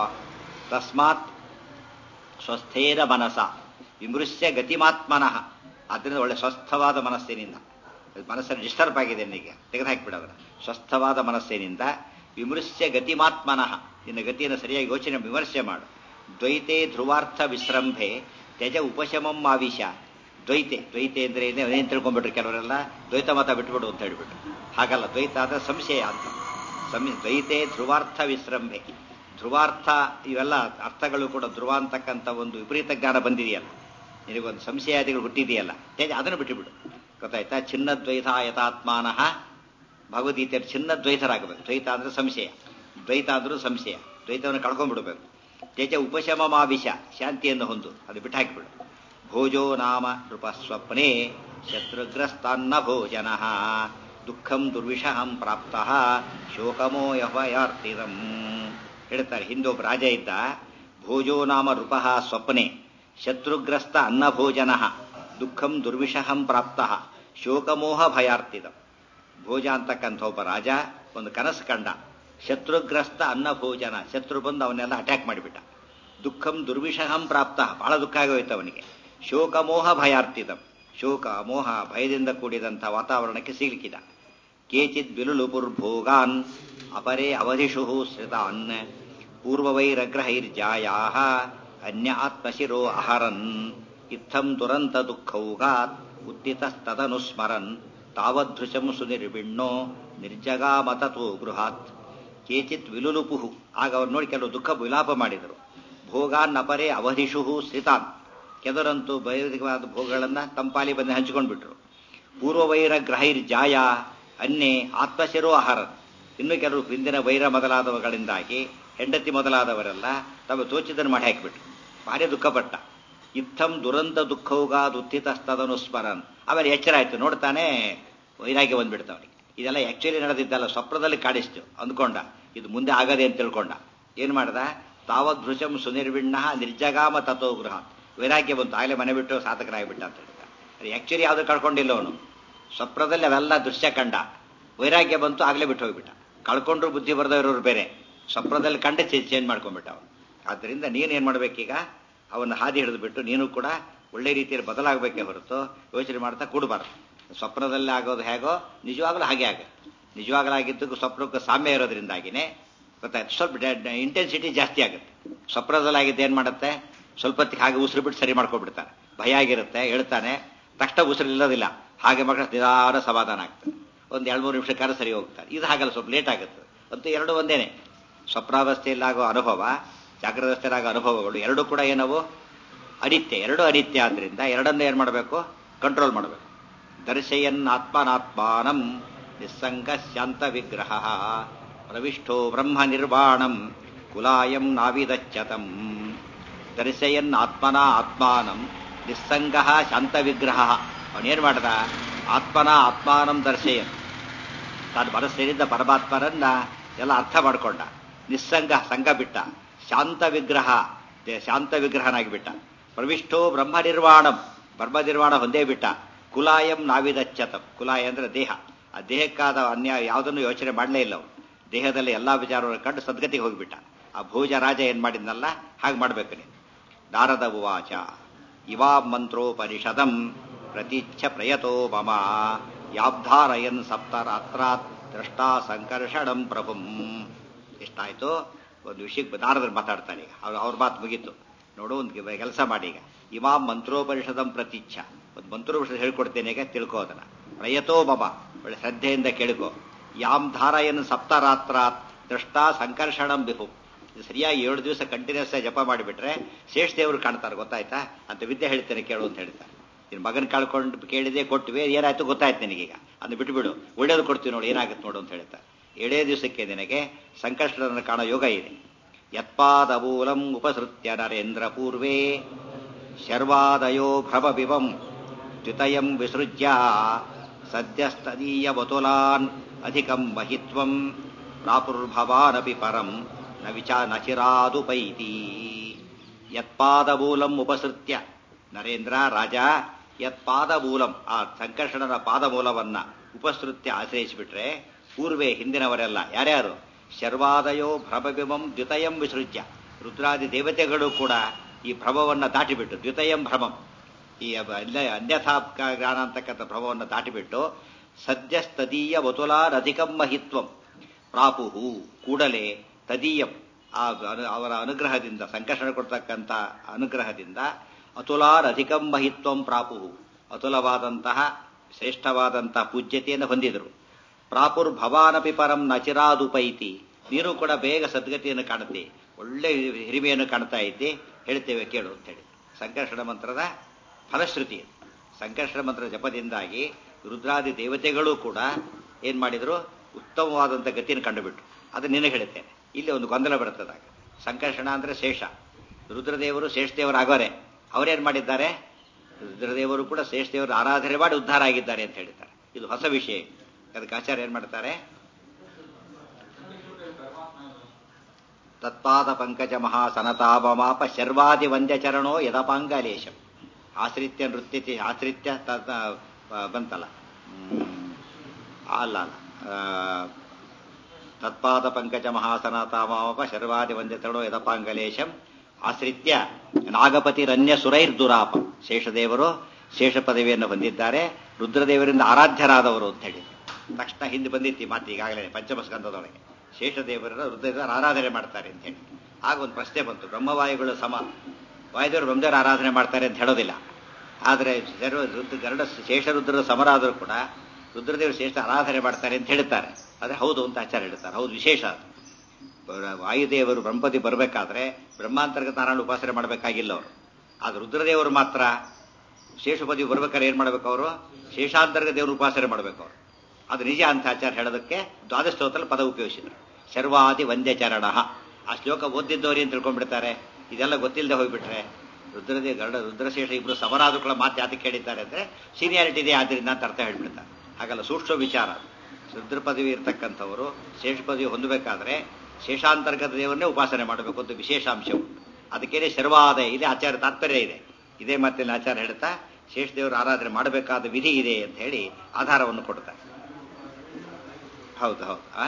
ತಸ್ಮಾತ್ ಸ್ವಸ್ಥೇನ ಮನಸ ವಿಮೃಶ್ಯ ಗತಿಮಾತ್ಮನಃ. ಆದ್ದರಿಂದ ಒಳ್ಳೆ ಸ್ವಸ್ಥವಾದ ಮನಸ್ಸಿನಿಂದ, ಮನಸ್ಸನ್ನು ಡಿಸ್ಟರ್ಬ್ ಆಗಿದೆ ನಿನಗೆ, ತೆಗೆದುಹಾಕಿಬಿಡೋದ್ರ ಸ್ವಸ್ಥವಾದ ಮನಸ್ಸಿನಿಂದ ವಿಮೃಶ್ಯ ಗತಿಮಾತ್ಮನಃ, ನಿನ್ನ ಗತಿಯನ್ನು ಸರಿಯಾಗಿ ಯೋಚನೆ ವಿಮರ್ಶೆ ಮಾಡು. ದ್ವೈತೆ ಧ್ರುವಾರ್ಥ ವಿಶ್ರಂಭೆ ತ್ಯಜ ಉಪಶಮಂ ಆವಿಷ. ದ್ವೈತೆ, ದ್ವೈತೆ ಅಂದ್ರೆ ಏನೇನು ತಿಳ್ಕೊಂಡ್ಬಿಟ್ರು ಕೆಲವರೆಲ್ಲ, ದ್ವೈತ ಮತ ಬಿಟ್ಬಿಡು ಅಂತ ಹೇಳ್ಬಿಟ್ಟು. ಹಾಗಲ್ಲ, ದ್ವೈತ ಆದ್ರೆ ಸಂಶಯ ಅಂತ. ಸಂ ದ್ವೈತೆ ಧ್ರುವಾರ್ಥ ವಿಶ್ರಂಭೆ, ಧ್ರುವಾರ್ಥ ಇವೆಲ್ಲ ಅರ್ಥಗಳು ಕೂಡ ಧ್ರುವ ಅಂತಕ್ಕಂಥ ಒಂದು ವಿಪರೀತ ಜ್ಞಾನ ಬಂದಿದೆಯಲ್ಲ, ನಿನಗೊಂದು ಸಂಶಯಾದಿಗಳು ಹುಟ್ಟಿದೆಯಲ್ಲ, ಹೇಗೆ ಅದನ್ನು ಬಿಟ್ಟುಬಿಡು. ಗೊತ್ತಾಯ್ತಾ? ಚಿನ್ನದ್ವೈತ ಯಥಾತ್ಮಾನಃ ಭಗವದ್ಗೀತೆ ಚಿನ್ನದ್ವೈತರಾಗಬೇಕು. ದ್ವೈತ ಅಂದ್ರೆ ಸಂಶಯ, ದ್ವೈತ ಅಂದ್ರೂ ಸಂಶಯ, ದ್ವೈತವನ್ನು ಕಳ್ಕೊಂಡ್ಬಿಡ್ಬೇಕು. ತೇಜ ಉಪಶಮಮಾವಿಷ, ಶಾಂತಿಯನ್ನು ಹೊಂದು, ಅದು ಬಿಟ್ಟು ಹಾಕಿಬಿಡು. ಭೋಜೋ ನಾಮ ನೃಪ ಸ್ವಪ್ನೇ ಶತ್ರುಗ್ರಸ್ತಾನ್ನ ಭೋಜನ ದುಃಖಂ ದುರ್ವಿಷಹಂ ಪ್ರಾಪ್ತ ಶೋಕಮೋ ಯಹಯಾರ್ತಿರಂ. ಹೇಳ್ತಾರೆ, ಹಿಂದೊಬ್ಬ ರಾಜ ಇದ್ದ. ಭೋಜೋ ನಾಮ ನೃಪಃ ಸ್ವಪ್ನೆ ಶತ್ರುಗ್ರಸ್ತ ಅನ್ನಭೋಜನ ದುಃಖಂ ದುರ್ವಿಷಹಂ ಪ್ರಾಪ್ತ ಶೋಕಮೋಹ ಭಯಾರ್ತಿದಂ. ಭೋಜ ಅಂತಕ್ಕಂಥ ಒಬ್ಬ ರಾಜ ಒಂದು ಕನಸು ಕಂಡ. ಶತ್ರುಗ್ರಸ್ತ ಅನ್ನಭೋಜನ, ಶತ್ರು ಬಂದು ಅವನ್ನೆಲ್ಲ ಅಟ್ಯಾಕ್ ಮಾಡಿಬಿಟ್ಟ. ದುಃಖಂ ದುರ್ವಿಷಹಂ ಪ್ರಾಪ್ತ, ಬಹಳ ದುಃಖ ಆಗೋಯ್ತು ಅವನಿಗೆ. ಶೋಕಮೋಹ ಭಯಾರ್ತಿದಂ, ಶೋಕ ಮೋಹ ಭಯದಿಂದ ಕೂಡಿದಂಥ ವಾತಾವರಣಕ್ಕೆ ಸಿಲುಕಿದ. ಕೇಚಿದ್ ವಿಲುಲುಪುರ್ಭೋಗಾನ್ ಅಪರೇ ಅವಧಿಷು ಶ್ರಿತಾನ್ ಪೂರ್ವವೈರಗ್ರಹೈರ್ಜಾಯಾಃ ಅನ್ಯ ಆತ್ಮಶಿರೋ ಅಹರನ್ ಇತ್ತಂ ದುರಂತ ದುಃಖೌಘಾತ್ ಉದ್ದಿತಸ್ತದನುಸ್ಮರನ್ ತಾವದೃಶಂ ಸುನಿರ್ವಿಣ್ಣೋ ನಿರ್ಜಗಾಮತತೋ ಗೃಹಾತ್ ಕೇಚಿತ್ ವಿಲುಲುಪುಹು. ಆಗ ಅವ್ರು ನೋಡಿ ಕೆಲವು ದುಃಖ ವಿಲಾಪ ಮಾಡಿದರು. ಭೋಗಾನ್ನಪರೇ ಅವಧಿಷು ಶ್ರಿತಾನ್, ಕೆದರಂತೂ ಬೈರಿಕವಾದ ಭೋಗಗಳನ್ನು ತಂಪಾಲಿ ಬಂದು ಹಂಚಿಕೊಂಡ್ಬಿಟ್ರು. ಪೂರ್ವವೈರಗ್ರಹೈರ್ಜಾಯ ಅನ್ನೇ ಆತ್ಮಶಿರೋ ಆಹಾರನ್, ಇನ್ನು ಕೆಲವರು ಹಿಂದಿನ ವೈರ ಮೊದಲಾದವುಗಳಿಂದಾಗಿ ಹೆಂಡತಿ ಮೊದಲಾದವರೆಲ್ಲ ತಮ್ಮ ತೋಚಿದನ್ನು ಮಾಡಿ ಹಾಕಿಬಿಟ್ರು. ಭಾರಿ ದುಃಖಪಟ್ಟ. ಇತ್ತಂ ದುರಂತ ದುಃಖೌಗಾದ್ ಉತ್ಥಿತಸ್ತದನು ಸ್ಮರನ್. ಆಮೇಲೆ ಎಚ್ಚರ ಆಯ್ತು, ನೋಡ್ತಾನೆ ವೈರಾಗ್ಯ ಬಂದ್ಬಿಡ್ತಾವನಿಗೆ. ಇದೆಲ್ಲ ಆಕ್ಚುಲಿ ನಡೆದಿದ್ದಲ್ಲ, ಸ್ವಪ್ನದಲ್ಲಿ ಕಾಡಿಸ್ತು ಅಂದ್ಕೊಂಡ. ಇದು ಮುಂದೆ ಆಗದೆ ಅಂತ ತಿಳ್ಕೊಂಡ. ಏನ್ ಮಾಡ್ದ? ತಾವದೃಶಂ ಸುನಿರ್ವಿಣ್ಣ ನಿರ್ಜಗಾಮ ತಥೋ ಗೃಹ. ವೈರಾಗ್ಯ ಬಂತು, ಆಗಲೇ ಮನೆ ಬಿಟ್ಟು ಸಾಧಕರಾಗಿಬಿಟ್ಟ ಅಂತ ಹೇಳ್ದ. ಅದು ಆಕ್ಚುಲಿ ಯಾವುದು ಕಳ್ಕೊಂಡಿಲ್ಲ ಅವನು. ಸ್ವಪ್ನದಲ್ಲಿ ಅವೆಲ್ಲ ದೃಶ್ಯ ಕಂಡ, ವೈರಾಗ್ಯ ಬಂತು, ಆಗಲೇ ಬಿಟ್ಟು ಹೋಗ್ಬಿಟ್ಟ. ಕಳ್ಕೊಂಡ್ರು ಬುದ್ಧಿ ಬರೆದವರವ್ರು ಬೇರೆ, ಸ್ವಪ್ನದಲ್ಲಿ ಕಂಡು ಚೇಂಜ್ ಮಾಡ್ಕೊಂಡ್ಬಿಟ್ಟ ಅವನು. ಆದ್ದರಿಂದ ನೀನೇನ್ ಮಾಡ್ಬೇಕೀಗ? ಅವನ್ನ ಹಾದಿ ಹಿಡಿದು ಬಿಟ್ಟು ನೀನು ಕೂಡ ಒಳ್ಳೆ ರೀತಿಯಲ್ಲಿ ಬದಲಾಗಬೇಕೇ ಹೊರತು ಯೋಚನೆ ಮಾಡ್ತಾ ಕೂಡಬಾರ್ದು. ಸ್ವಪ್ನದಲ್ಲಿ ಆಗೋದು ಹೇಗೋ ನಿಜವಾಗ್ಲೂ ಹಾಗೆ ಆಗುತ್ತೆ. ನಿಜವಾಗ್ಲಾಗಿದ್ದಕ್ಕೂ ಸ್ವಪ್ನಕ್ಕೂ ಸಾಮ್ಯ ಇರೋದ್ರಿಂದಾಗಿನೇ ಗೊತ್ತಾಯ್ತು, ಸ್ವಲ್ಪ ಇಂಟೆನ್ಸಿಟಿ ಜಾಸ್ತಿ ಆಗುತ್ತೆ. ಸ್ವಪ್ನದಲ್ಲಿ ಆಗಿದ್ದು ಏನ್ ಮಾಡುತ್ತೆ, ಸ್ವಲ್ಪ ಹೊತ್ತಿಗೆ ಹಾಗೆ ಉಸಿರು ಬಿಟ್ಟು ಸರಿ ಮಾಡ್ಕೊಂಡ್ಬಿಡ್ತಾನೆ. ಭಯ ಆಗಿರುತ್ತೆ, ಹೇಳ್ತಾನೆ, ತಕ್ಷಣ ಉಸಿರು ಇಲ್ಲೋದಿಲ್ಲ, ಹಾಗೆ ಮಕ್ಕಳ ನಿಧಾನ ಸಮಾಧಾನ ಆಗ್ತದೆ. ಒಂದು ಎರಡು ಮೂರು ನಿಮಿಷಕ್ಕಾದ್ರೆ ಸರಿ ಹೋಗ್ತಾರೆ. ಇದು ಹಾಗಲ್ಲ, ಸ್ವಲ್ಪ ಲೇಟ್ ಆಗುತ್ತೆ. ಅಂತೂ ಎರಡು ಒಂದೇನೆ. ಸ್ವಪ್ನಾವಸ್ಥೆಯಲ್ಲಾಗೋ ಅನುಭವ, ಜಾಗೃತಾವಸ್ಥೆಯಲ್ಲಾಗೋ ಅನುಭವಗಳು ಎರಡೂ ಕೂಡ ಏನವು ಅನಿತ್ಯ. ಎರಡು ಅನಿತ್ಯ ಆದ್ರಿಂದ ಎರಡನ್ನು ಏನ್ ಮಾಡಬೇಕು? ಕಂಟ್ರೋಲ್ ಮಾಡಬೇಕು. ದರ್ಶಯನ್ ಆತ್ಮನಾತ್ಮಾನಂ ನಿಸ್ಸಂಗ ಶಾಂತ ವಿಗ್ರಹ ಪ್ರವಿಷ್ಟೋ ಬ್ರಹ್ಮ ನಿರ್ವಾಣಂ ಕುಲಾಯಂ ನಾವಿದಚ್ಚತಂ. ದರ್ಶಯನ್ ಆತ್ಮನ ಆತ್ಮಾನಂ ನಿಸ್ಸಂಗ ಶಾಂತ ವಿಗ್ರಹ. ಅವನೇನ್ ಮಾಡ್ದ? ಆತ್ಮನ ಆತ್ಮಾನಂ ದರ್ಶಯನ್, ತಾನು ಮನಸ್ಸಿನಿಂದ ಪರಮಾತ್ಮರನ್ನ ಎಲ್ಲ ಅರ್ಥ ಮಾಡ್ಕೊಂಡ. ನಿಸ್ಸಂಗ, ಸಂಘ ಬಿಟ್ಟ. ಶಾಂತ ವಿಗ್ರಹ, ಶಾಂತ ವಿಗ್ರಹನಾಗಿ ಬಿಟ್ಟ. ಪ್ರವಿಷ್ಟೋ ಬ್ರಹ್ಮ ನಿರ್ವಾಣಂ, ಬ್ರಹ್ಮ ನಿರ್ವಾಣ ಹೊಂದೇ ಬಿಟ್ಟ. ಕುಲಾಯಂ ನಾವಿದಚ್ಚತಂ. ಕುಲಾಯ ಅಂದ್ರೆ ದೇಹ. ಆ ದೇಹಕ್ಕಾದ ಅನ್ಯ ಯಾವುದನ್ನು ಯೋಚನೆ ಮಾಡಲೇ ಇಲ್ಲ ಅವನು. ದೇಹದಲ್ಲಿ ಎಲ್ಲಾ ವಿಚಾರವನ್ನು ಕಂಡು ಸದ್ಗತಿಗೆ ಹೋಗಿಬಿಟ್ಟ. ಆ ಭೋಜ ರಾಜ ಏನ್ ಮಾಡಿದ್ನಲ್ಲ ಹಾಗೆ ಮಾಡ್ಬೇಕು ನೀನು. ನಾರದ ಉವಾಚ ಇವಾ ಮಂತ್ರೋಪನಿಷದಂ ಪ್ರತೀಚ್ಛ ಪ್ರಯತೋ ಮಮ ಯಾಬ್ಧಾರಯನ್ ಸಪ್ತರಾತ್ರಾತ್ ದ್ರಷ್ಟಾ ಸಂಕರ್ಷಣಂ ಪ್ರಭುಂ. ಎಷ್ಟಾಯ್ತು? ಒಂದು ವಿಷಯಕ್ಕೆ ನಾರದರು ಮಾತಾಡ್ತಾನೆ. ಈಗ ಅವ್ರು ಅವ್ರ ಮಾತು ಮುಗೀತು. ನೋಡು, ಒಂದು ಕೆಲಸ ಮಾಡಿ. ಈಗ ಇಮಾಂ ಮಂತ್ರೋಪನಿಷದಂ ಪ್ರತೀಚ್ಛ, ಒಂದು ಮಂತ್ರೋಪನಿಷತ್ ಹೇಳ್ಕೊಡ್ತೇನೆ, ಈಗ ತಿಳ್ಕೋ ಅದನ್ನ. ಪ್ರಯತೋ ಮಮ, ಒಳ್ಳೆ ಶ್ರದ್ಧೆಯಿಂದ ಕೇಳ್ಕೋ. ಯಾಮ್ ಧಾರಯನ್ ಸಪ್ತರಾತ್ರಾತ್ ದ್ರಷ್ಟಾ ಸಂಕರ್ಷಣಂ ಬಿಹು. ಸರಿಯಾಗಿ ಏಳು ದಿವಸ ಕಂಟಿನ್ಯೂಸ್ ಆಗಿ ಜಪ ಮಾಡಿಬಿಟ್ರೆ ಶೇಷ ದೇವರು ಕಾಣ್ತಾರೆ, ಗೊತ್ತಾಯ್ತಾ ಅಂತ ವಿದ್ಯೆ ಹೇಳ್ತೇನೆ ಕೇಳು ಅಂತ ಹೇಳ್ತಾರೆ. ನಿನ್ ಮಗನ ಕಳ್ಕೊಂಡು ಕೇಳಿದೆ, ಕೊಟ್ಟಿವೆ, ಏನಾಯ್ತು ಗೊತ್ತಾಯ್ತು ನಿನಗೀಗ, ಅದನ್ನ ಬಿಟ್ಬಿಡು, ಒಳ್ಳೇದು ಕೊಡ್ತೀವಿ ನೋಡು, ಏನಾಗುತ್ತೆ ನೋಡು ಅಂತ ಹೇಳ್ತಾರೆ. ಏಳೇ ದಿವಸಕ್ಕೆ ನಿನಗೆ ಸಂಕಷ್ಟವನ್ನು ಕಾಣೋ ಯೋಗ ಇದೆ. ಯತ್ಪಾದಮೂಲಂ ಉಪಸೃತ್ಯ ನರೇಂದ್ರ ಪೂರ್ವೇ ಶರ್ವಾದಯೋ ಭ್ರಮವಿವಂ ದ್ವಿತಯಂ ವಿಸೃಜ್ಯ ಸದ್ಯಸ್ತದೀಯ ವತುಲಾನ್ ಅಧಿಕಂ ಮಹಿತ್ವಂ ಪ್ರಾಪುರ್ಭವಾನಪಿ ಪರಂ ನ ವಿಚಾ ನಚಿರಾದುಪೈತಿ. ಯತ್ಪಾದಮೂಲಂ ಉಪಸೃತ್ಯ, ನರೇಂದ್ರ ರಾಜ, ಯತ್ಪಾದಮೂಲಂ, ಆ ಸಂಕರ್ಷಣನ ಪಾದಮೂಲವನ್ನ ಉಪಸೃತ್ಯ ಆಶ್ರಯಿಸಿಬಿಟ್ರೆ, ಪೂರ್ವೇ ಹಿಂದಿನವರೆಲ್ಲ ಯಾರ್ಯಾರು, ಶರ್ವಾದಯೋ ಭ್ರಮವಿಮಂ ದ್ವಿತಯಂ ವಿಸೃಜ್ಯ, ರುದ್ರಾದಿ ದೇವತೆಗಳು ಕೂಡ ಈ ಭ್ರಮವನ್ನ ದಾಟಿಬಿಟ್ಟು, ದ್ವಿತಯಂ ಭ್ರಮಂ, ಈ ಅನ್ಯಥಾ ಜ್ಞಾನ ಅಂತಕ್ಕಂಥ ಭ್ರಮವನ್ನು ದಾಟಿಬಿಟ್ಟು, ಸದ್ಯಸ್ತದೀಯ ವತುಲಾನಧಿಕಂ ಮಹಿತ್ವಂ ಪ್ರಾಪುಹು, ಕೂಡಲೇ ತದೀಯಂ, ಆ ಅವರ ಅನುಗ್ರಹದಿಂದ, ಸಂಕರ್ಷಣ ಕೊಡ್ತಕ್ಕಂಥ ಅನುಗ್ರಹದಿಂದ ಅತುಲಾನಧಿಕಂ ಮಹಿತ್ವಂ ಪ್ರಾಪುಹು, ಅತುಲವಾದಂತಹ ಶ್ರೇಷ್ಠವಾದಂತಹ ಪೂಜ್ಯತೆಯನ್ನು ಹೊಂದಿದರು. ಪ್ರಾಪುರ್ ಭವಾನಪಿ ಪರಂ ನಚಿರಾದುಪೈತಿ, ನೀನು ಕೂಡ ಬೇಗ ಸದ್ಗತಿಯನ್ನು ಕಾಣುತ್ತೆ, ಒಳ್ಳೆ ಹಿರಿಮೆಯನ್ನು ಕಾಣ್ತಾ ಇದ್ದೆ, ಹೇಳ್ತೇವೆ ಕೇಳು ಅಂತ ಹೇಳಿ. ಸಂಕರ್ಷಣ ಮಂತ್ರದ ಫಲಶ್ರುತಿ. ಸಂಕರ್ಷಣ ಮಂತ್ರದ ಜಪದಿಂದಾಗಿ ರುದ್ರಾದಿ ದೇವತೆಗಳು ಕೂಡ ಏನ್ ಮಾಡಿದ್ರು, ಉತ್ತಮವಾದಂಥ ಗತಿಯನ್ನು ಕಂಡುಬಿಟ್ರು. ಅದು ನಿನಗೆ ಹೇಳುತ್ತೇನೆ. ಇಲ್ಲಿ ಒಂದು ಗೊಂದಲ ಬರುತ್ತದಾಗ, ಸಂಕರ್ಷಣ ಅಂದ್ರೆ ಶೇಷ, ರುದ್ರದೇವರು ಶೇಷದೇವರಾಗೋರೆ, ಅವರೇನ್ ಮಾಡಿದ್ದಾರೆ, ರುದ್ರದೇವರು ಕೂಡ ಶೇಷದೇವರು ಆರಾಧನೆ ಮಾಡಿ ಉದ್ಧಾರ ಆಗಿದ್ದಾರೆ ಅಂತ ಹೇಳಿದ್ದಾರೆ. ಇದು ಹೊಸ ವಿಷಯ. ಅದಕ್ಕೆ ಆಚಾರ್ಯ ಏನ್ ಮಾಡ್ತಾರೆ, ತತ್ಪಾದ ಪಂಕಜ ಮಹಾಸನತಾಪಮಾಪ ಶರ್ವಾದಿ ವಂದ್ಯ ಚರಣೋ ಯದಪಾಂಗಲೇಶಂ. ಆಶ್ರಿತ್ಯ ನೃತ್ಯತಿ, ಆಶ್ರಿತ್ಯ ಬಂತಲ್ಲ, ಅಲ್ಲ ಅಲ್ಲ ತತ್ಪಾದ ಪಂಕಜ ಮಹಾಸನತಾಪಮಾಪ ಶರ್ವಾದಿ ವಂದ್ಯ ಚರಣೋ ಯದಪಾಂಗಲೇಶಂ ಆಶ್ರಿತ್ಯ ನಾಗಪತಿರನ್ಯ ಸುರೈರ್ದುರಾಪ. ಶೇಷದೇವರು ಶೇಷ ಪದವಿಯನ್ನು ಹೊಂದಿದ್ದಾರೆ, ರುದ್ರದೇವರಿಂದ ಆರಾಧ್ಯರಾದವರು ಅಂತ ಹೇಳಿ. ತಕ್ಷಣ ಹಿಂದೆ ಬಂದಿತ್ತು ಈ ಮಾತು ಈಗಾಗಲೇ ಪಂಚಮಸ್ಕಂದದೊಳಗೆ ಶೇಷದೇವರನ್ನು ರುದ್ರದೇವರ ಆರಾಧನೆ ಮಾಡ್ತಾರೆ ಅಂತ ಹೇಳಿ. ಆಗ ಒಂದು ಪ್ರಶ್ನೆ ಬಂತು, ಬ್ರಹ್ಮವಾಯುಗಳು ಸಮ, ವಾಯುದೇವರು ಬ್ರಹ್ಮದೇವರ ಆರಾಧನೆ ಮಾಡ್ತಾರೆ ಅಂತ ಹೇಳೋದಿಲ್ಲ. ಆದರೆ ಸರ್ವ ರುದ್ರ ಗರುಡ ಶೇಷರುದ್ರರ ಸಮರಾದರೂ ಕೂಡ ರುದ್ರದೇವರು ಶ್ರೇಷ್ಠ ಆರಾಧನೆ ಮಾಡ್ತಾರೆ ಅಂತ ಹೇಳ್ತಾರೆ. ಆದರೆ ಹೌದು ಅಂತ ಆಚಾರ್ಯ ಹೇಳ್ತಾರೆ. ಹೌದು, ವಿಶೇಷ ಅದು. ವಾಯುದೇವರು ಬ್ರಹ್ಮಪತಿ ಬರಬೇಕಾದ್ರೆ ಬ್ರಹ್ಮಾಂತರ್ಗತ ನಾರಾಯಣ ಉಪಾಸನೆ ಮಾಡಬೇಕಾಗಿಲ್ಲ ಅವರು. ಆದರೆ ರುದ್ರದೇವರು ಮಾತ್ರ ಶೇಷಪದಿ ಬರ್ಬೇಕಾದ್ರೆ ಏನು ಮಾಡ್ಬೇಕು ಅವರು? ಶೇಷಾಂತರ್ಗ ದೇವರು ಉಪಾಸನೆ ಮಾಡಬೇಕು ಅವರು. ಅದು ನಿಜ ಅಂತ ಆಚಾರ್ಯ ಹೇಳೋದಕ್ಕೆ ದ್ವಾದಶ ಸ್ತೋತ್ರದಲ್ಲಿ ಪದ ಉಪಯೋಗಿಸಿದರು. ಶರ್ವಾದಿ ವಂದ್ಯ ಚರಣ. ಆ ಶ್ಲೋಕ ಓದಿದ್ದವ್ರಿ ಅಂತ ತಿಳ್ಕೊಂಡ್ಬಿಡ್ತಾರೆ. ಇದೆಲ್ಲ ಗೊತ್ತಿಲ್ಲದೆ ಹೋಗ್ಬಿಟ್ರೆ ರುದ್ರದೇ ಗರುಡ ರುದ್ರಶೇಷ ಇಬ್ಬರು ಸಮರಾದುಗಳ ಮಾತು ಯಾತಕ್ಕೆ ಹೇಳಿದ್ದಾರೆ ಅಂದರೆ ಸೀನಿಯಾರಿಟಿ ಇದೆ ಆದ್ದರಿಂದ ಅಂತ ಅರ್ಥ ಹೇಳ್ಬಿಡ್ತಾರೆ. ಹಾಗಲ್ಲ, ಸೂಕ್ಷ್ಮ ವಿಚಾರ. ರುದ್ರ ಪದವಿ ಇರ್ತಕ್ಕಂಥವರು ಶೇಷ ಪದವಿ ಹೊಂದಬೇಕಾದ್ರೆ ಶೇಷಾಂತರ್ಗತ ದೇವರನ್ನೇ ಉಪಾಸನೆ ಮಾಡಬೇಕು ಅಂತ ವಿಶೇಷ ಅಂಶ ಉಂಟು. ಅದಕ್ಕೇನೆ ಶರ್ವಾದ ಇದೆ ಆಚಾರ್ಯ ತಾತ್ಪರ್ಯ ಇದೆ. ಇದೇ ಮತ್ತೆ ಆಚಾರ್ಯ ಹೇಳ್ತಾ ಶೇಷದೇವರು ಆರಾಧನೆ ಮಾಡಬೇಕಾದ ವಿಧಿ ಇದೆ ಅಂತ ಹೇಳಿ ಆಧಾರವನ್ನು ಕೊಡ್ತಾರೆ. ಹೌದು ಹೌದು ಆ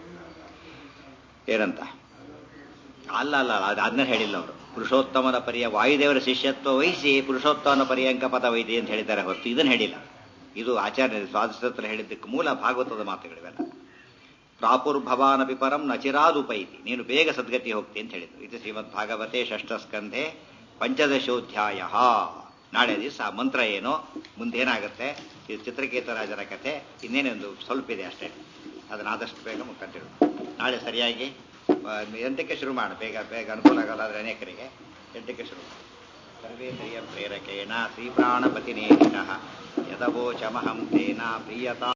ಏನಂತ ಅಲ್ಲ ಅಲ್ಲ ಅದು ಅದನ್ನ ಹೇಳಿಲ್ಲ ಅವರು. ಪುರುಷೋತ್ತಮನ ಪರ್ಯ ವಾಯುದೇವರ ಶಿಷ್ಯತ್ವ ವಹಿಸಿ ಪುರುಷೋತ್ತಮನ ಪರ್ಯಂಕ ಪದ ವೈದ್ಯ ಅಂತ ಹೇಳಿದ್ದಾರೆ ಹೊರತು ಇದನ್ನು ಹೇಳಿಲ್ಲ. ಇದು ಆಚಾರ್ಯ ಸ್ವಾತಂತ್ರ್ಯ ಹೇಳಿದ್ದಕ್ಕೆ ಮೂಲ ಭಾಗವತದ ಮಾತುಗಳಿವೆಲ್ಲ. ಪ್ರಾಪುರ್ಭವಾನಪಿ ಪರಂ ನಚಿರಾದುಪೈತಿ, ನೀನು ಬೇಗ ಸದ್ಗತಿ ಹೋಗ್ತಿ ಅಂತ ಹೇಳಿದ್ರು. ಇದು ಶ್ರೀಮದ್ ಭಾಗವತೆ ಷಷ್ಠ ಸ್ಕಂಧೆ ಪಂಚದಶೋಧ್ಯಾಯ. ನಾಳೆ ದಿವಸ ಮಂತ್ರ ಏನೋ, ಮುಂದೇನಾಗುತ್ತೆ, ಇದು ಚಿತ್ರಕೇತರಾಜರ ಕಥೆ, ಇನ್ನೇನೊಂದು ಸ್ವಲ್ಪ ಇದೆ ಅಷ್ಟೇ. ಅದನ್ನ ಆದಷ್ಟು ಬೇಗ ಕಂಟಿನ್ಯೂ ನಾಳೆ ಸರಿಯಾಗಿ ಎಂಟಕ್ಕೆ ಶುರು ಮಾಡು. ಬೇಗ ಬೇಗ ಅನುಕೂಲ ಆಗಲ್ಲ ಆದರೆ ಅನೇಕರಿಗೆ ಎಂಟಕ್ಕೆ ಶುರು ಮಾಡು. ಸರ್ವೇಂದ್ರಿಯ ಪ್ರೇರಕೇಣ ಶ್ರೀ ಪ್ರಾಣಪತಿ ನೇಹಿತಃ ಯದವೋಚಮಹಂ ತೇನ ಪ್ರಿಯತಾ